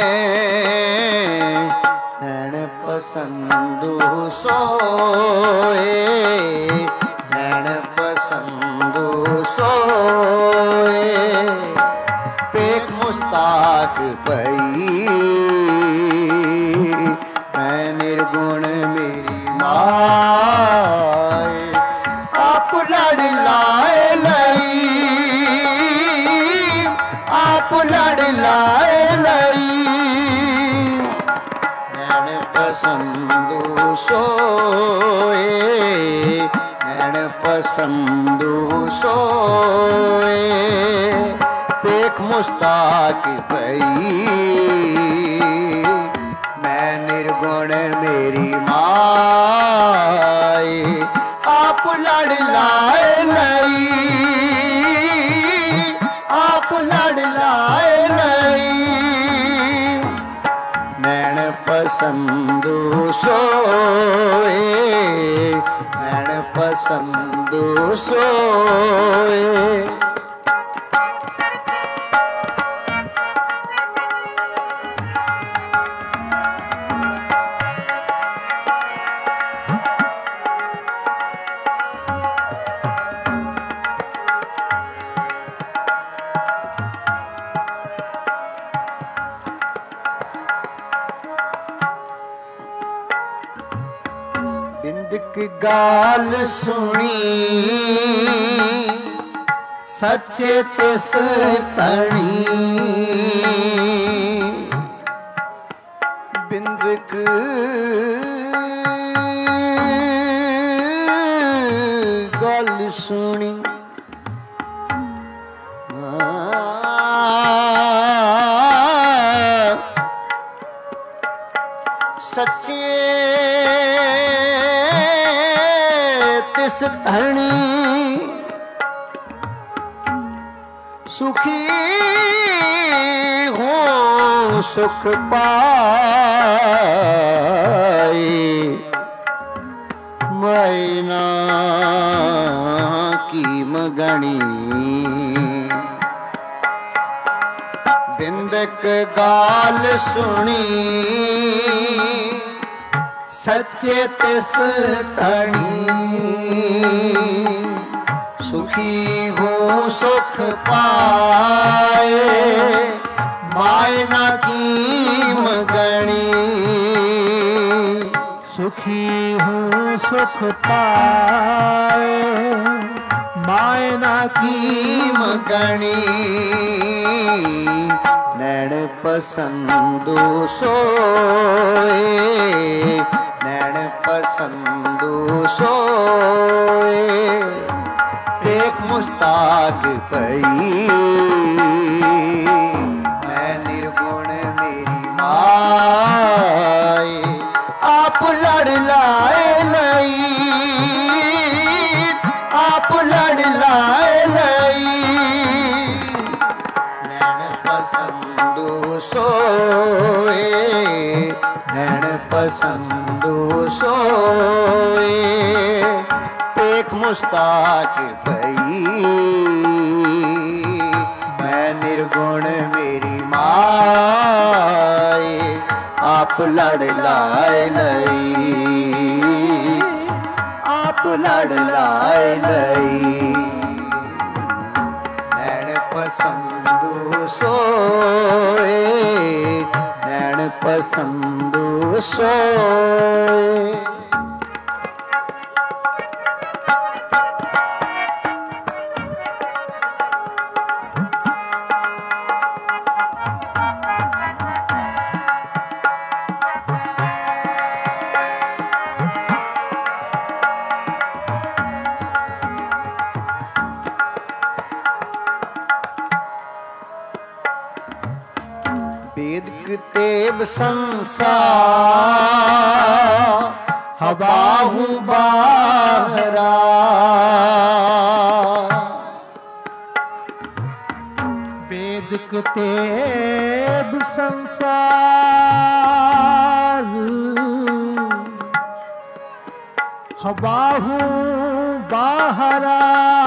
नैन पसंदो सोए नैन पसंदो सोए पेक मुस्ताक पई मैं निर्गुण मेरी माए आप लड़ लाए लई आप लड़ लाए लई नैन पसंदो सोए नैन पसंदो सोए पेख मुस्ताक पई मैं निर्गुण मेरी माए आप लड़ लाए लई आप लड़ लाए लई नैन पसंदो सोए नैन पसंदो सोए ਬਿੰਦਕ ਗਾਲ ਸੁਣੀ ਸੱਚੇ ਤਿਸ ਧਣੀ ਬਿੰਦਕ ਗੱਲ ਸੁਣੀ ਸੱਚੇ ਤਿਸ ਧਣੀ ਸੁਖੀ ਹੋ ਸੁਖ ਪਾਏ ਮੈਨਾ ਕੀ ਮਗਣੀ ਬਿੰਦਕ ਗਾਲ ਸੁਣੀ ਸੱਚੇ ਤਿਸ ਧਣੀ ਸੁਖੀ ਹੋ ਸੁਖ ਪਾਏ ਮਾਇਨਾ ਕੀ ਮਗਣੀ ਸੁਖੀ ਹੋ ਸੁਖ ਪਾਏ ਮਾਇਨਾ ਕੀ ਮਗਣੀ ਨੈਣ ਪਸੰਦੋ ਸੋਏ ਨੈਣ ਪਸੰਦੋ ਸੋਏ ਇੱਕ ਮੁਸਤਾਕ ਪਈ ਮੈਂ ਨਿਰਗੁਣ ਮੇਰੀ ਮਾਏ ਆਪ ਲੜ ਲਾਏ ਲਈ ਆਪ ਲੜ ਲਾਏ ਲਈ ਨੈਣ ਪਸੰਦੋ ਸੋਏ ਨੈਣ ਪਸੰਦੋ ਸੋਏ ਇੱਕ ਮੁਸਤਾਕ ਪਈ ਮੈਂ ਨਿਰਗੁਣ ਮੇਰੀ ਮਾਏ ਆਪ ਲੜ ਲਾਏ ਲਈ ਆਪ ਲੜ ਲਾਏ ਲਈ ਨੈਣ ਪਸੰਦੋ ਸੋਏ ਨੈਣ ਪਸੰਦੋ ਸੋਏ बेदक तेब संसार हबाहु बाहरा बेदक तेब संसार हबाहु बाहरा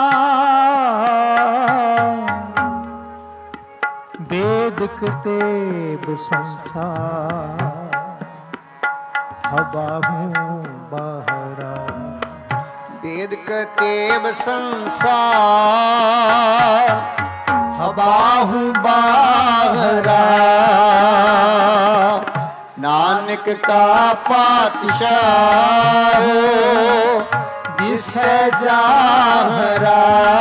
बेदक तेब संसार हबाहु बाहरा बेदक तेब संसार हबाहु बाहरा नानक का पातशाह दिसे जाहरा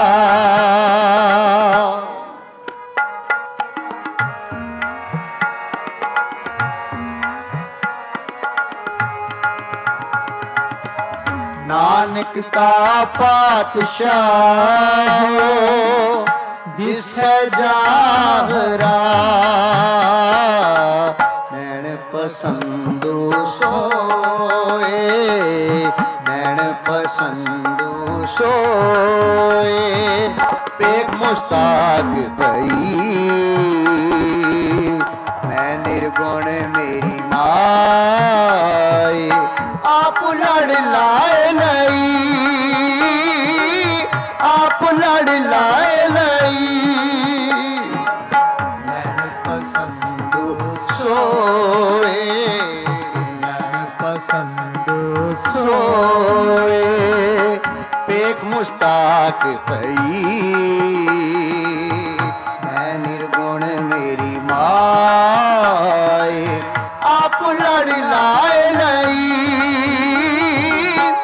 नानक का पातशाह दिसे जाहरा नैण पसंदो सोए नैण पसंदो सोए पेक मुस्ताक भई मैं निर्गुण मेरी माए आप लड़ लाए नहीं आप लड़ लाए नहीं नैण पसंदो सोए नैण पसंदो सोए पेक मुस्ताक भई मैं निर्गुण मेरी माए आप लड़ लाए नहीं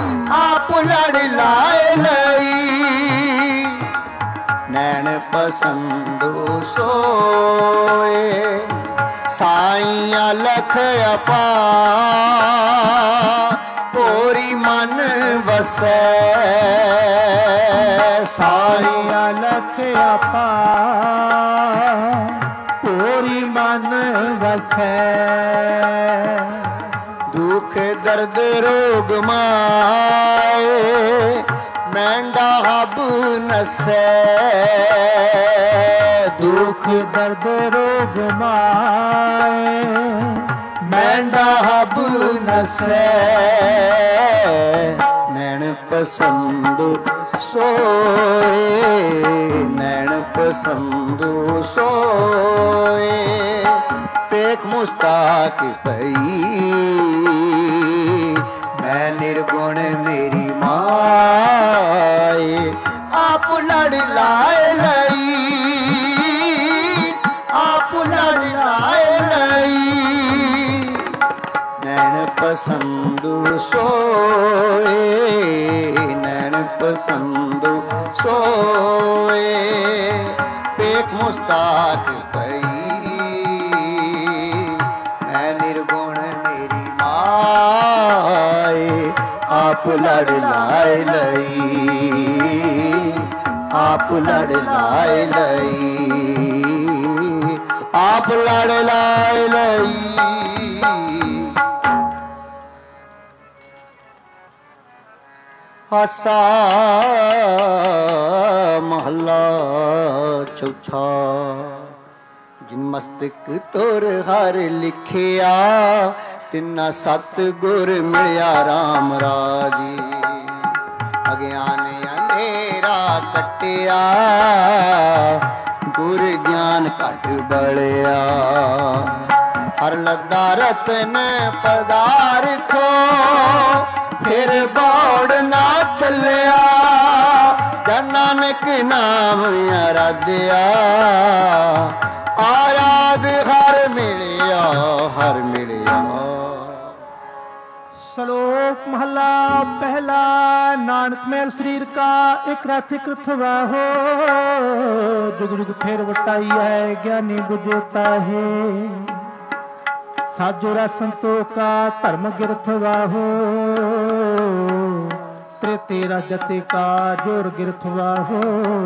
ਪਸੰਦੋ ਸੋਏ ਸਾਈਆਂ ਲਖ ਅਪਾਰ ਪੋਰੀ ਮਨ ਵਸੈ ਸਾਈਆਂ ਲਖ ਅਪਾਰ ਪੋਰੀ ਮਨ ਵਸੈ ਦੁਖ ਦਰਦ ਰੋਗ ਮਾਏ ਮੈਂਡਾ ਹਬ ਨਸੈ ਦੁਖ ਦਰਦ ਰੋਗ ਮਾਏ ਮੈਂਡਾ ਹਬ ਨਸੈ ਨੈਣ ਪਸੰਦ ਸੋਏ ਨੈਣ ਪਸੰਦ ਸੋਏ ਪੇਖ ਮੁਸਤਾਕ ਪਈ ਮੈਂ ਨਿਰਗੁਣ ਮੇਰੀ ਮਾਏ ਆਪ ਲੜ ਲਾਏ ਲਈ ਆਪ ਲੜ ਲਾਏ ਲਈ ਨੈਣ ਪਸੰਦ ਸੋਏ ਨੈਣ ਪਸੰਦ ਸੋਏ ਪੇਖ ਮੁਸਤਾਕ ਪਈ ਮੈਂ ਨਿਰਗੁਣ ਮੇਰੀ ਮਾਏ ਆਪ ਲੜ ਲਾਏ ਲਈ ਆਪ ਲੜ ਲਾਏ ਲਈ ਆਪ ਲੜ ਲਾਏ ਲਈ ਆਸਾ ਮਹੱਲਾ ਚੌਥਾ ਜਿਨ ਮਸਤਕ ਤੁਰ ਹਰ ਲਿਖਿਆ ਤਿੰਨਾ ਸਤ ਗੁਰ ਮਿਲਿਆ RAM ਰਾਜੀ ਅਗਿਆਨ ਅੰਧੇਰਾ ਕੱਟਿਆ ਗੁਰ ਗਿਆਨ ਘਟ ਬਲਿਆ ਹਰ ਲੱਦਾ ਰਤਨ ਪਦਾਰਥੋ ਫਿਰ ਬੌੜ ਨਾ ਚੱਲਿਆ ਜਨ ਨਾਨਕ ਨਾਮ ਆਰਾਧਿਆ ਆਰਾਧ ਹਰ ਮਿਲਿਆ ਹਰ ਮਿਲਿਆ। ਸ਼ਲੋਕ ਮਹੱਲਾ ਪਹਿਲਾ ਨਾਨਕ ਮੇਲ ਸਰੀਰ ਕਾ ਇੱਕ ਰਥ ਇੱਕ ਰਥਵਾ ਹੋ ਜੁਗ ਜੁਗ ਫੇਰ ਵਟਾਈ ਹੈ ਗਿਆਨੀ ਬੁਝਤਾ ਹੈ ਸਾਜੋਰਾ ਸੰਤੋਖਾ ਧਰਮ ਗਿਰਥ ਵਾਹੋ ਤ੍ਰਿਤੀਰਾ ਜਤੇ ਕਾ ਜੋਰ ਗਿਰਥ ਵਾਹੋ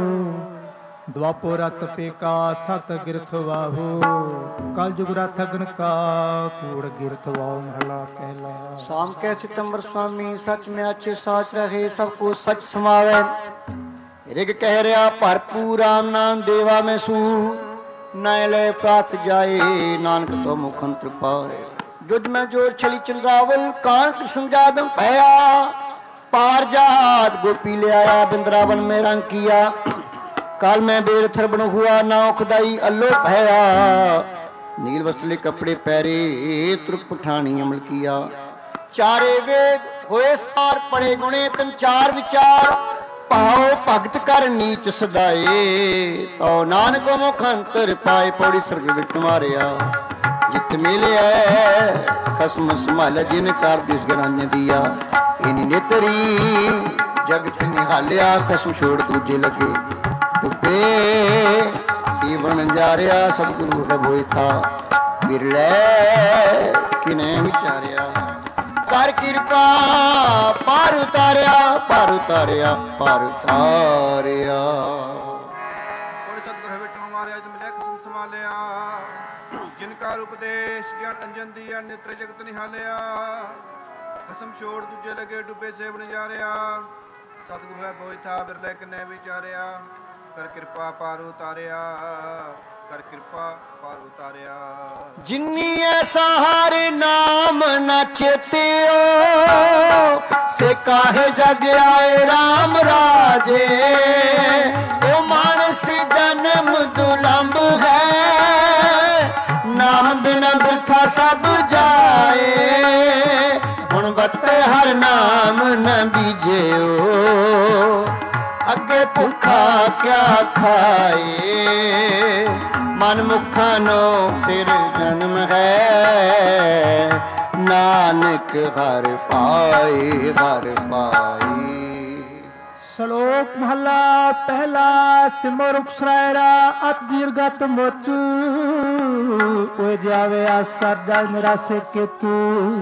ਦੁਆਪੋਰਾ ਤਪੇ ਕਾ ਸਤ ਗਿਰਥ ਵਾਹੋ ਕਲ ਜੁਗ ਰਥ ਅਗਨ ਕਾ ਕੂੜ ਗਿਰਥ ਵਾਹੋ ਮਹਲਾ ਪਹਿਲਾ। शाम के सितंबर स्वामी सच में अच्छे साच रहे सबको सच समावे रिग कह रहा भरपूर राम नाम देवा में सू नए ले प्रात जाए नानक तो मुखंत्र पाए जुद में जोर छली चंद्रावल कानक संजादम भया पार जात गोपी ले आया बिंद्रावन में रंग किया काल में बेर थरबन हुआ नाव खुदाई अल्लो भया नील वस्त्रले कपड़े पहरे तुर्क पठानी अमल किया चारे वेद होए सार पढ़े गुणे तन चार विचार पाओ भगत कर नीच सदाए तो नानक मुखंतर पाए पौड़ी स्वर्ग विट मारिया जित मिले खसम संभाल जिन कर दिस गरान्य दिया इनी नेतरी जगत निहालिया खसम छोड़ दूजे लगे डुबे सीवन जा रहा सतगुरु है बोई था बिरले किने विचारिया कर कृपा पार उतारिया पार उतारिया पार उतारिया। कोई सतगुर है बिटू मारिया जो मिले कसम संभालिया जिनका उपदेश ज्ञान अंजन दिया नेत्र जगत निहालिया कसम छोड़ दूजे लगे डुबे सेवन जा रहा सतगुरु है बोई था बिरले किने विचारिया कर कृपा पार उतारिया कर कृपा पार उतारिया। जिन्नी ऐसा हर नाम न चेतियो से काहे जग आए राम राजे ओ मानस जन्म दुलंब है नाम बिना बिरथा सब जाए हुण बत्ते हर नाम न बीजेओ अगे भुखा क्या खाए मन मुखा नो फिर जन्म है नानक हर पाए हर पाए। ਸ਼ਲੋਕ ਮਹਲਾ ਪਹਿਲਾ। ਸਿਮਰ ਉਕਸਰਾਇਰਾ ਅਤ ਦੀਰਗਤ ਮੁਚ, ਕੋਈ ਜਾਵੇ ਆਸ ਕਰ ਜਾ ਨਿਰਾਸੇ ਕੇਤੂ।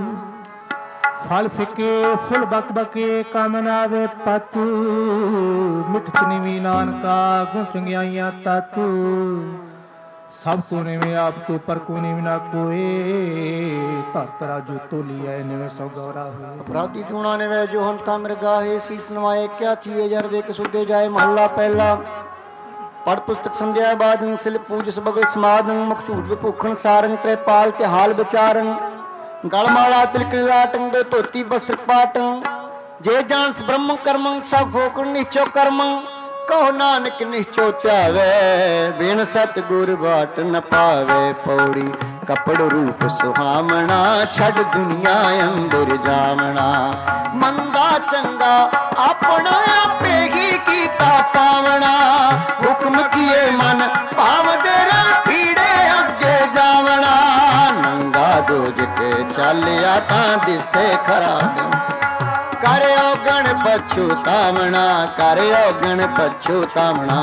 ਫਲ ਫਿੱਕੇ ਫੁੱਲ ਬਕ ਬਕੇ ਕੰਮ ਨਾ ਆਵੇ ਪਤੂ, ਮਿੱਠ ਨੀਵੀਂ ਨਾਨਕਾ ਗੁਣ ਚੰਗਿਆਈਆਂ ਤਾਤੂ। ਸਭ ਕੋ ਨਿਵੇਂ ਆਪ ਕੋ ਪਰ ਕੋ ਨਿਵੇਂ ਨਾ ਕੋਏ, ਧਰਤ ਰਾਜੂ ਤੋਲੀ ਐ ਨਿਵੇਂ ਸੋ ਗੌਰਾ ਹੋਏ। ਅਪਰਾਧੀ ਟੂਣਾ ਨਿਵੇਂ ਜੋ ਹੁਣ ਤਾਂ ਮਿਰਗਾਹੇ, ਸੀਸ ਨਵਾਏ ਕਿਆ ਥੀਏ ਜਰ ਦੇ ਕਸੁਦੇ ਜਾਏ। ਮਹੱਲਾ ਪਹਿਲਾ। ਪੜ ਪੁਸਤਕ ਸੰਧਿਆ ਬਾਦੰ, ਸਿਲ ਪੂਜ ਸਬਗ ਸਮਾਦੰ। ਮੁਖ ਝੂਠ ਵਿਭੂਖਣ ਸਾਰੰ, ਤ੍ਰੈਪਾਲ ਤੇ ਹਾਲ ਵਿਚਾਰੰ। ਗਲ ਮਾਲਾ ਤਿਲਕ ਲਾਟੰ, ਦੇ ਧੋਤੀ ਬਸਤਰ ਪਾਟੰ। ਜੇ ਜਾਣਸ ਬ੍ਰਹਮ ਕਰਮੰ, ਸਭ ਫੋਕਣ ਨਿਚੋ ਕਰਮੰ। ਕਹੋ ਨਾਨਕ ਨਿਸ਼ਚੋ ਧਿਆਵੇ, ਬਿਨ ਸਤ ਗੁਰ ਬਾਟ ਨ ਪਾਵੇ। ਪੌੜੀ ਕਪੜ ਰੂਪ ਸੁਹਾਵਣਾ, ਛੱਡ ਦੁਨੀਆ ਅੰਦਰ ਜਾਵਣਾ। ਮੰਦਾ ਚੰਗਾ ਆਪਣਾ ਆਪੇ ਹੀ ਕੀਤਾ ਪਾਵਣਾ। ਹੁਕਮ ਕੀਏ ਮਨ ਭਾਵਦੇ ਰਾਂ, ਪੀੜੇ ਅੱਗੇ ਜਾਵਣਾ। ਨੰਗਾ ਜੋਜ ਕੇ ਚੱਲਿਆ ਤਾਂ ਦਿਸੇ ਖਰਾਬ, ਕਰਿਓ ਗਣ ਪਛੁਤਾਵਣਾ। ਕਰਿਓ ਗਣ ਪਛੁਤਾਵਣਾ।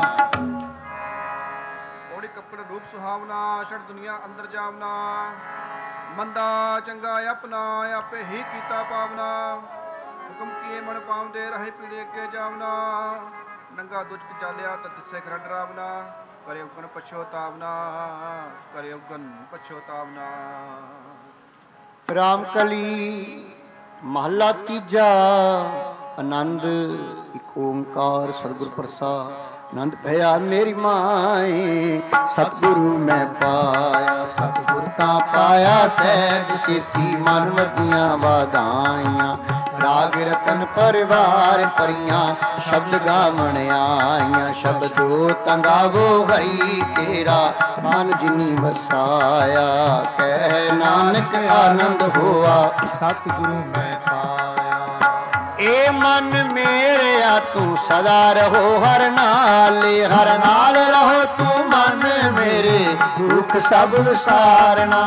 ਔੜੀ ਕੱਪੜ ਰੂਪ ਸੁਹਾਵਣਾ, ਛੜ ਦੁਨੀਆ ਅੰਦਰ ਜਾਵਨਾ। ਮੰਦਾ ਚੰਗਾ ਆਪਣਾ ਆਪੇ ਹੀ ਕੀਤਾ ਪਾਵਨਾ। ਹੁਕਮ ਕੀਏ ਮਨ ਪਾਉਂਦੇ ਰਹੇ, ਪੀੜੇ ਅੱਗੇ ਜਾਵਨਾ। ਨੰਗਾ ਦੁਜਕ ਚਾਲਿਆ ਤਾਂ ਦਿਸੇ ਖਰਾ ਡਰਾਵਨਾ। ਕਰਿਓ ਗਣ ਪਛੁਤਾਵਨਾ। ਕਰਿਓ ਗਣ ਪਛੁਤਾਵਨਾ। ਰਾਮ ਕਲੀ ਮਹੱਲਾ ਤੀਜਾ। ਆਨੰਦ ਇੱਕ ਓੰਕਾਰ ਸਤਿਗੁਰ ਪ੍ਰਸਾਦ। ਆਨੰਦ ਭਇਆ ਮੇਰੀ ਮਾਏ, ਸਤਿਗੁਰੂ ਮੈਂ ਪਾਇਆ। ਸਤਿਗੁਰ ਤਾਂ ਪਾਇਆ ਸਹਿਜ ਸੇਤੀ, ਮਨ ਵੱਜੀਆਂ ਵਾਧਾਈਆਂ। ਰਾਗ ਰਤਨ ਪਰਿਵਾਰ ਭਰੀਆਂ, ਸ਼ਬਦ ਗਾਵਣ ਆਈਆਂ। ਸ਼ਬਦੋ ਤੰਗਾਵੋ ਹਰੀ ਕੇਰਾ, ਮਨ ਜਿਨੀ ਵਸਾਇਆ। ਕਹਿ ਨਾਨਕ ਆਨੰਦ ਹੋਆ, ਸਤਿਗੁਰੂ ਮੈਂ ਪਾਇਆ। ਏ ਮਨ ਮੇਰਿਆ ਤੂੰ ਸਦਾ ਰਹੋ ਹਰ ਨਾਲੇ। ਹਰ ਨਾਲ ਰਹੋ ਤੂੰ ਮਨ ਮੇਰੇ, ਦੁੱਖ ਸਭ ਵਿਸਾਰਨਾ।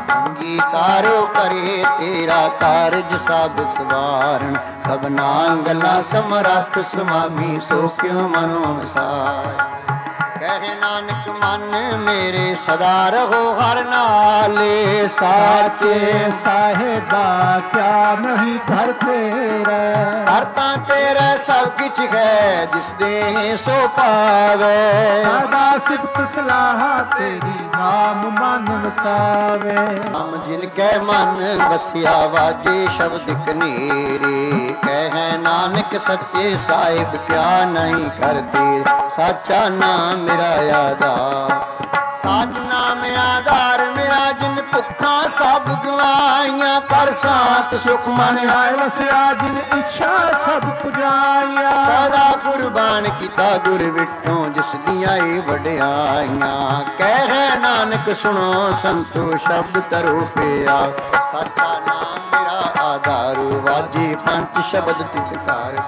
ਅੰਗੀਕਾਰੋ ਕਰੇ ਤੇਰਾ ਕਾਰਜ ਸਭ ਸਵਾਰਨ। ਸਭਨਾਂ ਗੱਲਾਂ ਸਮਰੱਥ ਸੁਆਮੀ, ਸੋ ਕਿਉ ਮਨੋ ਵਸਾਰ। ਕਹਿ ਨਾਨਕ ਮਨ ਮੇਰੇ ਸਦਾ ਰਹੋ ਹਰ ਨਾਲੇ। ਸਾਚੇ ਸਾਹਿਬਾ ਕਿਆ ਨਹੀਂ ਘਰ ਤੇਰਾ, ਹਰ ਤਾਂ ਤੇਰਾ ਸਭ ਕਿਛ ਹੈ, ਜਿਸ ਦੇ ਸੋ ਪਾਵੇ। ਸਦਾ ਸਿਫਤ ਸਲਾਹ ਤੇਰੀ, ਨਾਮ ਮਨ ਵਸਾਵੇ। ਨਾਮ ਜਿਨ ਕੈ ਮਨ ਵਸਿਆ, ਵਾਜੇ ਸ਼ਬਦ ਕਨੇਰੇ। ਕਹਿ ਨਾਨਕ ਸੱਚੇ ਸਾਹਿਬ ਕਿਆ ਨਹੀਂ ਕਰ ਤੇਰੇ। ਸਾਚਾ ਨਾਮ ਮੇਰਾ ਆਧਾਰ, ਸਾਚ ਨਾਮ ਆਧਾਰ ਮੇਰਾ। ਜਿਨ ਭੁੱਖਾਂ ਸਭ ਗਵਾਈਆਂ, ਕਰ ਸਾਤ ਸੁਖ ਮਨ ਆਏ ਵਸਿਆ। ਜਿਨ ਇੱਛਾ ਸਭ ਪੁਜਾਈਆਂ, ਸਦਾ ਕੁਰਬਾਨ ਕੀਤਾ ਗੁਰ ਵਿਟੋਂ। ਜਿਸ ਦੀਆਂ ਏ ਵਡਿਆਈਆਂ। ਕਹਿ ਨਾਨਕ ਸੁਣੋ ਸੰਤੋ, ਸ਼ਬਦ ਤਰੋ ਪਿਆ। ਸਾਚਾ ਨਾਮ ਮੇਰਾ ਆਧਾਰ, ਵਾਜੇ ਪੰਜ ਸ਼ਬਦ ਤਿਤਕਾਰ।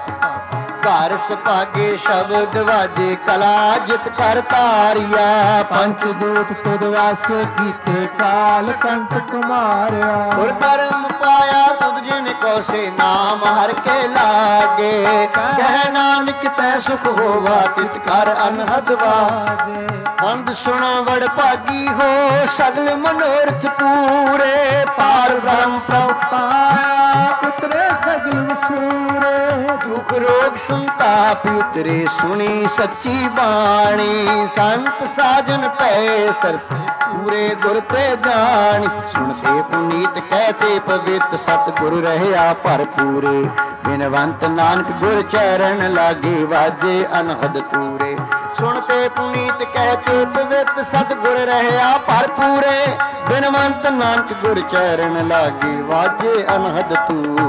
ਘਰ ਸੁਭਾਗੇ ਸ਼ਬਦ ਵਾਜੇ, ਕਲਾ ਜਿਤ ਕਰ ਤਾਰਿਆ। ਪੰਚ ਦੂਤ ਤੁਧ ਵਾਸ ਕੀਤੇ, ਕਾਲ ਕੰਟਕ ਮਾਰਿਆ। ਗੁਰ ਧਰਮ ਪਾਇਆ ਤੁਧ ਜਿਨ ਕੋ ਸੇ, ਨਾਮ ਹਰ ਕੇ ਲਾਗੇ। ਕਹਿ ਨਾਨਕ ਤੈ ਸੁਖ ਹੋਵਾ, ਤਿਤ ਕਰ ਅਨਹਦ ਵਾਜੇ। ਅੰਧ ਸੁਣੋ ਵਡ ਭਾਗੀ ਹੋ, ਸਗਲ ਮਨੋਰਥ ਪੂਰੇ। ਪਾਰ ਬ੍ਰਹਮ ਪ੍ਰਭ ਪਾਇਆ, ਉਤਰੇ ਸਗਲ ਵਸੂਰੇ। ਦੁਖ ਰੋਗ ਸੰਤਾਪ ਉਤਰੇ, ਸੁਣੀ ਸੱਚੀ ਬਾਣੀ। ਸੰਤ ਸਾਜਨ ਪਏ ਸਰਸ, ਪੂਰੇ ਗੁਰ ਤੇ ਜਾਣੀ। ਸੁਣਤੇ ਪੁਨੀਤ ਕਹਤੇ ਪਵਿੱਤ, ਸਤਿਗੁਰ ਰਹਿਆ ਭਰਪੂਰੇ। ਬਿਨਵੰਤ ਨਾਨਕ ਗੁਰ ਚਰਨ ਲਾਗੇ, ਵਾਜੇ ਅਨਹਦ ਤੂਰੇ। ਸੁਣਤੇ ਪੁਨੀਤ ਕਹਤੇ ਪਵਿੱਤ, ਸਤਿਗੁਰ ਰਹਿਆ ਭਰਪੂਰੇ। ਬਿਨਵੰਤ ਨਾਨਕ ਗੁਰ ਚਰਨ ਲਾਗੇ, ਵਾਜੇ ਅਨਹਦ ਤੂਰੇ।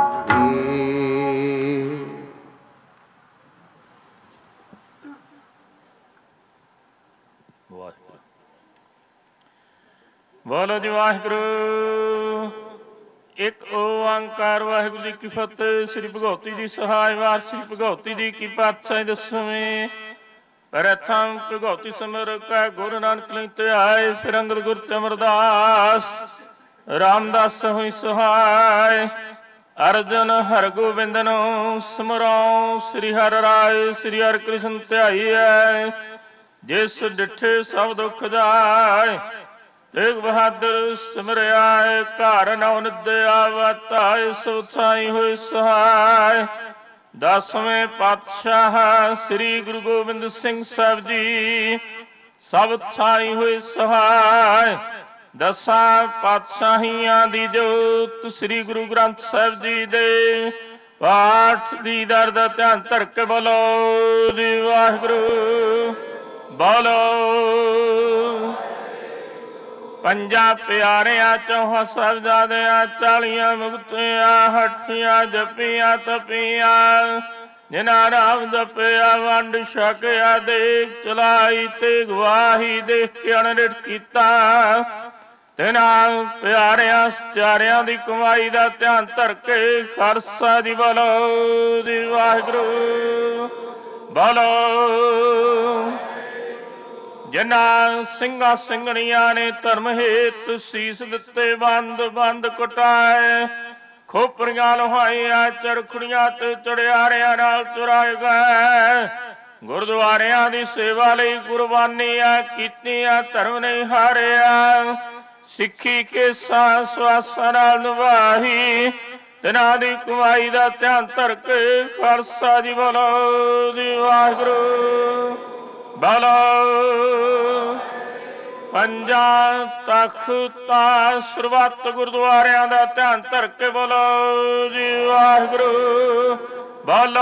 ਬੋਲੋ ਜੀ ਵਾਹਿਗੁਰੂ। ਇੱਕ ਓੰਕਾਰ ਵਾਹਿਗੁਰੂ ਜੀ ਕੀ ਫਤਿਹ। ਸ੍ਰੀ ਭਗਉਤੀ ਜੀ ਸਹਾਇ ਵਾਰ। ਸ੍ਰੀ ਭਗਉਤੀ ਜੀ ਕੀ ਪਾਤਸ਼ਾਹੀ ਦਸਵੇਂ। ਪ੍ਰਥਮ ਭਗਉਤੀ ਸਿਮਰ ਕੈ ਗੁਰੂ ਨਾਨਕ ਲਈ ਧਿਆਏ। ਫਿਰ ਅੰਗਦ ਗੁਰ ਤੇ ਅਮਰਦਾਸ, ਰਾਮਦਾਸ ਹੋਈ ਸਹਾਇ। ਅਰਜਨ ਹਰਗੋਬਿੰਦ ਨੂੰ ਸਿਮਰਉ। ਸ੍ਰੀ ਹਰਿ ਰਾਏ ਸ੍ਰੀ ਹਰਿ ਕ੍ਰਿਸ਼ਨ ਧਿਆਈਐ। ਜਿਸ ਡਿਠੇ ਸਭ ਦੁਖ ਜਾਏ। ਤੇਗ ਬਹਾਦਰ ਸਿਮਰਿਆ ਘਰ ਨਉ ਨਿਦਿਆ ਵਾਤਾਏ। ਸੋ ਥਾਈ ਹੋਏ ਸਹਾਇ। 10ਵੇਂ ਪਾਤਸ਼ਾਹ ਸ੍ਰੀ ਗੁਰੂ ਗੋਬਿੰਦ ਸਿੰਘ ਸਾਹਿਬ ਜੀ ਸਭ ਥਾਈ ਹੋਏ ਸਹਾਇ। 10 ਪਾਤਸ਼ਾਹੀਆਂ ਦੀ ਜੋਤ ਸ੍ਰੀ ਗੁਰੂ ਗ੍ਰੰਥ ਸਾਹਿਬ ਜੀ ਦੇ ਪਾਠ ਦੀ ਦਰ ਦਾ ਧਿਆਨ ਧਰ ਕੇ ਬੋਲੋ ਜੀ ਵਾਹਿਗੁਰੂ। ਬੋਲੋ ਪੰਜਾਂ ਪਿਆਰਿਆਂ ਚੌਹਾਂ ਸਾਹਿਬਜ਼ਾਦਿਆਂ 40 ਮੁਕਤਿਆਂ ਹੱਠੀਆਂ ਜਪੀਆਂ ਤਪੀਆਂ। ਜਿਨ੍ਹਾਂ ਨਾਮ ਜਪਿਆ ਵੰਡ ਛਕਿਆ ਦੇਖ ਚਲਾਈ ਤੇ ਗਵਾਹੀ ਦੇਖ ਕੇ ਅਣਡਿਠ ਕੀਤਾ। ਤਿਨਾਂ ਪਿਆਰਿਆਂ ਸਚਾਰਿਆਂ ਦੀ ਕਮਾਈ ਦਾ ਧਿਆਨ ਧਰ ਕੇ ਖਾਲਸਾ ਜੀ ਬੋਲੋ ਜੀ ਵਾਹਿਗੁਰੂ। ਬੋਲੋ ਜਿਨ੍ਹਾਂ ਸਿੰਘਾਂ ਸਿੰਘਣੀਆਂ ਨੇ ਧਰਮ ਹੇਤ ਸੀਸ ਦਿੱਤੇ ਬੰਦ ਬੰਦ ਕਟਾਏ। ਖੋਪਰੀਆਂ ਲੋਹਾਈਆਂ ਚਰਖੜੀਆਂ ਤੇ ਚੜਿਆਰਿਆਂ ਨਾਲ ਤੁਰਾਏ ਗਏ। ਗੁਰਦੁਆਰਿਆਂ ਦੀ ਸੇਵਾ ਲਈ ਕੁਰਬਾਨੀਆਂ ਕੀਤੀਆਂ ਧਰਮ ਨਹੀਂ ਹਾਰਿਆ। ਸਿੱਖੀ ਕੇਸਾਂ ਸਵਾਸਾਂ ਨਾਲ ਨਿਭਾਈ। ਤਿਨਾਂ ਦੀ ਕਮਾਈ ਦਾ ਧਿਆਨ ਧਰ ਕੇ ਖਾਲਸਾ ਜੀ ਬੋਲੋ ਜੀ ਵਾਹਿਗੁਰੂ। ਬੋਲੋ ਪੰਜਾਂ ਤਖ਼ਤਾਂ ਸਰਬੱਤ ਗੁਰਦੁਆਰਿਆਂ ਦਾ ਧਿਆਨ ਧਰ ਕੇ ਬੋਲੋ ਜੀ ਵਾਹਿਗੁਰੂ। ਬੋਲੋ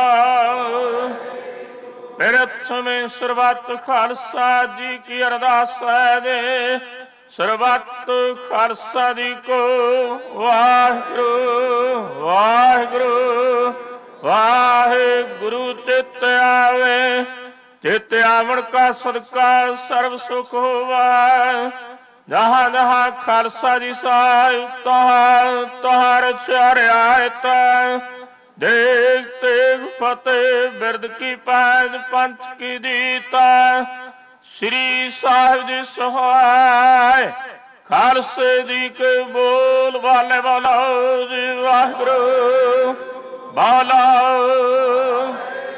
ਪ੍ਰਥਮੇ ਸਰਬੱਤ ਖਾਲਸਾ ਜੀ ਕੀ ਅਰਦਾਸ ਹੈ ਦੇ। ਸਰਬੱਤ ਖਾਲਸਾ ਜੀ ਕੋ ਵਾਹਿਗੁਰੂ ਵਾਹਿਗੁਰੂ ਵਾਹਿਗੁਰੂ। ਚਿਤ ਆਵੇ ਚਿਤ ਆਵਣ ਕਾ ਸਦਕਾ ਸਰਬ ਸੁਖ ਹੋਵਾ। ਜਹਾਂ ਜਹਾਂ ਖਾਲਸਾ ਜੀ ਸਾਹਿਬ ਤਹਾਰ ਚਾਰਿਆਇਤ। ਦੇਖ ਤੇਗ ਫਤਿਹ ਬਿਰਦ ਕੀ ਪੈਜ ਪੰਚ ਕੀ ਜੀਤਾ। ਸ੍ਰੀ ਸਾਹਿਬ ਜੀ ਸਹਾਇ ਖਾਲਸੇ ਜੀ ਕੇ ਬੋਲ ਵਾਲੇ ਬੋਲੋ ਜੀ ਵਾਹਿਗੁਰੂ। ਬੋਲੋ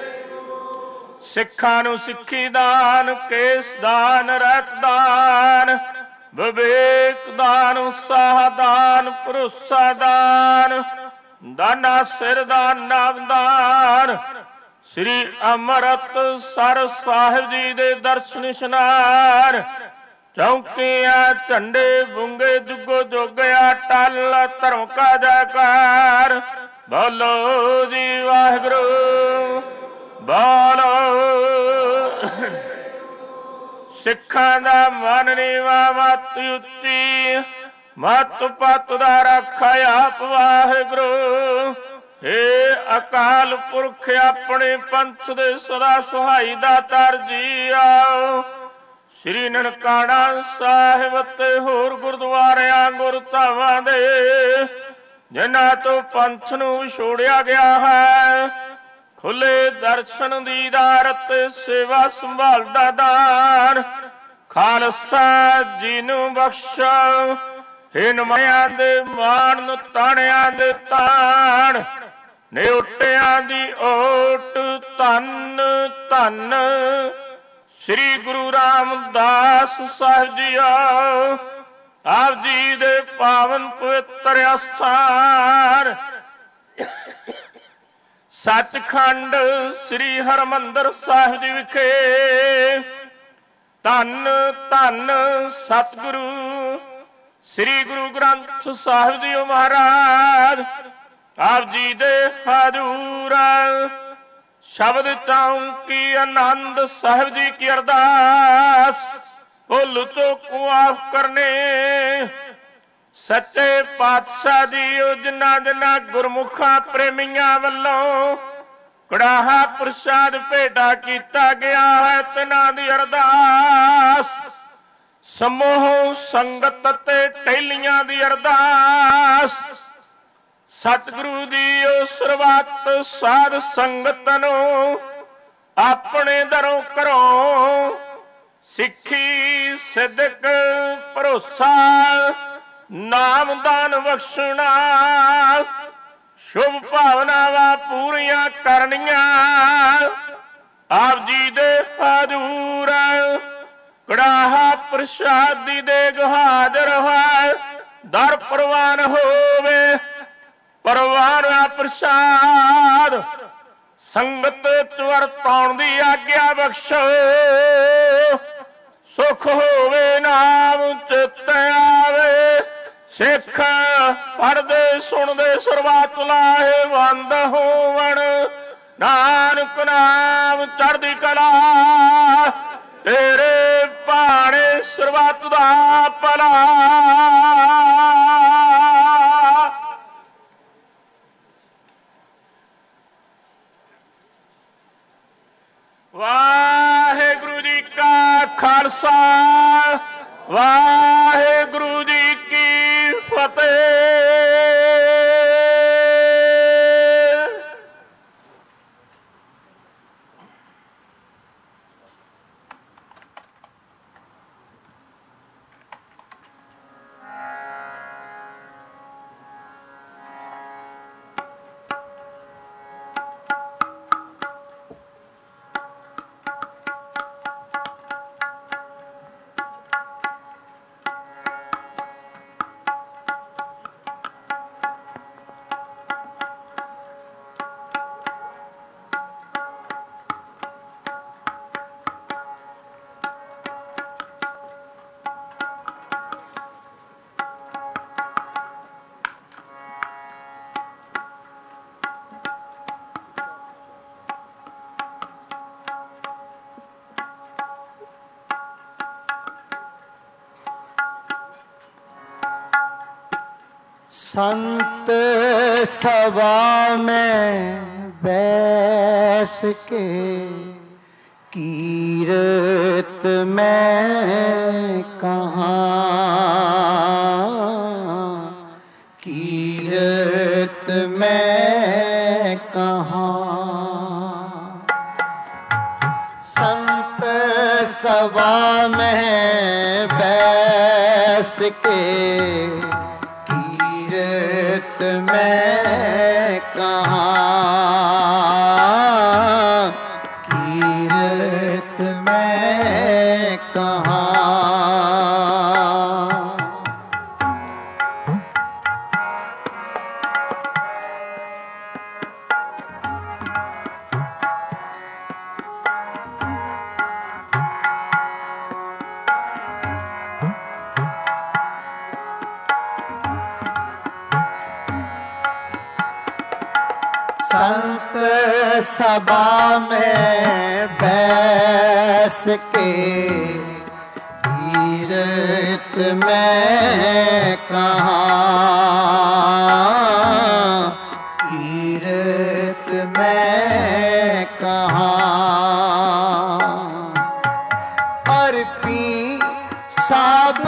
ਸਿੱਖਾਂ ਨੂੰ ਸਿੱਖੀ ਦਾਨ ਕੇਸ ਦਾਨ ਰਹਿਤ ਦਾਨ ਵਿਵੇਕ ਦਾਨ ਉਤਸਾਹ ਦਾਨ ਭਰੋਸਾ ਦਾਨ ਦਾਨਾ ਸਿਰ ਦਾਨ ਨਾਮ ਦਾਨ। ਸ੍ਰੀ ਅੰਮ੍ਰਿਤਸਰ ਸਾਹਿਬ ਜੀ ਦੇ ਦਰਸ਼ਨ ਇਸ਼ਨਾਨ। ਚੌਂਕੀਆਂ ਝੰਡੇ ਬੁੰਗੇ ਜੁਗੋ ਜੋਗਿਆ ਟਲ ਧਰਮ ਕਾ ਜੈਕਾਰ। ਬੋਲੋ ਜੀ ਵਾਹਿਗੁਰੂ। ਬੋਲੋ ਸਿੱਖਾਂ ਦਾ ਮਨ ਨੀਵਾ ਮਤ ਉੱਚੀ। ਮਤ ਪਤ ਦਾ ਰੱਖਾ ਆਪ ਵਾਹਿਗੁਰੂ। ਏ ਅਕਾਲ ਪੁਰਖ ਆਪਣੇ ਪੰਥ ਦੇ ਸਦਾ ਸਹਾਈ ਦਾਤਾਰ ਜੀ ਆਓ। ਸ੍ਰੀ ਨਨਕਾਣਾ ਸਾਹਿਬ ਤੇ ਹੋਰ ਗੁਰਦੁਆਰਿਆਂ ਗੁਰਧਾਮਾਂ ਦੇ ਜਿਨ੍ਹਾਂ ਤੋਂ ਪੰਥ ਨੂੰ ਵਿਛੋੜਿਆ ਗਿਆ ਹੈ ਖੁੱਲੇ ਦਰਸ਼ਨ ਦੀਦਾਰ ਤੇ ਸੇਵਾ ਸੰਭਾਲ ਦਾ ਦਾਨ ਖਾਲਸਾ ਜੀ ਨੂੰ ਬਖਸ਼ੋ। ਹੇ ਨਮਾਇਆਂ ਦੇ ਮਾਣ ਤਾਣਿਆਂ ਦੇ ਤਾਣ ਨਿਉਟਿਆਂ ਦੀ ਓਟ ਧੰਨ ਧੰਨ ਸ੍ਰੀ ਗੁਰੂ ਰਾਮਦਾਸ ਸਾਹਿਬ ਜੀ ਆਪ ਜੀ ਦੇ ਪਾਵਨ ਪਵਿੱਤਰ ਅਸਥਾਨ ਸੱਚਖੰਡ ਸ੍ਰੀ ਹਰਿਮੰਦਰ ਸਾਹਿਬ ਜੀ ਵਿਖੇ ਧੰਨ ਧੰਨ ਸਤਿਗੁਰੂ ਸ੍ਰੀ ਗੁਰੂ ਗ੍ਰੰਥ ਸਾਹਿਬ ਜੀ ਮਹਾਰਾਜ ਆਪ ਜੀ ਦੇ ਹਜ਼ੂਰ ਸ਼ਬਦ ਚੌਂਕੀ ਆਨੰਦ ਸਾਹਿਬ ਜੀ ਕੀ ਅਰਦਾਸ ਭੁੱਲ ਚੁੱਕ ਮਾਫ ਕਰਨੇ। ਸੱਚੇ ਪਾਤਸ਼ਾਹ ਜੀ ਉਹ ਜਿਨ੍ਹਾਂ ਜਿਨ੍ਹਾਂ ਗੁਰਮੁਖਾਂ ਪ੍ਰੇਮੀਆਂ ਵੱਲੋਂ ਕੜਾਹਾ ਪ੍ਰਸ਼ਾਦ ਭੇਟਾ ਕੀਤਾ ਗਿਆ ਹੈ ਤਿਨਾਂ ਦੀ ਅਰਦਾਸ ਸਮੂਹ ਸੰਗਤ ਤੇ ਟਹਿਲੀਆਂ ਦੀ ਅਰਦਾਸ ਸਤਿਗੁਰੂ ਦੀ ਉਹ ਸਰਬੱਤ ਸਾਧ ਸੰਗਤ ਨੂੰ ਆਪਣੇ ਦਰੋਂ ਘਰੋਂ ਸਿੱਖੀ ਸਿਦਕ ਭਰੋਸਾ ਨਾਮਦਾਨ ਬਖਸ਼ਣਾ ਸ਼ੁਭ ਭਾਵਨਾਵਾਂ ਪੂਰੀਆਂ ਕਰਨੀਆਂ ਆਪ ਜੀ ਦੇ ਹਜ਼ੂਰ। ਕੜਾਹਾ ਪ੍ਰਸ਼ਾਦੀ ਦੇਗ ਹਾਜ਼ਰ ਹੈ, ਦਰ ਪ੍ਰਵਾਨ ਹੋਵੇ ਪਰਵਾਨਾ ਪ੍ਰਸ਼ਾਦ। ਸੰਗਤ ਚ ਵਰਤਾਉਣ ਦੀ ਆਗਿਆ ਬਖਸ਼ੋ, ਸੁਖ ਹੋਵੇ ਨਾਮ ਚਿਤ ਆਵੇ। ਸਿੱਖ ਪੜ੍ਹਦੇ ਸੁਣਦੇ ਸਰਬੱਤ ਲਾਹੇਵੰਦ ਹੋਵਣ, ਨਾਨਕ ਨਾਮ ਚੜ੍ਹਦੀ ਕਲਾ। ਤੇਰੇ ਭਾਣੇ ਸਰਬੱਤ ਦਾ ਭਲਾ। ਵਾਹਿਗੁਰੂ ਜੀ ਕਾ ਖਾਲਸਾ, ਵਾਹਿਗੁਰੂ ਜੀ ਕੀ ਫਤਿਹ। संत सभा में बैस के कीरत में कहाँ, कीरत में कहाँ। संत सभा में बैस के कीरत में कहाँ, कीरत में कहाँ। संत सभा में बैस के कीरत में कहाँ, कीरत में कहाँ। अर्पी सब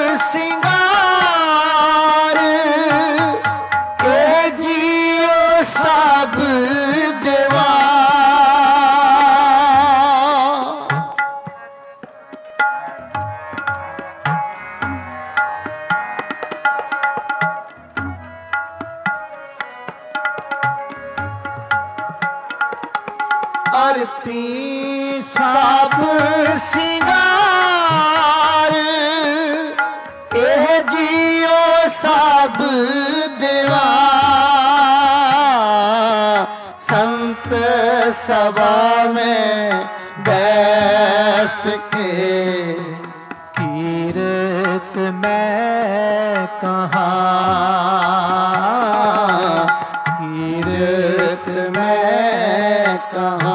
सिंगार के जियो सब देवा। अर्पी सब सिंगार एह जियो सब देवा। संत सभा में बैस के कीरत में कहाँ, कीरत में कहाँ।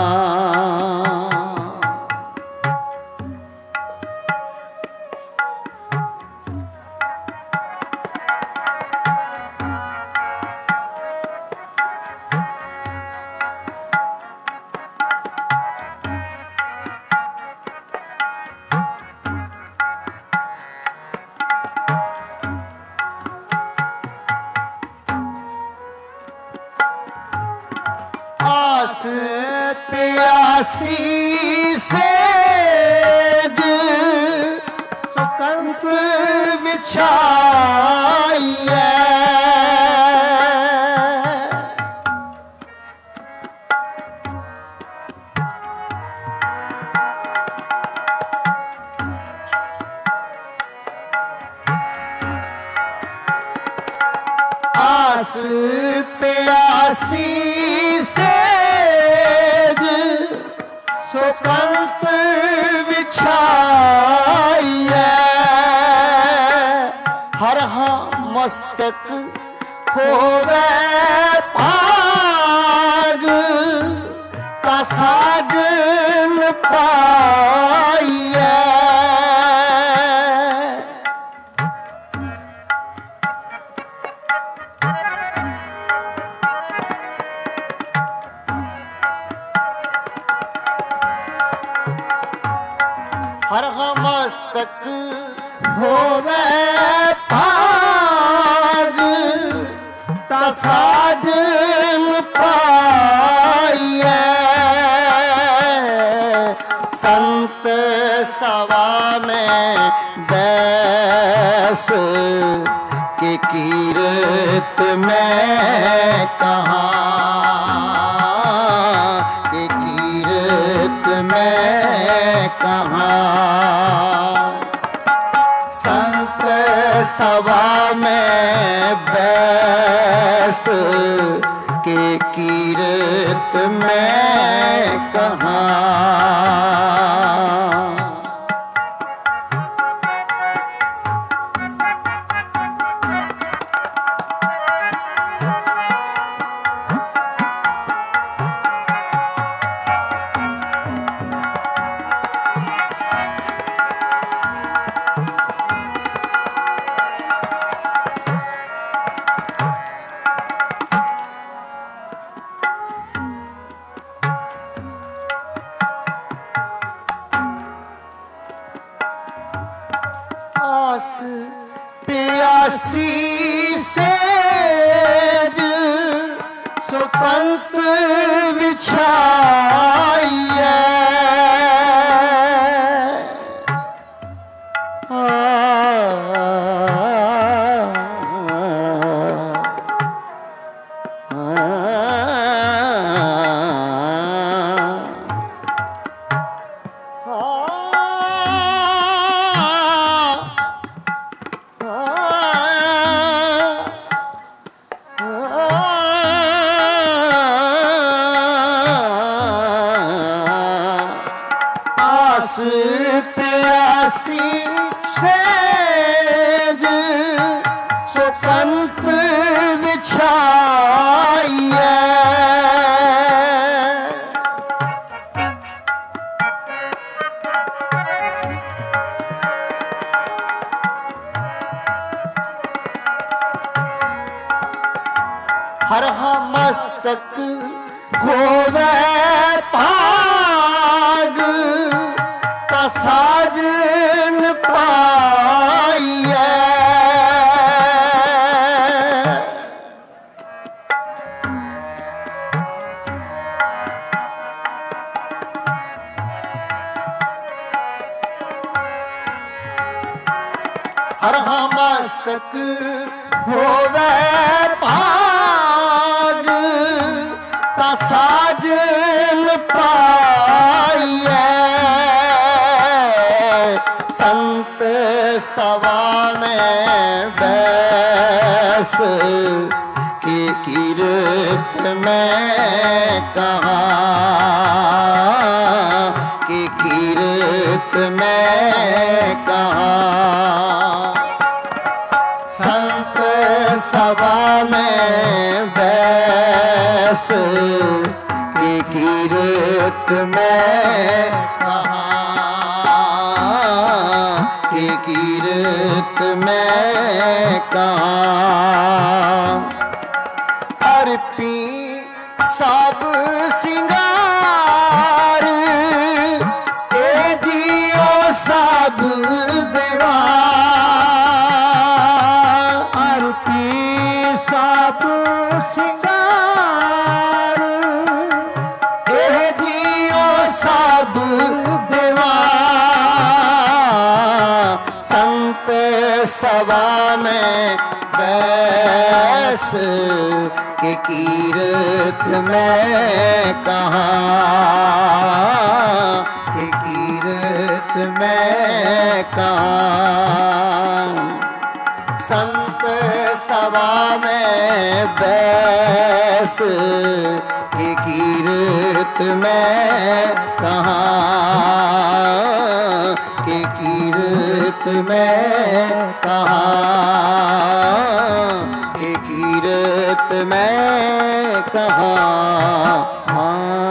आस प्यासी सेज सुकंप बिछाई है। ਆਸ ਪਿਆਸੀ ਸੇਜ ਸੁਕੰਤ ਵਿਛਾਈਐ ਹਰ ਹਾਂ ਮਸਤਕ ਹੋਵੇ ਭਾਗ ਤਾ ਸਾਜਨ ਪਾਈਐ ਹਰ ਮਸਤਕ ਹੋਵੇ ਭਾਗ ਤਾ ਸਾਜਨ ਪਾਈਐ ਸੰਤ ਸਵਾ ਮੈਂ ਬੈਸ ਕੇ ਕੀਰਤ ਮੈਂ ਕਹਾਂ ਕਿ ਕੀਰਤ ਮੈਂ ਕਹਾਂ ਸੰਤ सवा में बैस के कीरत में कहाँ प्यासी सेज सुपंत बिछाइए प्यासी सेज सुपंत बिछाइए हर मस्तक होवे भाग साजन पाइए हर मस्तक होवे भाग ता साजन पाइए संत सवा में बैस की कीरत में कहाँ की कीरत में कहाँ संत सभा में बैस की कीरत में कहाँ की कीरत में कहाँ अर्पी सब सिंगार ए जियो सब सब सिंगार ए दियो सब देवा संत सभा में बैस के कीरत में कहाँ के कीरत में कहाँ संत सभा में बैस की कीरत में कहाँ की कीरत में कहाँ की कीरत में कहाँ।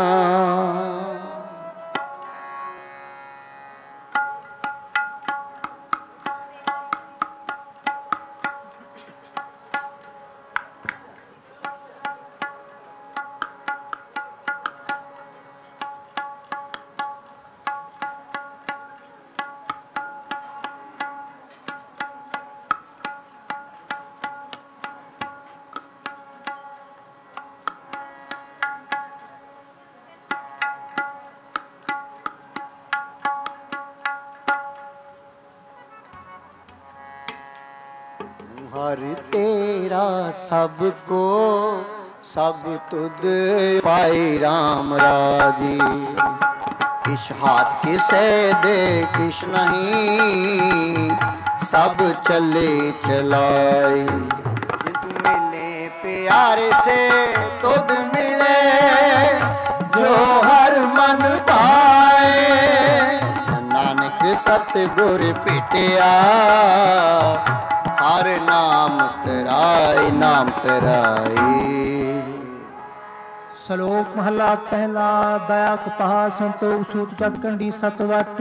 हर तेरा सबको सब तुद पाए राम राजी। किस हाथ किसे दे किस नहीं सब चले चलाए। जितु मिले प्यारे से तुद मिले जो हर मन पाए। नानक सतगुर पिटिया हर नाम तराए नाम तराए। ਸ਼ਲੋਕ ਮਹਲਾ ਪਹਿਲਾ। ਦਇਆ ਕਪਾਹ ਸੰਤੋਖ ਸੂਤ ਜਗ ਕੰਡੀ ਸਤਵਟ।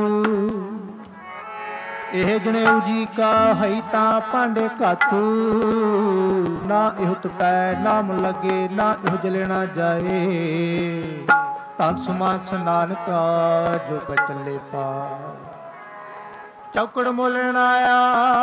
ਇਹ ਜਨੇਊ ਜੀ ਕਾ ਹਈ ਤਾਂ ਭਾਂਡੇ ਘੱਤ। ਨਾ ਇਹੋ ਟਪੈ ਨਾਮ ਲੱਗੇ ਨਾ ਇਹੋ ਜਲੇ ਨਾ ਜਾਏ। ਧੰਨ ਸੁਮਾਨ ਨਾਨਕਾ ਜੋ ਕਾ ਚੱਲੇ ਪਾ। ਚੌਕੜ ਮੋਲਣ ਆਇਆ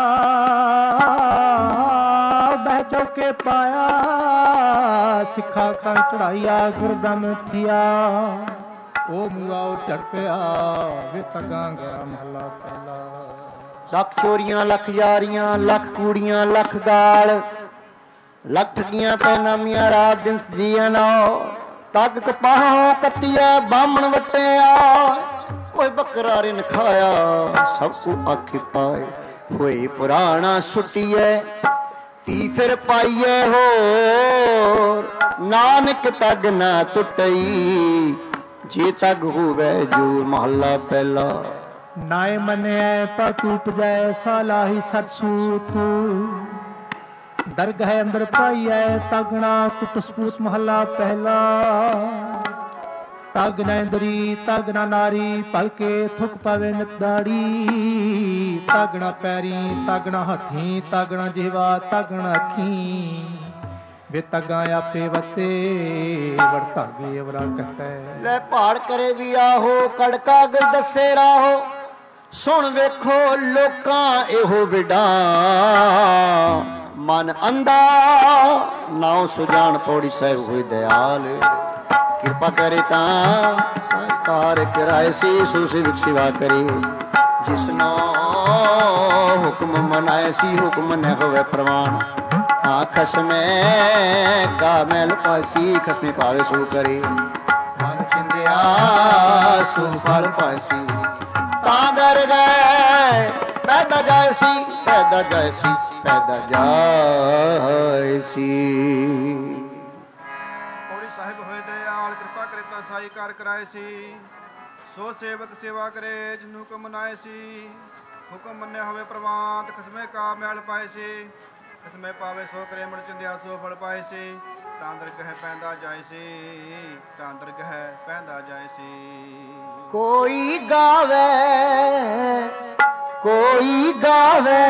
ਬਹਿ ਚੌਕੇ ਪਾਇਆ। ਸਿੱਖਾ ਕਾਂ ਚੜਾਈਆ ਗੁਰਦਮ ਥੀਆ। ਉਹ ਮੂਆ ਉਹ ਝੜ ਪਿਆ ਵੇ ਤਗਾਂ ਗਿਆ ਮਹਲਾ ਪਹਿਲਾ। ਲੱਖ ਚੋਰੀਆਂ ਲੱਖ ਯਾਰੀਆਂ ਲੱਖ ਕੂੜੀਆਂ ਲੱਖ ਗਾਲ। ਲੱਖ ਠਗੀਆਂ ਪੈਨਾਮੀਆਂ ਰਾਤ ਦਿਨ ਜੀਆਂ ਨਾਓ। ਤੱਗ ਕਪਾਹ ਕੱਤੀਆ ਬਾਹਮਣ ਵਟਿਆ। कोई बकरा रिन खाया सबको आखे पाए। होए पुराना सुटिए पी फिर पाइए हो। नानक तग ना टुटई जे तग होवे जोर। महला पहला। नाए मने पर टूट जाए सालाही सतसूत। दरगाह अंदर पाइए तगना कुटसपूत। महला पहला। ਤਗ ਨਾ ਇੰਦਰੀ ਤਗ ਨਾ ਨਾਰੀ ਭਲਕੇ ਥੁਕ ਪਵੇ ਨਿਤ ਦਾੜੀ। ਤਗ ਨਾ ਪੈਰੀ ਤਗ ਨਾ ਹੱਥੀ ਤਗ ਨਾ ਜਿਹਵਾ ਤਗ ਨਾ ਅੱਖੀ। ਵੇ ਤਗਾਂ ਆਪੇ ਵਤੇ ਵਰਤਾਗੇ ਅਵਰਾ ਕਹਤੈ। ਲੈ ਪਹਾੜ ਕਰੇ ਵੀ ਆਹੋ ਕੜ ਕਾਗਜ਼ ਦੱਸੇ ਰਾਹੋ। ਸੁਣ ਵੇਖੋ ਲੋਕਾਂ ਇਹੋ ਵਿਡਾ ਮਨ ਅੰਦਾ। ਨਾਉ ਸੁਜਾਨ ਪੌੜੀ ਸਾਹਿਬ ਹੋਏ ਦਿਆਲ। ਕਿਰਪਾ ਕਰੇ ਤਾਂ ਸੰਸਕਾਰ ਕਰਾਏ ਸੀ ਸੋ ਸੇਵਕ ਸੇਵਾ ਕਰੇ। ਜਿਸਨੋ ਹੁਕਮ ਮਨਾਏ ਸੀ ਹੁਕਮ ਨ ਹੋਵੇ ਪ੍ਰਵਾਨ। ਖਸਮੇ ਕਾ ਮੈਲ ਪਾਸੀ ਖਸਮੇ ਪਾਵੇ ਸੋ ਕਰੇ। ਮਨ ਚਿੰਦਿਆ ਸੋ ਫਲ ਪਾਸੀ। ਤਾਂ ਦਰ ਗਏ ਪੈਦਾ ਜਾਏ ਸੀ ਪੈਦਾ ਜਾਏ ਸੀ ਪੈਦਾ ਜਾਏ ਸੀ। ਸਾਈ ਕਾਰ ਕਰਾਏ ਸੀ ਸੋ ਸੇਵਕ ਸੇਵਾ ਕਰੇ ਜਿਨੂੰ ਹੁਕਮ ਮਨਾਏ ਸੀ। ਹੁਕਮ ਮੰਨਿਆ ਹੋਵੇ ਪ੍ਰਵਾਨ ਖਸਮੇ ਕਾ ਮੈਲ ਪਾਏ ਸੀ। ਖਸਮੇ ਪਾਵੇ ਸੋ ਕਰੇ ਮਨ ਚਿੰਦਿਆ ਸੋ ਫਲ ਪਾਏ ਸੀ। ਤਾਂ ਦਰਗਹਿ ਪੈਂਦਾ ਜਾਏ ਸੀ ਤਾਂ ਦਰਗਹਿ ਪੈਂਦਾ ਜਾਏ ਸੀ। ਕੋਈ ਗਾਵੇ ਕੋਈ ਗਾਵੇ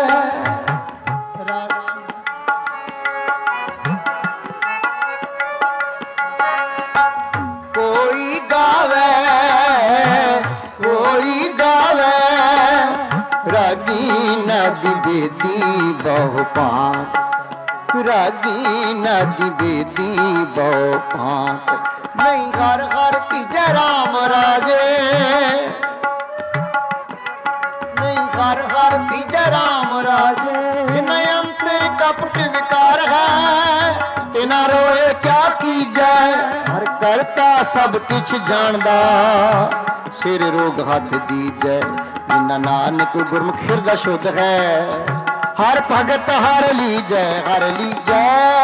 ਕੋਈ ਗਾਵੇ ਕੋਈ ਗਾਵੇ। ਰਾਗੀ ਨਦੀ ਬੇਦੀ ਬਹੁ ਭਾਂਤ। ਰਾਗੀ ਨਦੀ ਬੇਦੀ ਬਹੁ ਭਾਂਤ। ਨਹੀਂ ਹਰ ਹਰ ਭੀਜੈ ਰਾਮ ਰਾਜੇ। ਨਹੀਂ ਹਰ ਹਰ ਭੀਜੈ ਰਾਮ ਰਾਜੇ। ਜਿਨ੍ਹਾਂ ਅੰਤਰ ਕਪਟ ਵਿਕਾਰ ਹੈ ਤਿਨਾ ਰੋਏ ਕਿਆ ਕੀਜੈ। ਹਰ ਕਰਤਾ ਸਭ ਕਿਛ ਜਾਣਦਾ ਸਿਰ ਰੋਗ ਹੱਥ ਦੀਜੈ। ਜਿਨ੍ਹਾਂ ਨਾਨਕ ਗੁਰਮੁਖ ਹਿਰਦਾ ਸ਼ੁੱਧ ਹੈ हर भगत हर लीजै हर लीजै।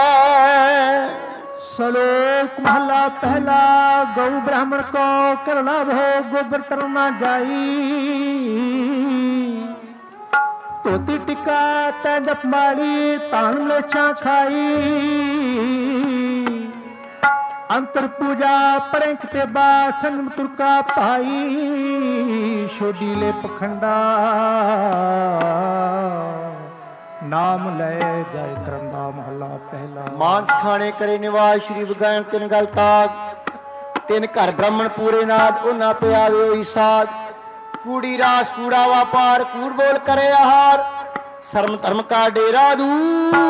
श्लोक महला पहला। गौ ब्राह्मण को करना भो गोबर तरना जाई। धोती टिका तै जपमाली तान लेछा खाई। अंतर पूजा परंक ते बा संगम तुरका भाई। शोडीले पखंडा नाम ले जाय तरंदा महला पहला। मानस खाने करे निवास श्री विज्ञान तिन गल ताग। तिन घर ब्राह्मण पूरे नाद उना पियावे होई साध। कूड़ी रास कूड़ा व्यापार कूड़ बोल करे आहार। शर्म धर्म का डेरा दूर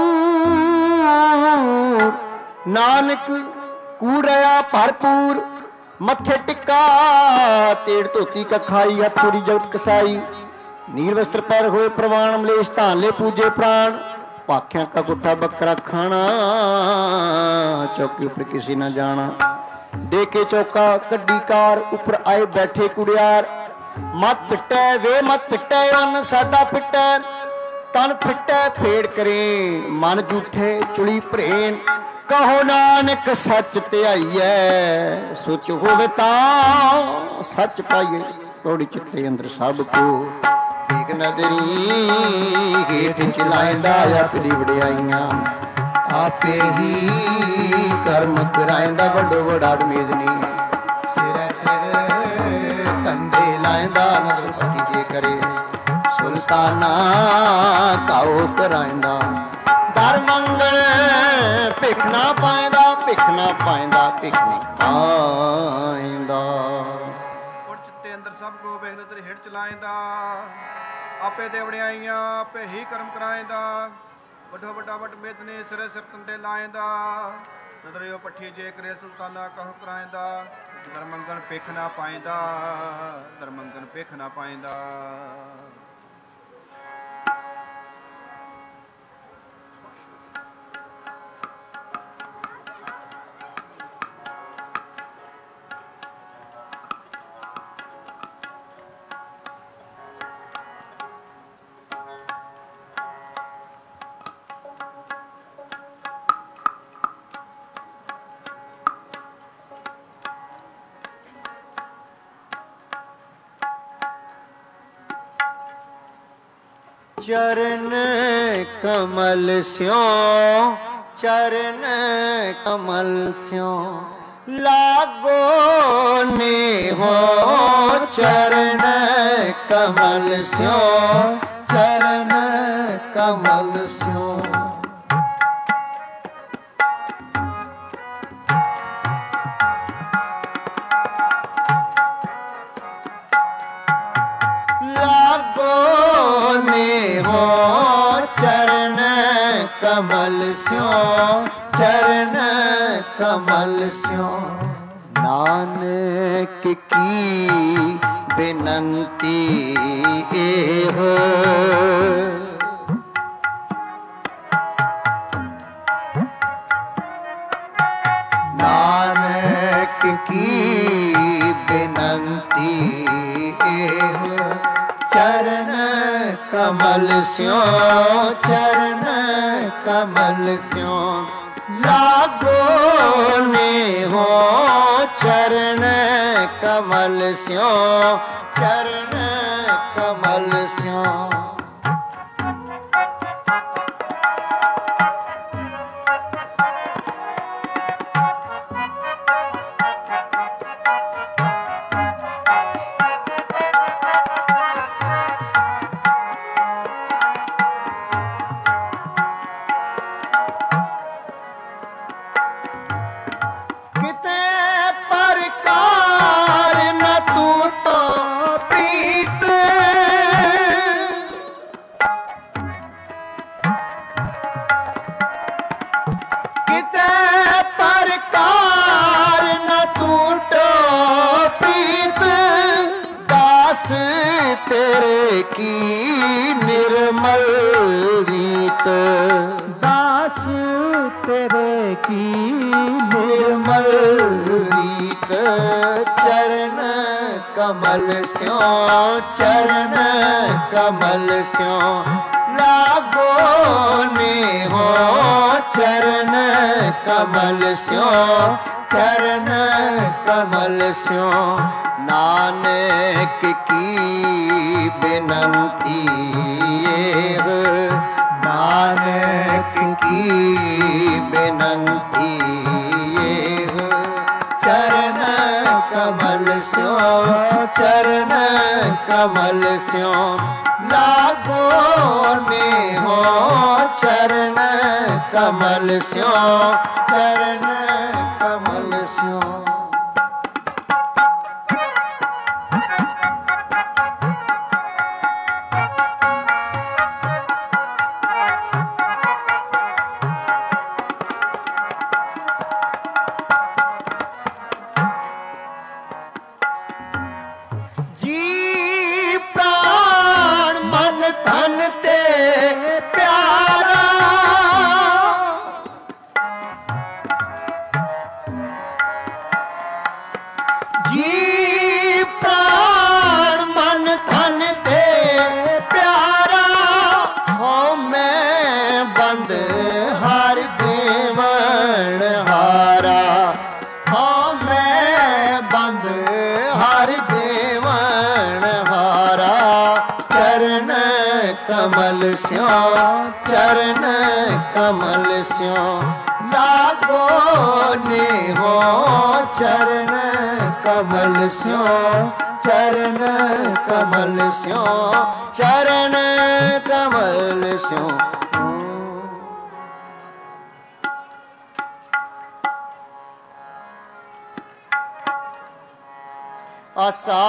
नानक कूड़ रहा भरपूर। मथे टिक्का तेड़ धोती का खाई हथ छोड़ी जगत कसाई। नीर वस्त्र पर हुए प्रवाण मलेश धान ले पूजे प्राण। पाख्या का गुट्ठा बकरा खाना चौकी ऊपर किसी न जाना। देखे चौका कड्डी कार ऊपर आए बैठे कुड़ियार। मत पिटे वे मत पिटे अन साडा पिटे। तन फिटे फेड़ करे मन जूठे चुड़ी भरेन। कहो नानक सच ध्याईए सुच होवे तां सच पाइए। थोड़ी चिट्टे अंदर सब को एक नदरी हेठ चलाइंदा अपनी वड्याइयां। आपे ही कर्म कराइंदा वड्डो वड़ा मेदनी। सिर सिर कंधे लाइंदा नजर पट्टी जे करे। सुल्ताना काओ कराइंदा दर मंगल भिख ना पाइंदा भिख ना पाइंदा भिख ना पाइंदा। चिट्टे अंदर सब को ਵੇਖ ਨਜ਼ਰ ਹੇਠ ਚਲਾਇੰਦਾ। ਆਪੇ ਤੇ ਵਡਿਆਈਆਂ ਆਪੇ ਹੀ ਕਰਮ ਕਰਾਇੰਦਾ। ਵੱਡੋ ਵੱਡਾ ਵੱਡ ਮੇਦਨੇ ਸਿਰੇ ਸਿਰ ਤੰਦੇ ਲਾਇੰਦਾ। ਨਜ਼ਰਿਓ ਪੱਠੀ ਜੇ ਕਰੇ ਸੁਲਤਾਨਾ ਕਹ ਕਰਾਇੰਦਾ। ਦਰ ਮੰਗਣ ਭਿਖ ਨਾ ਪਾਇੰਦਾ ਦਰ ਮੰਗਣ ਭਿਖ ਨਾ ਪਾਇੰਦਾ। चरण कमल स्यों चरण कमल स्यों लागो ने हो। चरण कमल स्यों चरण कमल स्यों। हो चरण कमल स्यों चरण कमल स्यों। नानक की बिनती ए हो। नानक की बिनती ए हो। चरण कमल स्यों चरण कमल स्यों लागो ने हो। चरण कमल स्यों चरण कमल स्यों। तेरे की निर्मल रीत दास तेरे की निर्मल रीत। चरण कमल स्यों चरण कमल स्यों लागो नेहो चरण कमल स्यों, चरण कमल स्यों। नानक की बिनती नानक की बिनती चरण कमल स्यों, चरण कमल स्यों। लागो नेहो चरण कमल स्यों, चरण कमल स्यों। कमल स्यों, चरण कमल स्यों। लागो नेहो चरण कमल स्यों, चरण कमल स्यों, चरण कमल स्यों। आसा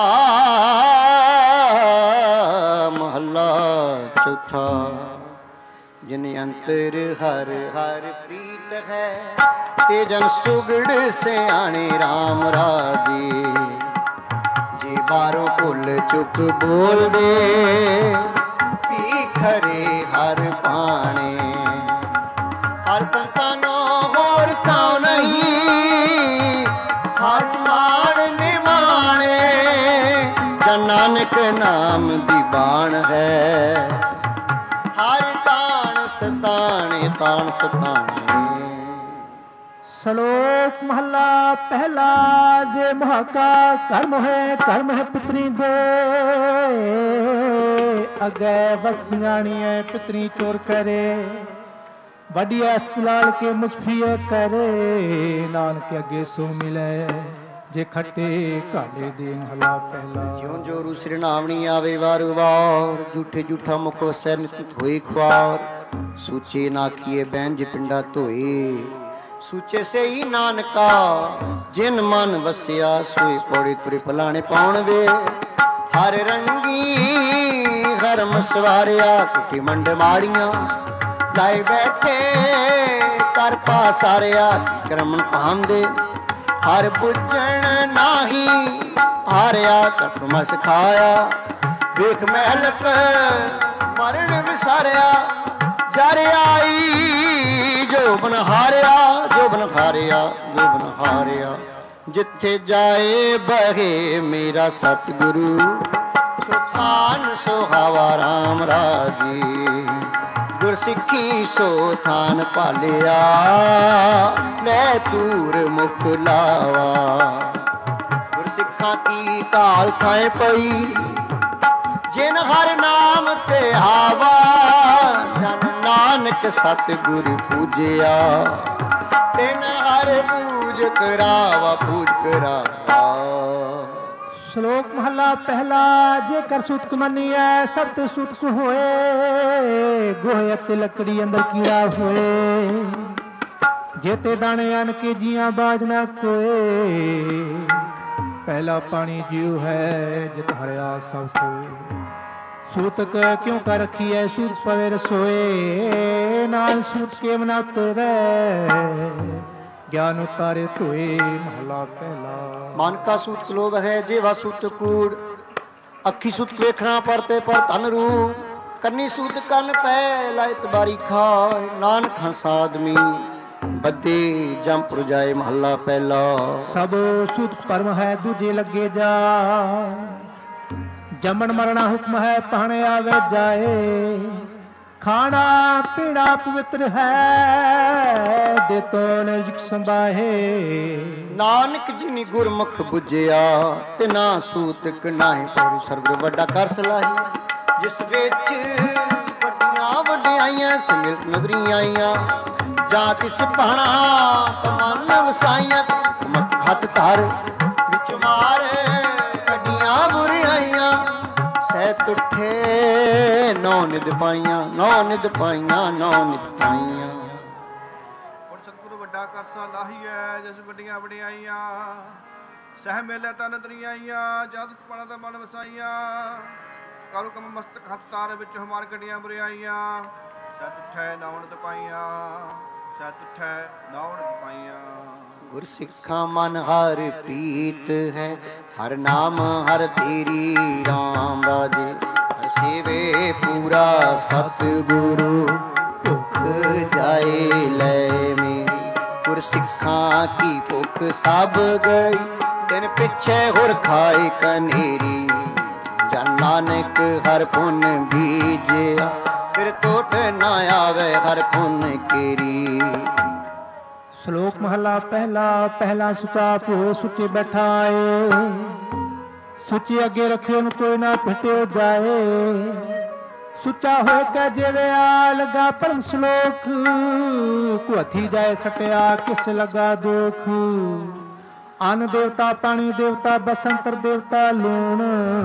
महला चौथा। जिन अंतर हर हर प्रीत है, ते जन सुगड़ सियाणे राम राजे। जे बारों भुल चुक बोल दे, पी खरे हर पाने। हर संतानो होर थाओ नहीं, हर मान निमाणे। जन नानक नाम दी बाण है, हर ताण सताणे ताण सताणे। श्लोक महला पहला। जे महाका कर्म है पितरी दे। अगे बसियाणिए पितरी चोर करे। वडिया लाल के मुस्फिया करे। नानक अगे सो मिले, जे खट्टे काले दे महला पहला। ज्यों जो रूसरे नावनी आवे वार वार। झूठे झूठा मुख वसै नित होए ख्वार। सूचे नाखिए बैंज पिंडा धोए। सूचे से ही नानका, जिन मन वसिया सोए पौड़े तुरे पलाने पाउण वे। हर रंगी हरम सवारिया, कुटी मंड माड़ियां लाए बैठे। कर पासारिया क्रमन पांदे। हर बुझण नाही हारिया, कर्म सिखाया। वेख महलक मरण विसारिया। जर आई जो बन हारिया, जो बन हारिया, जो बन हारिया। जिथे जाए बहे मेरा सतगुरु। सुथान सुहावा राम राजी। गुरसिੱਖੀ सो थान पालिया। ले तूर मुख लावा। गुरसिੱਖਾਂ की काल खाए पई। जिन हर नाम ते आवा। जन नानक सतगुरु पूजिया। तिन हर पूज करावा, पूज करावा। श्लोक महला पहला। जेकर सुतक मनिया सत सुतक होए। गोहे अते लकड़ी अंदर कीड़ा होए। जेते दाने अन के जिया बाज ना कोए। पहला पानी जीव है, जित हरिया सब सोए। सूतक क्यों कर रखी है, सूत पवे रसोए। नाल सूत के मना तेरे, ज्ञान उतारे धोए। महला पहला। मन का सूत लोभ है, जेवा सूत कूड़। अखी सूत वेखना परते पर धन रूप। कन्नी सूत कन पै लायत बारी खाए। नानक हंस आदमी बदे जम पुरजाए। महला पहला। सब सूत परम है, दूजे लगे जा। जमन मरना हुक्म है, पहने आवे जाए। ਖਾਣਾ ਪੀਣਾ ਪਵਿੱਤਰ ਹੈ, ਦੇ ਤੋਂ ਨਿਜ ਸੰਭਾਹੇ। ਨਾਨਕ ਜਿਨੀ ਗੁਰਮੁਖ ਬੁਝਿਆ, ਤੇ ਨਾ ਸੂਤਕ ਨਾਹੀ ਪੌੜੀ। ਸਰਬ ਵੱਡਾ ਕਰ ਸਲਾਹੀ, ਜਿਸ ਵਿੱਚ ਵੱਡੀਆਂ ਵਡਿਆਈਆਂ ਸਮਿਲਤ ਨਗਰੀਆਂ ਆਈਆਂ। ਜਾਂ ਕਿਸ ਭਾਣਾ ਤਮਨ ਵਸਾਈਆਂ, ਮਸਤ ਹੱਥ ਧਰ ਵਿੱਚ ਮਾਰ ਵੱਡੀਆਂ ਬੁਰਾਈਆਂ। ਸਹਿ ਉੱਠੇ ਨੌ ਨਿਧ ਪਾਈਆਂ, ਨੌ ਨਿਧ ਪਾਈਆਂ, ਨੌ ਨਿਧ ਪਾਈਆਂ। ਸਤਿਗੁਰੂ ਵੱਡਾ ਕਰਸਾ ਲਾਹੀਐ, ਜਿਸ ਵੱਡੀਆਂ ਵਡਿਆਈਆਂ। ਸਹਿ ਮੇਲੇ ਤਨ ਦਰੀਆਈਆਂ, ਜਦ ਪਣਾ ਦਾ ਮਨ ਵਸਾਈਆਂ। ਕਰੁ ਕਮ ਮਸਤਕ ਹੱਥ ਤਾਰ ਵਿੱਚ ਹਮਾਰ ਗੱਡੀਆਂ ਬੁਰਾਈਆਂ। ਸਹਿ ਉੱਠੈ ਨੌ ਨਿਧ ਪਾਈਆਂ, ਸਹਿ ਉੱਠੈ ਨੌ ਨਿਧ ਪਾਈਆਂ। ਗੁਰ ਸਿੱਖਾਂ ਮਨ ਹਰ ਪ੍ਰੀਤ ਹੈ, ਹਰ ਨਾਮ ਹਰ ਤੇਰੀ ਰਾਮ ਰਾਜੇ। ਹਰ ਸੇਵੇ ਪੂਰਾ ਸਤਿਗੁਰੂ, ਭੁੱਖ ਜਾਏ ਲੈ ਮੇਰੀ। ਗੁਰ ਸਿੱਖਾਂ ਕੀ ਭੁੱਖ ਸਭ ਗਈ, ਤਿਨ ਪਿੱਛੇ ਹੋਰ ਖਾਏ ਕਨੇਰੀ। ਜਨ ਨਾਨਕ ਹਰ ਪੁੰਨ ਬੀਜਿਆ, ਫਿਰ ਟੋਟ ਨਾ ਆਵੇ ਹਰ ਪੁੰਨ ਕੇਰੀ। ਸ਼ਲੋਕ ਮਹਲਾ ਪਹਿਲਾ। ਪਹਿਲਾ ਸੁਤਾ ਭੋਏ ਸੁਚੇ ਬੈਠਾਏ, ਸੁਚੇ ਅੱਗੇ ਰੱਖੇ ਨੂੰ ਕੋਈ ਨਾ ਭਟਿਓ ਜਾਏ। ਸੁੱਚਾ ਹੋਏ ਕੈ ਜਿਵੇਂ ਆ ਲਗਾ ਪਰਮ ਸ਼ਲੋਕ, ਕੋ ਹੱਥੀ ਜਾਏ ਸਟਿਆ ਕਿਸ ਲਗਾ ਦੁਖ। ਅੰਨ ਦੇਵਤਾ ਪਾਣੀ ਦੇਵਤਾ ਬਸੰਤਰ ਦੇਵਤਾ ਲੂਣ,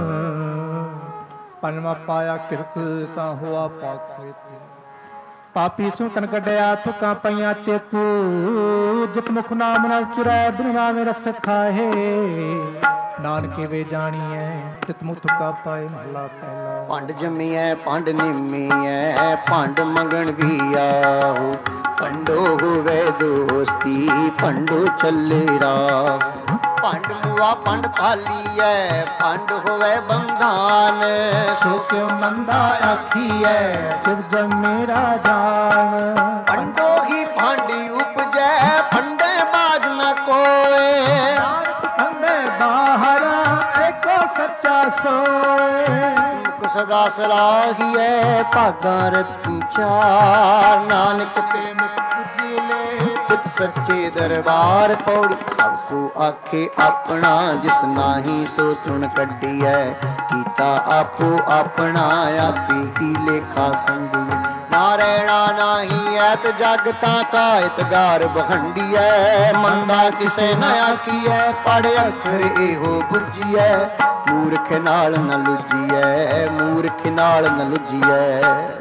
ਪੰਜਵਾਂ ਪਾਇਆ ਕਿਰਕ ਤਾਂ ਹੋਆ ਪਾਕ। ਪਾਪੀ ਸੁਟਨ ਕੱਢਿਆ ਥੁੱਕਾਂ ਪਈਆਂ ਚਿੱਤ, ਜਿਤ ਮੁਖ ਨਾਮ ਨਾ ਉਚਰੈ ਦੁਨੀਆ ਮੇ ਰਸ ਖਾਹੇ। ਨਾਨਕੇ ਵੇ ਜਾਣੀਐ ਤਿਤ ਮੁਖ ਥੁੱਕਾ ਪਾਏ। ਮਹਲਾ ਪਹਿਲਾ। ਭੰਡ ਜੰਮੀਐ ਭੰਡ ਨਿੰਮੀਐ, ਭੰਡ ਮੰਗਣ ਵੀ ਆਹੋ। ਭੰਡੋ ਹੋਵੇ ਦੋਸਤੀ, ਭੰਡੋ ਚੱਲੇ ਰਾਹ। ਭੰਡ ਮੁਆ ਭੰਡ ਭਾਲੀਐ, ਭੰਡ ਹੋਵੇ ਬੰਧਾਨ। ਸੋ ਕਿਉ ਮੰਦਾ ਆਖੀਐ, ਫਿਰ ਜੰਮੇ ਰਾਜਾਨ। ਭੰਡੋ ਹੀ ਭਾਂਡੀ ਉਪਜੈ, ਭੰਡੇ ਬਾਜ ਨ ਕੋਏ। ਭੰਡੇ ਬਾਹਰ ਏਕੋ ਸੱਚਾ ਸੋਏ। ਮੁਖ ਸਦਾ ਸਲਾਹੀਐ, ਭਾਗਾਂ ਰੱਖੀ ਚਾਰ। ਨਾਨਕ ਤੇ ਮੁਖ ਪੁਜੀਲੇ, ਤਿਤ ਸੱਚੇ ਦਰਬਾਰ ਪੌੜੀ। ਸਭ ਕੋ ਆਖੇ ਆਪਣਾ, ਜਿਸ ਨਾਹੀ ਸੋ ਸੁਣ ਕੱਢੀਐ। ਕੀਤਾ ਆਪੋ ਆਪਣਾ, ਆਪੇ ਹੀ ਲੇਖਾ ਸੰਗੀ। ਨਾ ਰਹਿਣਾ ਨਾਹੀ ਐਤ ਜਗ ਤਾਂ ਕਾਇਤ ਗਾਰ ਬਖੰਡੀਐ। ਮੰਦਾ ਕਿਸੇ ਨ ਆਖੀਐ, ਪੜ੍ਹ ਅੱਖਰ ਇਹੋ ਬੁੱਝੀਐ। ਮੂਰਖ ਨਾਲ ਨ ਲੁੱਜੀਐ, ਮੂਰਖ ਨਾਲ ਨ ਲੁੱਜੀਐ।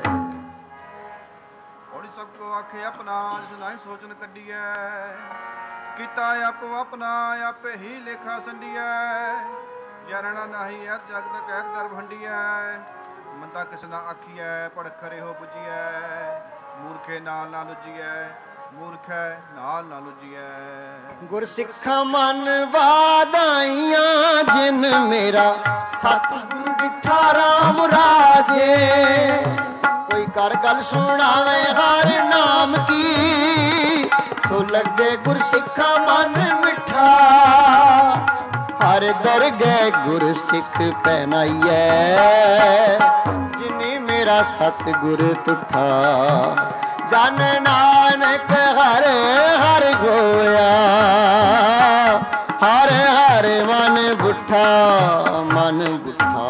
ਹੌਲੀ ਸਭ ਕੋ ਆਖੇ ਆਪਣਾ, ਜਿਸ ਨਾਹੀ ਸੋਚਣ ਕੱਢੀਐ। ਕੀਤਾ ਆਪੋ ਆਪਣਾ, ਆਪੇ ਹੀ ਲੇਖਾ ਸੰਡੀਐ। ਜਰਣਾ ਨਾਹੀ ਐਤ ਜਗ ਦਾ ਕਹਿਤ ਦਰ ਭੰਡੀਐ। ਮੰਦਾ ਕਿਸ ਨਾ ਆਖੀਐ, ਪੜ੍ਹ ਅੱਖਰ ਇਹੋ ਬੁੱਝੀਐ। ਮੂਰਖੇ ਨਾਲ ਨਾ ਲੁੱਜੀਐ, ਮੂਰਖੈ ਨਾਲ ਨਾ ਲੁੱਜੀਐ। ਗੁਰ ਸਿੱਖਾਂ ਮਨ ਵਾਦਾਈਆਂ, ਜਿਨ ਮੇਰਾ ਸਤਿਗੁਰੂ ਡਿਠਾ ਰਾਮ ਰਾਜੇ। ਕੋਈ ਕਰ ਗੱਲ ਸੁਣਾਵੇ ਹਰ ਨਾਮ ਕੀ, ਸੋ ਲੱਗੇ ਗੁਰ ਸਿੱਖਾਂ ਮਨ ਮਿੱਠਾ। ਹਰ ਦਰਗਹਿ ਗੁਰ ਸਿੱਖ ਪਹਿਨਾਈਐ, ਜਿਨੀ ਮੇਰਾ ਸਤਿਗੁਰ ਤੁਠਾ। ਜਨ ਨਾਨਕ ਹਰ ਹਰ ਗੋਇਆ, ਹਰ ਹਰ ਮਨ ਬੁੱਠਾ, ਮਨ ਬੁੱਠਾ।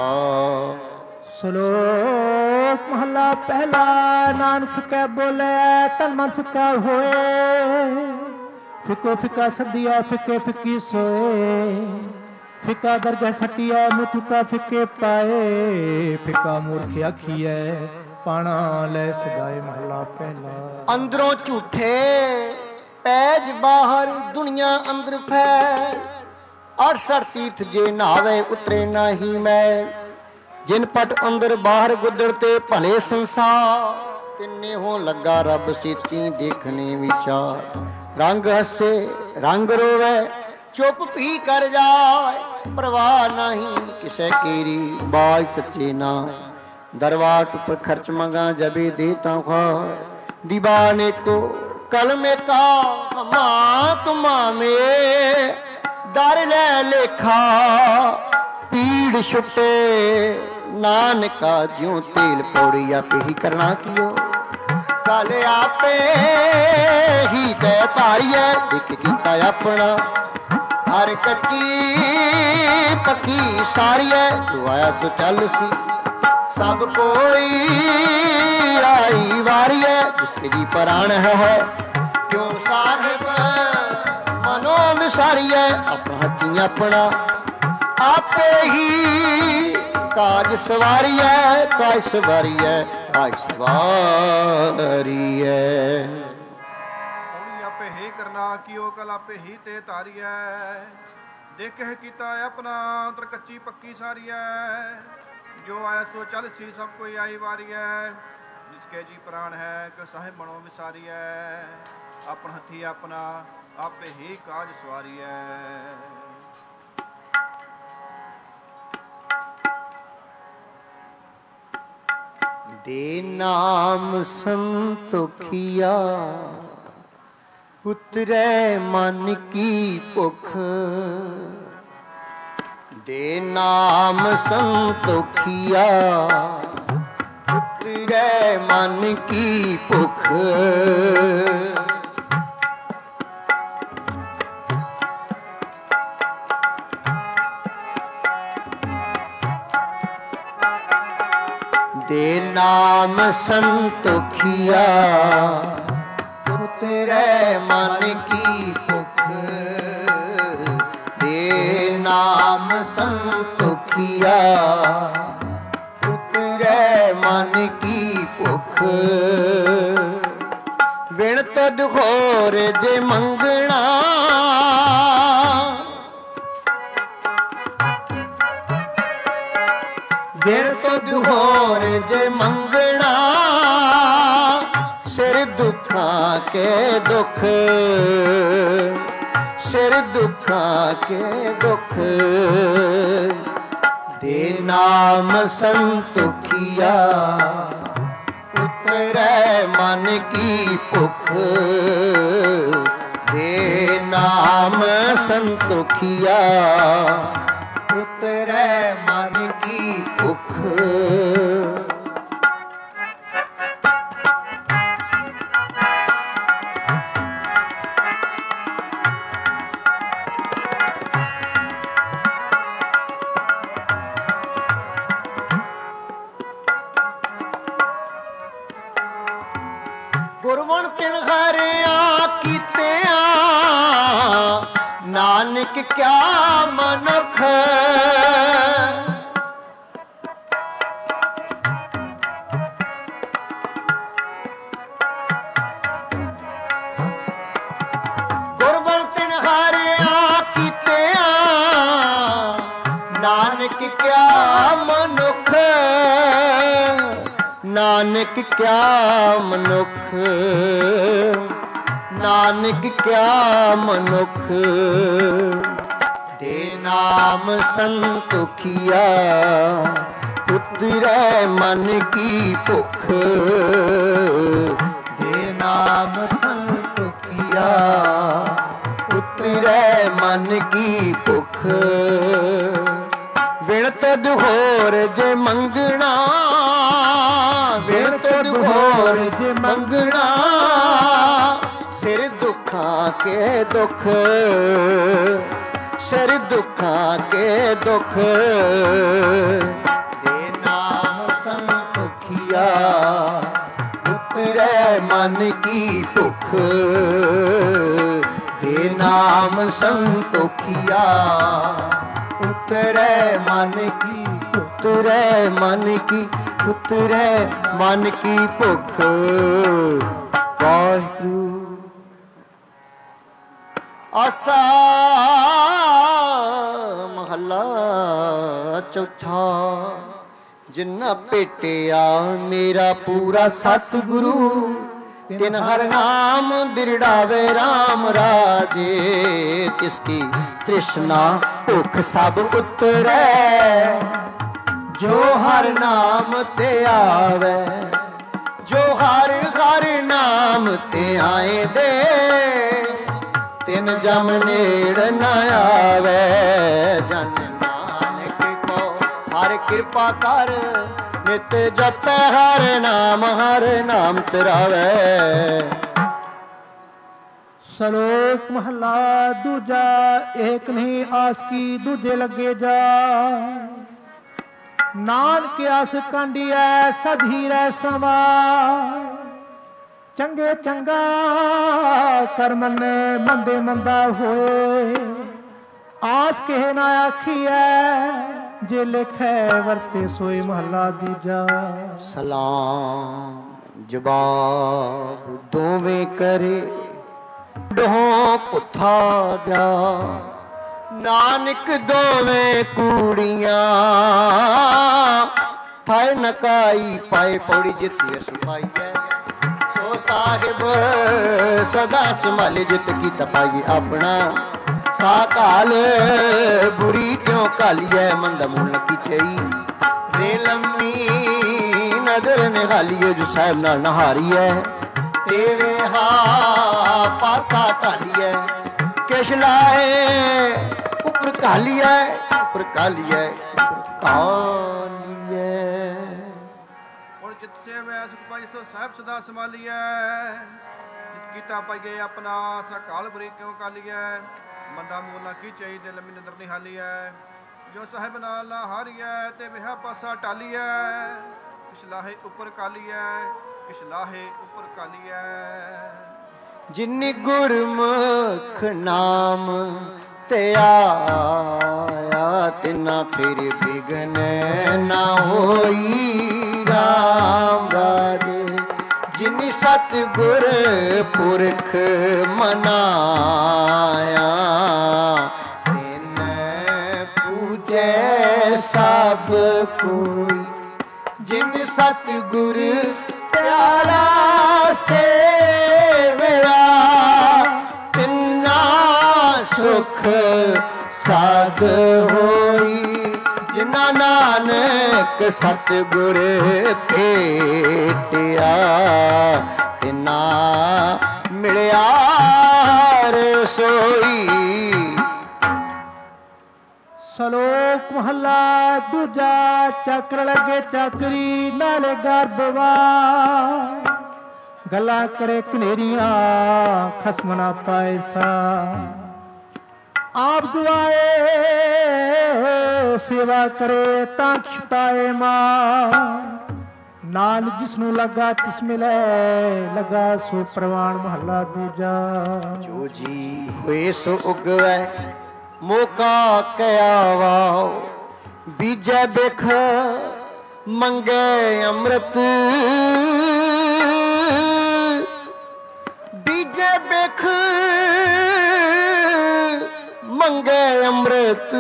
ਸ਼ਲੋਕ ਮਹਲਾ ਪਹਿਲਾ। ਨਾਨਕ ਕੈ ਬੋਲੇ ਤਨ ਮਨ ਫਿੱਕਾ ਹੋਏ। ਫਿੱਕੋ ਫਿੱਕਾ ਸੱਦਿਆ ਫਿੱਕੇ ਫਿੱਕੀ ਸੋਏ। ਫਿੱਕਾ ਦਰਗਹਿ ਸੱਟਿਆ ਮੁੱਠਾ ਫਿੱਕੇ ਪਾਏ। ਫਿੱਕਾ ਮੂਰਖ ਆਖੀਐ, ਪਾਣਾ ਲੈ ਸਦਾਏ। ਮਹਲਾ ਪਹਿਲਾ। ਅੰਦਰੋਂ ਝੂਠੇ ਪੈਜ, ਬਾਹਰ ਦੁਨੀਆ ਅੰਦਰ ਫੈਲ। 68 ਤੀਰਥ ਜੇ ਨਾਵੇ ਉਤਰੇ ਨਹੀਂ ਮੈਂ। ਜਿਨ ਪਟ ਅੰਦਰ ਬਾਹਰ ਗੁੱਦੜ ਤੇ ਭਲੇ ਸੰਸਾਰ। ਤਿੰਨੇ ਹੋ ਲੱਗਾ ਰੱਬ ਸਿੱਚੀ ਦੇਖਣੇ ਵਿਚਾਰ। ਰੰਗ ਹੱਸੇ ਰੰਗ ਰੋਵੇ, ਚੁੱਪ ਵੀ ਕਰ ਜਾਏ। ਪਰਵਾਹ ਨਹੀਂ ਕਿਸੇ ਕੀਰੀ, ਬਾਜ ਸੱਚੇ ਨਾ। दरबार पर खर्च मंगा जबे देता ख्वार। दीवाने को कलमे का हमा तुमा में दर ले लेखा। पीड़ छुटे नानका ज्यों तेल पौड़ी आपे ही करना कियो कल आपे ही तै तारिए एक कीता अपना हर कच्ची पक्की सारी है तू आया सो चल सी सब कोई आई वारी है जिसके जी प्राण है क्यों साहिब मनो विसारी है अपना हथी अपना आपे ही काज सवारी है काज सवारी है काज सवारी है आपे ही करना कियो कल आपे ही ते तारी है देखे कीता अपना तर कच्ची पक्की सारी है जो आया सो चल सी सब कोई आई वारी है जिसके जी प्राण है कि साहिब मनो विसारी है अपना हथी अपना आपे ही काज सवारी है। दे नाम संतोखिया उतरे मन की भुख दे नाम संतोखिया उतरे मन की भुख दे नाम संतोखिया उतरे मन की भुख दे नाम संतोखिया उतरे मन की भुख विण तद होर जे मंगना विण तद होर जे मंगना सिर दुखां के दुख सिर दुखां के दुख दे नाम संतोखिया उतरे मन की भुख दे नाम संतोखिया उतरे मन की भुख गुरवण तिन हरिया कीतिया नानक क्या मनुख गुरवण तिन हरिया कीतिया नानक क्या मनुख नानक क्या मनुख नानक क्या मनुख दे नाम संतोखिया उतरे मन की भुख दे नाम संतोखिया उतरे मन की भुख विण तद होर जे मंगना विण तद होर जे मंगना सिर दुखां के दुख सिर दुखां के दुख दे नाम संतोखिया उतरे मन की भुख दे नाम संतोखिया उतरे मन की उतरे मन की उतरे मन की भुख वाहिगुरू आसा महला चौथा जिन्ना भेटिया मेरा पूरा सतगुरु तिन हर नाम दृढ़ावे राम राजे तिसकी तृष्णा भुख सब उतरे जो हर नाम ते आवे जो हर हर नाम ते आए दे तिन जम नेड़ न आवे जन नानक को हर ਕਿਰਪਾ ਕਰ ਨਿਤ ਜਪੈ ਹਰ ਨਾਮ ਤੇਰਾਵੇ। ਸ਼ਲੋਕ ਮਹਲਾ ਦੂਜਾ। ਏਕ ਨਹੀਂ ਆਸ ਕੀ ਦੂਜੇ ਲੱਗੇ ਜਾ, ਨਾਨਕ ਆਸ ਕਾਂਡੀਐ ਸਦ ਹੀਰੈ ਸਮਾ। ਚੰਗੇ ਚੰਗਾ ਕਰ ਮੰਨੇ ਮੰਦੇ ਮੰਦਾ ਹੋਏ, ਆਸ ਕਹਿ ਨਾ ਆਖੀਐ ਜੇ ਲਿਖੈ ਵਰਤੇ ਸੋਈ। ਮਹਲਾ ਦੂਜਾ। ਸਲਾਮ ਜਵਾਬ ਦੋਵੇਂ ਕਰੇ ਦੋਹਾਂ ਪੁੱਠਾ ਜਾ, ਨਾਨਕ ਦੋਵੇਂ ਕੂੜੀਆਂ ਥਾਇ ਨਕਾਈ ਪਾਏ। ਪੌੜੀ ਜਿਤ ਸਿਰ ਸੁਪਾਈ ਹੈ ਸੋ ਸਾਹਿਬ ਸਦਾ ਸੰਭਾਲੇ। ਜਿਤ ਕੀ ਤਪਾਈ ਆਪਣਾ ਸਾਕਾਲ ਬੁਰੀ ਕਿਉਂ ਕਾਲੀਐ। ਮੰਦ ਮੂਲ ਕੀ ਚਈ ਦੇ ਲੰਮੀ ਨਦਰ ਨਿਹਾਲੀਏ। ਜੋ ਸਾਹਿਬ ਨਾਲ ਨਹਾਰੀਐ ਤੇਵੇ ਹਾ ਪਾਸਾ ਢਾਲੀਐ। ਕਿਛ ਲਾਏ ਉਪਰ ਕਾਲੀਐ ਉਪਰ ਕਾਲੀਐ ਕਾਲੀਐ। ਹੁਣ ਜਿਤ ਸੇਵੈ ਸੁਖ ਪਾਈ ਸੋ ਸਾਹਿਬ ਸਦਾ ਸੰਭਾਲੀਐ। ਜਿਤ ਕੀਤਾ ਪਾਈਏ ਆਪਣਾ ਸਕਾਲ ਬੁਰੀ ਕਿਉਂ ਕਾਲੀਐ। ਮੰਦਾ ਮੂਲ ਨਾ ਕੀ ਚਾਹੀ ਦੇ ਲੰਮੀ ਨਦਰ ਨਿਹਾਲੀਐ। ਜੋ ਸਾਹਿਬ ਨਾਲ ਨਾ ਹਾਰੀਐ ਤੇ ਵਿਹਾ ਪਾਸਾ ਟਾਲੀਐ। ਕਿਛ ਲਾਹੇ ਉੱਪਰ ਕਾਲੀਐ ਕਿਛ ਲਾਹੇ ਉੱਪਰ ਕਾਲੀਐ। ਜਿਨ ਗੁਰਮੁਖ ਨਾਮ ਤੇ ਆਇਆ ਤਿਨਾ ਫਿਰ ਬਿਗਨ ਨਾ ਹੋਈ। ਰਾਮ ਰਾਜੇ ਜਿਨ ਸਤਿਗੁਰ ਪੁਰਖ ਮਨਾਇਆ, ਤਿਨ ਪੂਜੈ ਸਭ ਕੋਈ। ਜਿਨ ਸਤਿਗੁਰ ਪਿਆਰਾ ਸੇਵਿਆ, ਤਿੰਨਾ ਸੁਖ ਸਾਧ ਹੋਈ। ਜਿਨਾ ਨਾਨਕ ਸਤਿਗੁਰ ਭੇਟਿਆ, ਤਿਨਾ ਮਿਲਿਆ ਰਸੋਈ। ਸ਼ਲੋਕ ਮਹਲਾ ਦੂਜਾ। ਚੱਕਰ ਲੱਗੇ ਚੱਕਰੀ ਨਾਲੇ ਗਰਬਵਾ, ਗੱਲਾਂ ਕਰੇ ਕਨੇਰੀਆਂ ਖਸਮ ਨਾ ਪਾਇਸਾ। ਆਪ ਦੁਆਏ ਸੇਵਾ ਕਰੇ ਤਾਂ ਛੁਟਾਏ ਮਾਂ। ਨਾਨਕ ਜਿਸ ਨੂੰ ਲੱਗਾ ਤਿਸ ਮਿਲੇ ਲੱਗਾ ਸੋ ਪ੍ਰਵਾਨ। ਮਹਲਾ ਦੂਜਾ। ਜੋ ਜੀ ਹੋਏ ਸੋ ਉਗਵੈ ਮੌਕਾ ਕਿਆ ਵਾਓ। ਬੀਜੈ ਬਿਖ ਮੰਗੇ ਅੰਮ੍ਰਿਤ, ਬੀਜੈ ਬਿਖ ਮੰਗੇ ਅੰਮ੍ਰਿਤ।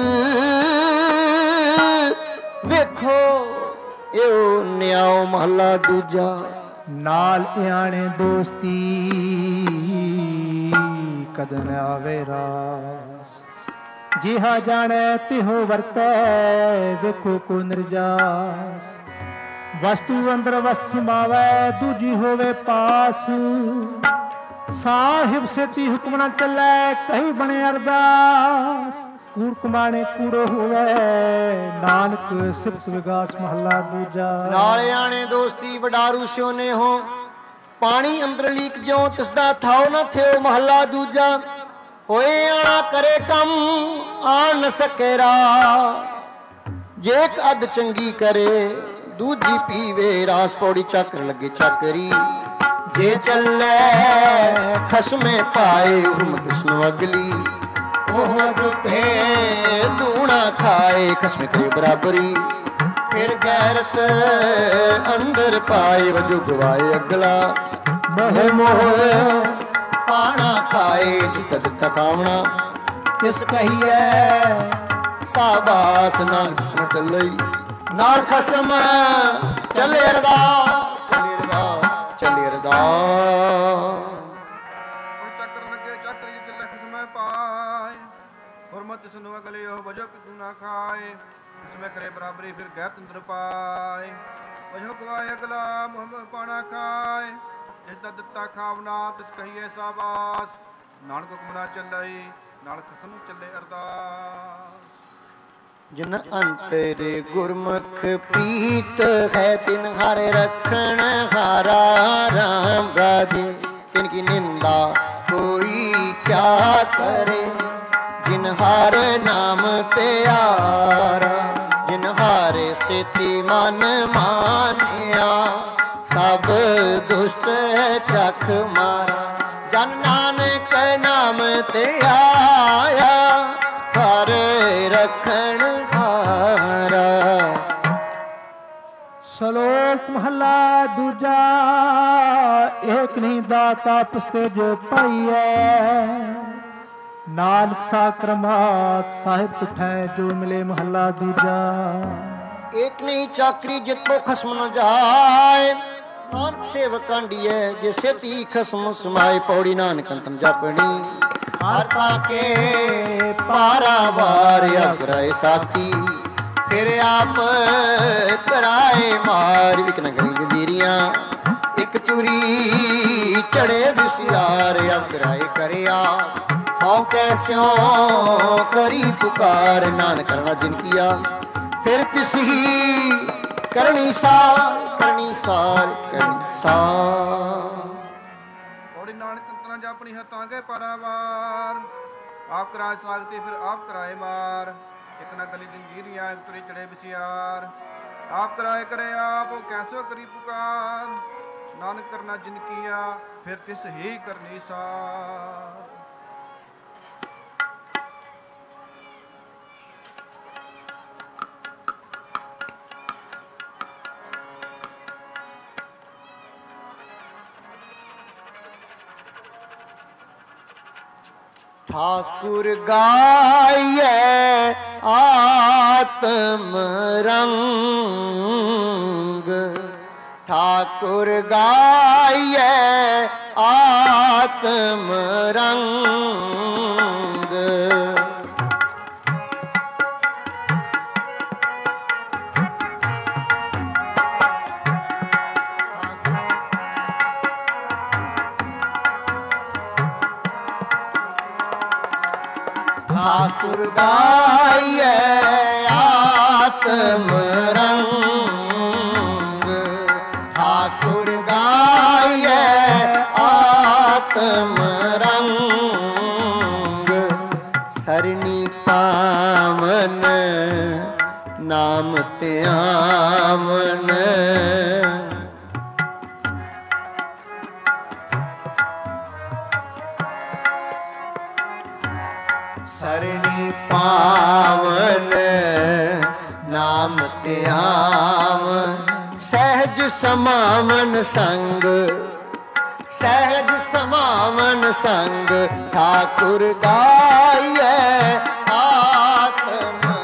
ਵੇਖੋ ਇਹੋ ਨਿਆਓ। ਮਹਲਾ ਦੂਜਾ। ਨਾਲ ਇਆਣੇ ਦੋਸਤੀ ਕਦਨ ਆਵੇ ਰਾਸ। ਜਿਹਾ ਜਾਣੈ ਤਿਹੋ ਵਰਤੈ ਵੇਖੋ ਕੋ ਨਿਰਜਾਸ। ਵਸਤੂ ਅੰਦਰ ਵਸਤ ਸਮਾਵੈ ਦੂਜੀ ਹੋਵੇ ਪਾਸ। ਸਾਹਿਬ ਸੇਤੀ ਹੁਕਮ ਨਾ ਚੱਲੈ ਕਹੀ ਬਣੇ ਅਰਦਾਸ। ਕੂੜ ਕਮਾਣੇ ਕੂੜੋ ਹੋਵੇ ਨਾਨਕ ਸਿਫਤ ਵਿਗਾਸ। ਮਹਲਾ ਦੂਜਾ। ਨਾਲ ਆਣੇ ਦੋਸਤੀ ਵਡਾਰੂ ਸਿਉਨੇ ਹੋ, ਪਾਣੀ ਅੰਦਰ ਲੀਕ ਜਿਉ ਤਿਸਦਾ ਥਾਉ ਨਾ ਥਿਓ। ਮਹਲਾ ਦੂਜਾ। ਹੋਏ ਆਣਾ ਕਰੇ ਕੰਮ ਆ ਨ ਸਕੇ ਰਾ, ਜੇ ਇੱਕ ਅੱਧ ਚੰਗੀ ਕਰੇ ਦੂਜੀ ਪੀਵੇ ਰਾਸ। ਪੌੜੀ ਚੱਕਰ ਲੱਗੇ ਚੱਕਰੀ ਜੇ ਚੱਲੇ ਖਸਮੇ ਪਾਏ। ਹੁਮ ਕਿਸਨੂੰ ਅਗਲੀ ਉਹ ਦੁਪੇ ਦੂਣਾ ਖਾਏ। ਖਸਮੇ ਕਰੇ ਬਰਾਬਰੀ ਫਿਰ ਗੈਰਤ ਅੰਦਰ ਪਾਏ। ਵਜੂ ਗਵਾਏ ਅਗਲਾ ਮੋਹ ਮੋਹ ਪਾਣਾ ਖਾਏ। ਜਿਸ ਦਿੱਤਾ ਕਾਮਣਾ ਤਿਸ ਕਹੀਐ ਸਾਬਾਸ। ਨਾਨਕ ਨ ਚੱਲਈ ਨਾਲ ਖਸਮ ਚੱਲੇ ਰਦਾ ਚੱਲੇ ਰਦਾ ਚੱਲੇ ਰਦਾ। ਚੱਕਰ ਲੱਗੇ ਚੱਕਰੀ ਜਿ ਲਖ ਸਮੈ ਪਾਏ। ਹੁਰਮਤ ਸੁਨੋ ਅਗਲੇ ਉਹ ਵਜੋ ਪਿਤੂ ਨਾ ਖਾਏ। ਇਸਮੇ ਕਰੇ ਬਰਾਬਰੀ ਫਿਰ ਗੈਰ ਤੰਦਰ ਪਾਏ। ਵਜੋ ਗਵਾਏ ਅਗਲਾ ਮੁਹੰਮਦ ਪਾਣਾ ਖਾਏ। ਜਿਸ ਦਾ ਦਿੱਤਾ ਖਾਵਨਾ ਤਿਸ ਕਹੀਏ ਸਾਬਾਸ। ਨਾਨਕ ਹੁਕਮ ਨਾ ਚੱਲਈ ਨਾਲ ਖਸਮ ਚੱਲੇ ਅਰਦਾਸ। ਜਿਨ ਅੰਤਰ ਗੁਰਮੁਖ ਪ੍ਰੀਤ ਹੈ ਤਿਨ ਹਰ ਰਖਣ ਹਾਰਾ ਰਾਮ ਰਾਜੇ ਤਿਨ ਕੀ ਨਿੰਦਾ ਕੋਈ ਕਿਆ ਕਰੇ ਜਿਨ ਹਰ ਨਾਮ ਪਿਆਰਾ ਜਿਨ ਹਰ ਸਿਤੀ ਮਨ ਮਾਨਿਆ ਸਭ ਦੁਸ਼ਟ ਚੱਖ ਮਾਰਾ ਜਨ ਨਾਨਕ ਨਾਮ ਤੇ ਆਇਆ ਹਰ ਰਖਣ ਹਾਰਾ। ਸ਼ਲੋਕ ਮਹਲਾ ਦੂਜਾ। ਏਕ ਨਹੀਂ ਦਾਤਾ ਪੁਸਤੇ ਜੋ ਪਾਈਐ ਨਾਨਕ ਸਾਕਰਮਾਤ ਸਾਹਿਬ ਤੁਠੈ ਜੋ ਮਿਲੇ। ਮਹਲਾ ਦੂਜਾ। ਏਕ ਨਹੀਂ ਚਾਕਰੀ ਜਿਤੋ ਖਸਮ ਨ ਜਾਏ ਨਾਨਕ ਸੇਵਕ ਕਾਂਡੀਐ ਜੇ ਸੇਤੀ ਖਸਮ ਸਮਾਏ। ਪੌੜੀ ਨਾਨਕ ਅੰਤਨ ਜਪਣੀ ਹਰ ਪਾਕੇ ਪਾਰਾਵਾਰ ਅਗਰਾਏ ਸਾਥੀ ਫਿਰ ਆਪ ਕਰਾਏ ਮਾਰ। ਇੱਕ ਨਗਰੀ ਜੀਰੀਆਂ ਇੱਕ ਤੁਰੀ ਚੜੇ ਵਿਸਿਆਰ ਅਗਰਾਏ ਕਰਿਆ ਹਉ ਕੈਸਿਓ ਕਰੀ ਪੁਕਾਰ। ਨਾਨਕ ਕਰਨਾ ਜਿਨ ਕੀਆ ਫਿਰ ਤਿਸ ਹੀ ਕਰਨੀ ਸਾਰ ਕਰਨੀ ਸਾਰ ਕਰਨੀ ਸਾਰ। ਪੌੜੀ ਨਾਨਕ ਤੰਤਨਾ ਜਾਪਣੀ ਹੈ ਤਾਂਗੇ ਪਾਰਾਵਾਰ ਆਪ ਕਰਾਏ ਸਾਗਤੇ ਫਿਰ ਆਪ ਕਰਾਏ ਮਾਰ। ਇੱਕ ਨਾ ਗਲੀ ਜੰਜੀਰੀਆਂ ਇੱਕ ਤੁਰੀ ਚੜੇ ਵਿਚਿਆਰ ਆਪ ਕਰਾਏ ਕਰੇ ਆਪ ਕੈਸੋ ਕਰੀ ਪੁਕਾਰ। ਨਾਨਕ ਕਰਨਾ ਜਿਨ ਕੀਆ ਫਿਰ ਤਿਸ ਹੀ ਕਰਨੀ ਸਾਰ। ठाकुर गाये आत्म रंग ठाकुर गाये आत्म रंग। ठाकुर गाये आत्म रंग ठाकुर गाये आत्म रंग। सरनी पावन नाम त्यामन सरणी पावन नाम त्यावन। सहज समावन संग सहज समावन संग ठाकुर गाये आत्म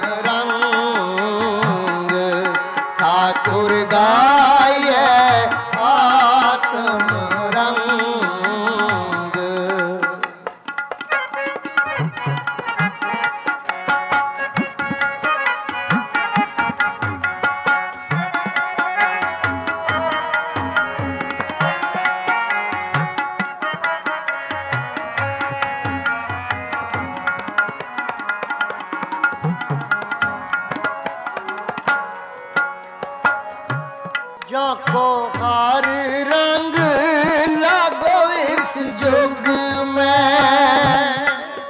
रंग ठाकुर गाये आत्म रंग। जाको हर रंग लागो इस जुग में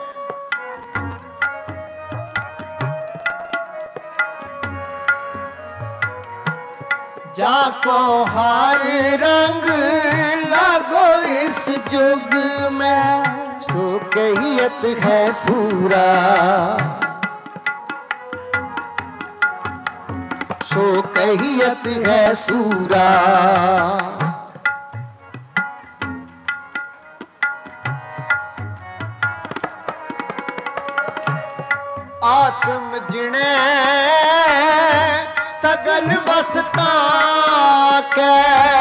जाको हर रंग लागो इस जुग में सो कहियत है सूरा सो कहियत है सूरा। आत्म जिणे सगल बसता के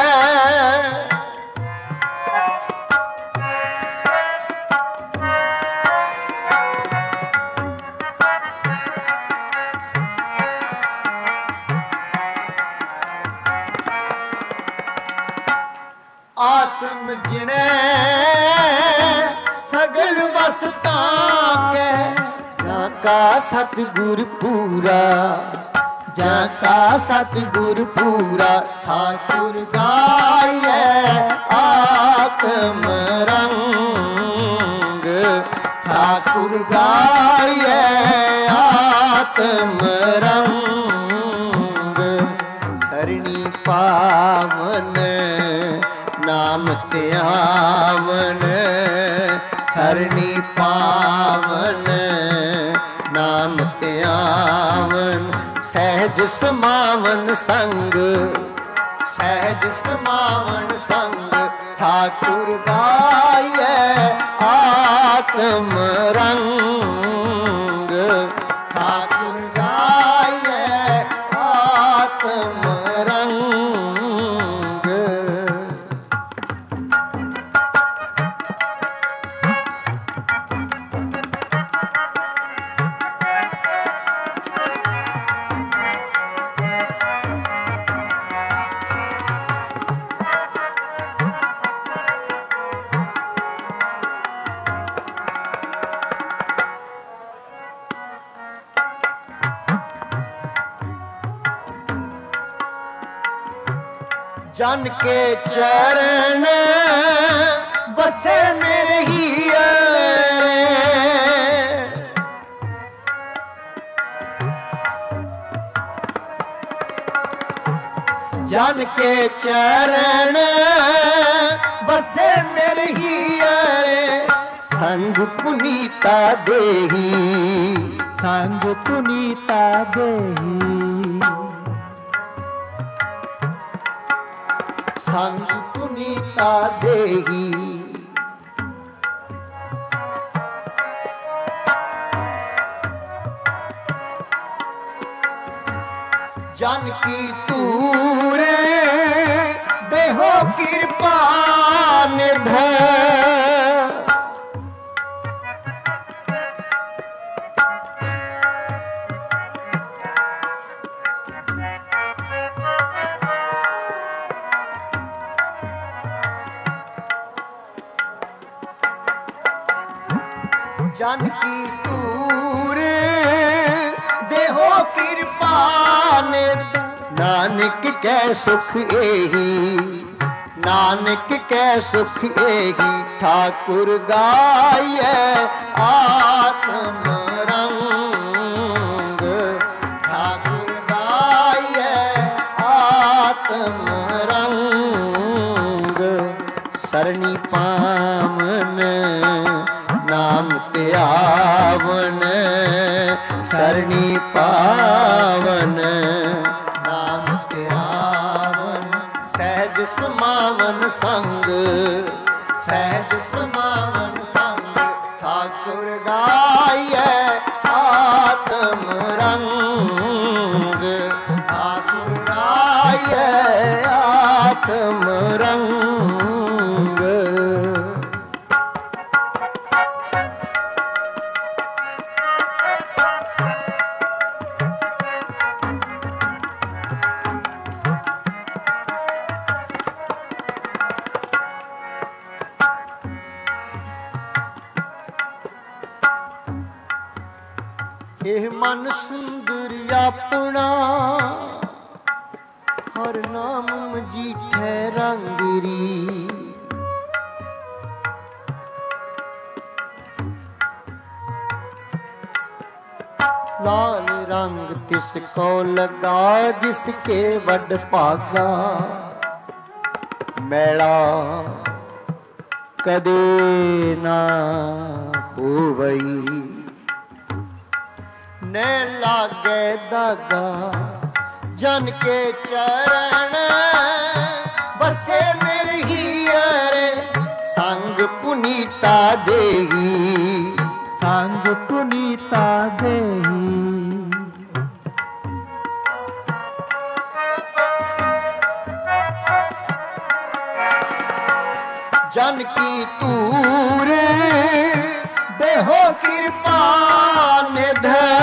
आत्म जिणे सगल बसता के का सतगुर पूरा, जहाँ का सतगुर पूरा। ठाकुर गाये आत्म रंग, ठाकुर गाये आत्म रंग। सरणी पावन नाम त्यावन, सरणी पावन नाम त्यावन। सहज समावन संग, सहज समावन संग। ठाकुर गाये आत्म रंग, ठाकुर गाये आत्म रंग। जन के चरण बसे मेरे हियरे, जन के चरण बसे मेरे हियरे। संग पुनीता देही, संग पुनीता देही, संग पुनीता देही। जन की तूर देहो कृपा निध, जन की तूर देहो कृपा निध। नानक कै सुख एही, नानक कै सुख एही। ठाकुर गाये आत्म रंग, ठाकुर गाये आत्म रंग। सरणी पावन नाम त्यावन, सरणी पावन नाम त्यावन। सहज समावन संग, सहज समावन संग। ठाकुर गाये आत्म रंग, ठाकुर गाये आत्म रंग। ਇਹ ਮਨ ਸੁੰਦਰ ਆਪਣਾ, ਹਰ ਨਾਮ ਮਜੀਠੇ ਰੰਗਰੀ। ਲਾਲ ਰੰਗ ਤਿਸ ਕੋ ਲਗਾ, ਜਿਸਕੇ ਵੱਡ ਭਾਗਾ। ਮੈਲਾ ਕਦੇ ਨਾ ਹੋਵਈ, न लागे दागा। जन के चरण बसे मेरे हियरे। संग पुनीता देही, संग पुनीता देही। जन की तूर देहो कृपा निध,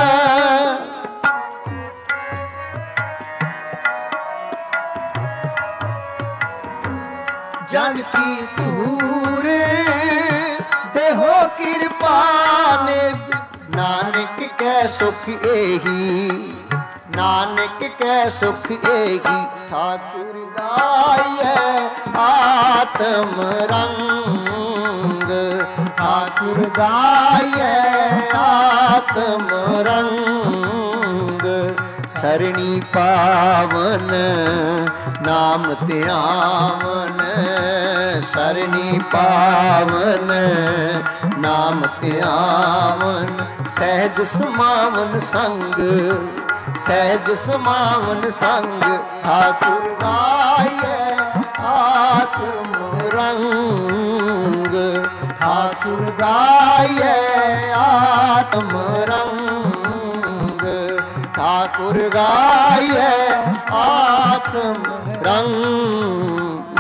जन की तूर देहो कृपा निध। नानक कै ਸੁਖ ਏਹੀ, ਨਾਨਕ ਕੈ ਸੁਖ ਏਹੀ। ਠਾਕੁਰ ਗਾਇਐ ਆਤਮ ਰੰਗ, ਠਾਕੁਰ ਗਾਇਐ ਆਤਮ ਰੰਗ। ਸਰਣੀ ਪਾਵਨ ਨਾਮ ਧਿਆਵਨ, ਸਰਣੀ ਪਾਵਨ ਨਾਮ ਧਿਆਵਨ। ਸਹਿਜ ਸਮਾਵਨ ਸੰਗ, ਸਹਿਜ ਸਮਾਵਨ ਸੰਗ। ਠਾਕੁਰ ਗਾਇਐ ਆਤਮ ਰੰਗ, ਠਾਕੁਰ ਗਾਇਐ ਆਤਮ ਰੰਗ, ਠਾਕੁਰ ਗਾਇਐ ਆਤਮ ਰੰਗ।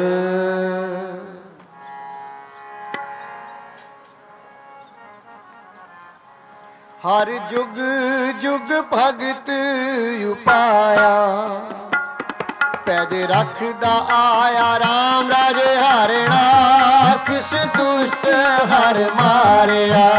ਹਰ ਜੁਗ ਜੁਗ ਭਗਤ ਉਪਾਇਆ, ਪੈਜ ਰੱਖਦਾ ਆਇਆ ਰਾਮ ਰਾਜੇ ਹਾਰਣਾ। ਕਿਸ ਦੁਸ਼ਟ ਹਰ ਮਾਰਿਆ,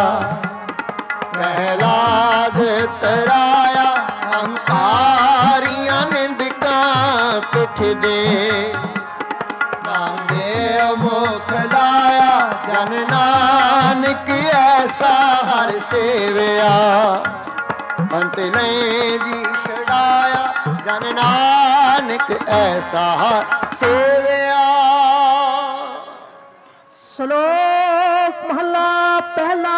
ਪ੍ਰਹਿਲਾਦ ਤਰਾਇਆ। ਹੰਕਾਰੀਆਂ ਨਿੰਦਕਾਂ ਪਿੱਠ ਦੇ, ਨਾਮਦੇਵ ਮੁਖ ਲਾਇਆ। ਜਨ ਨਾਨਕ ਐਸਾ ਹਰ ਸੇਵਿਆ, ਅੰਤ ਨਹੀਂ ਜੀ ਛਡਾਇਆ। ਜਨ ਨਾਨਕ ਐਸਾ ਹਰ ਸੇਵਿਆ। ਸ਼ਲੋਕ ਮਹਲਾ ਪਹਿਲਾ।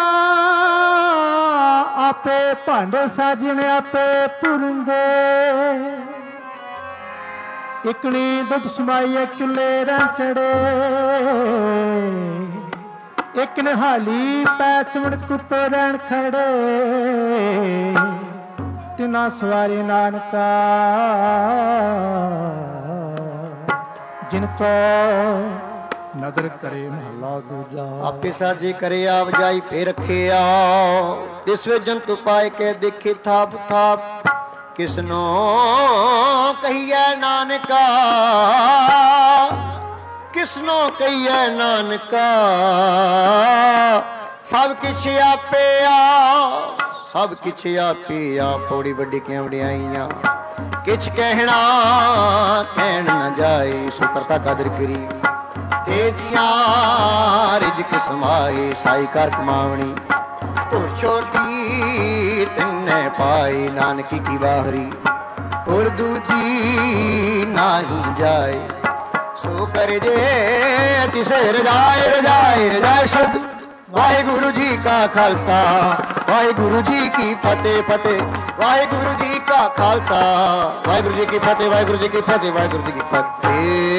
ਆਪੇ ਭਾਂਡੇ ਸਾਜਣ ਆਪੇ ਭੁਰੰਗੇ, ਇਕਣੀ ਦੁੱਧ ਸਮਾਈਏ ਚੁੱਲੇ ਰਹਿ ਚੜੇ। ਇੱਕ ਨਿਹਾਲੀ ਪੈ ਸਿਮਣ ਕੁੱਤੇ ਰਹਿਣ ਖੜੇ, ਤਿਨਾ ਸਵਾਰੀ ਨਾਨਕਾ ਜਿਨ ਕੋ ਨਦਰ ਕਰੇ। ਮਹਲਾ ਦੂਜਾ। ਆਪੇ ਸਾਜੇ ਕਰੇ ਆਪ ਜਾਈ ਫੇਰ ਰੱਖਿਆ, ਇਸ ਵੇ ਜੰਤੂ ਪਾਏ ਕੇ ਦੇਖੇ ਥਾਪ ਥਾਪ। ਕਿਸਨੋ ਕਹੀਐ ਨਾਨਕਾ, ਕਿਸਨੋ ਕਹੀਐ ਨਾਨਕਾ। ਸਭ ਕਿਛ ਆਪੇ ਆ, ਸਭ ਕਿਛ ਆਪੇ ਆ। ਪੌੜੀ ਵੱਡੀ ਕਿਉਂ ਵਡਿਆਈਆਂ, ਕਿਛ ਕਹਿਣਾ ਕਹਿਣ ਨਾ ਜਾਏ। ਸੋ ਕਰਤਾ ਕਦਰ ਕਰੀ ਤੇ ਜੀਆਂ ਰਿਜਕ ਸਮਾਏ। ਸਾਈ ਕਰ ਕਮਾਵਣੀ ਧੁਰ ਛੋਟੀ ਤਿੰਨੇ ਪਾਈ। ਨਾਨਕੀ ਕੀ ਬਾਹਰੀ ਔਰ ਦੂਜੀ ਨਾਹੀ ਜਾਏ। ਸੋ ਕਰ ਜੇ ਤਿਸੇ ਰਜਾਏ ਰਜਾਏ ਰਜਾਏ ਸ਼ਬਦ। ਵਾਹਿਗੁਰੂ ਜੀ ਕਾ ਖਾਲਸਾ ਵਾਹਿਗੁਰੂ ਜੀ ਕੀ ਫਤਿਹ ਫਤਿਹ। ਵਾਹਿਗੁਰੂ ਜੀ ਕਾ ਖਾਲਸਾ ਵਾਹਿਗੁਰੂ ਜੀ ਕੀ ਫਤਿਹ ਵਾਹਿਗੁਰੂ ਜੀ ਕੀ ਫਤਿਹ ਵਾਹਿਗੁਰੂ ਜੀ ਕੀ ਫਤਿਹ।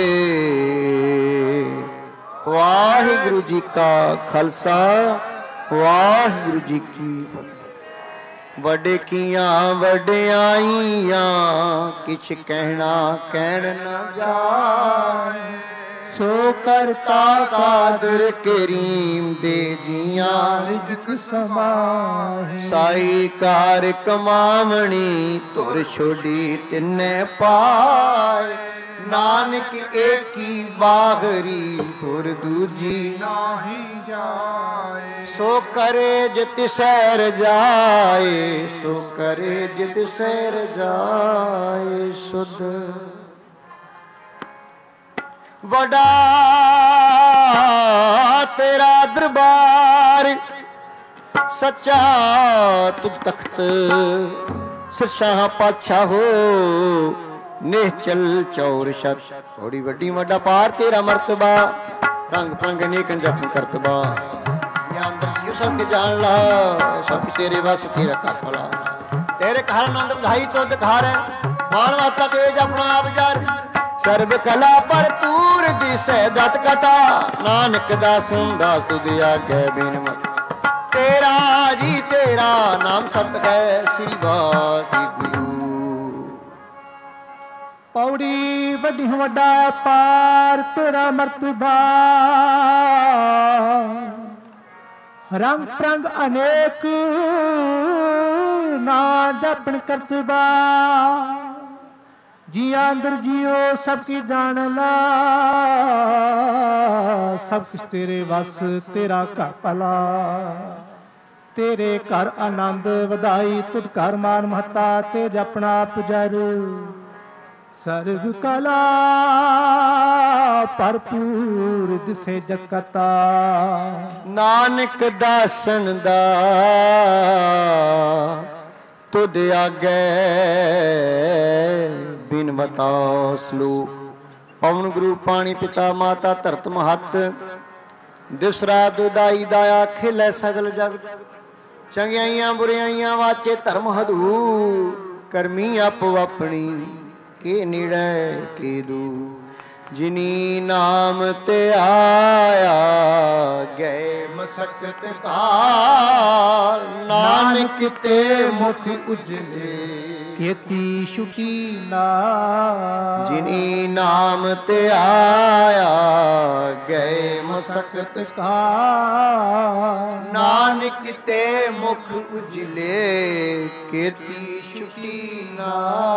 ਵਾਹਿਗੁਰੂ ਜੀ ਕਾ ਖਾਲਸਾ ਵਾਹਿਗੁਰੂ ਜੀ ਕੀ ਫਤਿਹ। ਵੱਡੇ ਕੀਆਂ ਵਡਿਆਈਆਂ ਕਿਛ ਕਹਿਣਾ ਕਹਿਣ ਨਾ ਜਾਏ। ਸੋ ਕਰਤਾ ਕਾਦਰ ਕਰੀਮ ਦੇ ਜੀਆਂ ਰਿਜਕ ਸਮਾਏ। ਸਾਈ ਕਾਰ ਕਮਾਵਣੀ ਧੁਰ ਛੋਡੀ ਤਿੰਨੇ ਪਾਏ। ਨਾਨਕ ਏਕੀ ਬਾਹਰੀ ਹੋਰ ਦੂਜੀ ਨਾਹੀ ਜਾਏ। ਸੋ ਕਰੇ ਜਿਤ ਸਹਿ ਰਜਾਏ। ਸੋ ਕਰੇ ਜਿਤ ਸਹਿ ਰਜਾਏ। ਸੁਧ ਵਡਾ ਤੇਰਾ ਦਰਬਾਰ ਸੱਚਾ ਤੁਧ ਤਖਤ ਸਰਸ਼ਾਹ ਪਾਤਸ਼ਾਹ ਹੋ। ਨਿਹਚਲ ਚੌਰ ਛਤ ਥੋੜੀ ਵੱਡੀ ਵੱਡਾ ਪਾਰ ਤੇਰਾ ਮਰਤਬਾ। ਰੰਗ ਪੰਗ ਨੇਕ ਜਖਮ ਕਰਤਬਾ। ਅੰਦਰ ਜੀ ਸਭ ਕੇ ਜਾਣ ਲਾ ਸਭ ਤੇਰੇ ਵਸ ਤੇਰਾ ਕਰ ਭਲਾ। ਤੇਰੇ ਘਰ ਆਨੰਦ ਵਧਾਈ ਤੁਧ ਘਰ ਮਾਣ ਵਾਸਤਾ ਤੇਜ ਆਪਣਾ ਆਪ ਜਰ। ਸਰਬ ਕਲਾ ਭਰਪੂਰ ਦਿਸੈ ਦਤ ਕਥਾ। ਨਾਨਕ ਦਾਸ ਦਾਸ ਤੁਧ ਆਗੇ ਬਿਨਮਤ। ਤੇਰਾ ਜੀ ਤੇਰਾ ਨਾਮ ਸਤ ਹੈ ਸ੍ਰੀ ਵਾਹਿਗੁਰੂ। ਪੌੜੀ ਵੱਡੀ ਵੱਡਾ ਪਾਰ ਤੇਰਾ ਮਰਤਬਾ। ਰੰਗ ਪ੍ਰੰਗ ਅਨੇਕ ਨਾ ਜਪਣ ਕਰਤਬਾ। ਜੀਆਂ ਅੰਦਰ ਜੀਓ ਸਭ ਕੀ ਜਾਣ ਲਾ। ਸਭ ਕੁਛ ਤੇਰੇ ਵਸ ਤੇਰਾ ਘਰ ਭਲਾ। ਤੇਰੇ ਘਰ ਆਨੰਦ ਵਧਾਈ, ਤੁਧ ਘਰ ਮਾਨ ਮਹੱਤਾ, ਤੇ ਜਪਣਾ ਪੁਜਰ ਸਰਬ ਕਲਾ ਭਰਪੂਰ ਦਿਸੇ ਜਗਤਾ। ਨਾਨਕ ਦਾਸਨ ਦਾ ਤੁਧ ਆਗੇ ਬਿਨ ਬਤਾਓ ਸਲੋਕ। ਪਵਨ ਗੁਰੂ ਪਾਣੀ ਪਿਤਾ ਮਾਤਾ ਧਰਤ ਮਹੱਤ, ਦਿਸਰਾ ਦੁਦਾਈ ਦਾਇਆ ਖੇਲੇ ਸਗਲ ਜਗਤ। ਚੰਗਿਆਈਆਂ ਬੁਰਿਆਈਆਂ ਵਾਚੇ ਧਰਮ ਹਦੂ, ਕਰਮੀ ਆਪੋ ਆਪਣੀ ਕੇ ਨਿੜੈ ਕੇ ਦੂ। ਜਿਨੀ ਨਾਮ ਤੇ ਆਇਆ ਗਏ ਮਸਕਤ ਕਾਲ, ਨਾਨਕ ਤੇ ਮੁਖ ਉਜਲੇ ਕੀਤੀ ਛੁਟੀ ਨਾ। ਜਿਨੀ ਨਾਮ ਤੇ ਆਇਆ ਗਏ ਮਸਕਤ ਕਾਲ, ਨਾਨਕ ਤੇ ਮੁਖ ਉਜਲੇ ਕੀਤੀ ਛੁਟੀ ਨਾ।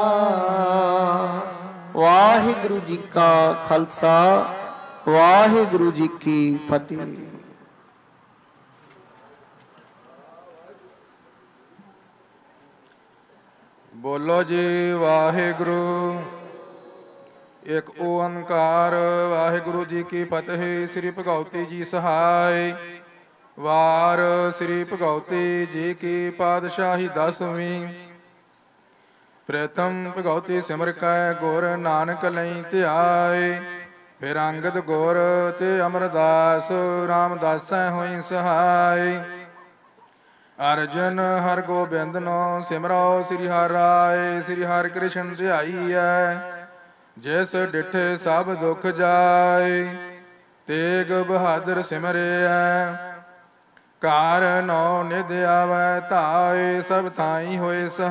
ਵਾਹਿਗੁਰੂ ਜੀ ਕਾ ਖਾਲਸਾ, ਵਾਹਿਗੁਰੂ ਜੀ ਕੀ ਫਤਿਹ। ਬੋਲੋ ਜੀ ਵਾਹਿਗੁਰੂ। ਇੱਕ ਓੰਕਾਰ ਵਾਹਿਗੁਰੂ ਜੀ ਕੀ ਫਤਿਹ। ਸ੍ਰੀ ਭਗਉਤੀ ਜੀ ਸਹਾਇ। ਵਾਰ ਸ੍ਰੀ ਭਗਉਤੀ ਜੀ ਕੀ ਪਾਤਸ਼ਾਹੀ 10ਵੀਂ। ਪ੍ਰਥਮ ਭਗਉਤੀ ਸਿਮਰ ਕੈ ਗੁਰ ਨਾਨਕ ਲਈ ਧਿਆਏ। ਫਿਰ ਅੰਗਦ ਗੁਰ ਤੇ ਅਮਰਦਾਸ ਰਾਮਦਾਸੈ ਹੋਈ ਸਹਾਈ। ਅਰਜਨ ਹਰ ਗੋਬਿੰਦ ਨੋ ਸਿਮਰੋ ਸ੍ਰੀ ਹਰਿ ਰਾਏ। ਸ੍ਰੀ ਹਰਿ ਕ੍ਰਿਸ਼ਨ ਧਿਆਈਐ ਜਿਸ ਡਿਠੇ ਸਭ ਦੁਖ ਜਾਏ। ਤੇਗ ਬਹਾਦਰ ਸਿਮਰਿਐ ਕਾਰ ਨੌ ਨਿਧ ਆਵੈ ਧਾਏ। ਸਭ ਥਾਈ ਹੋਏ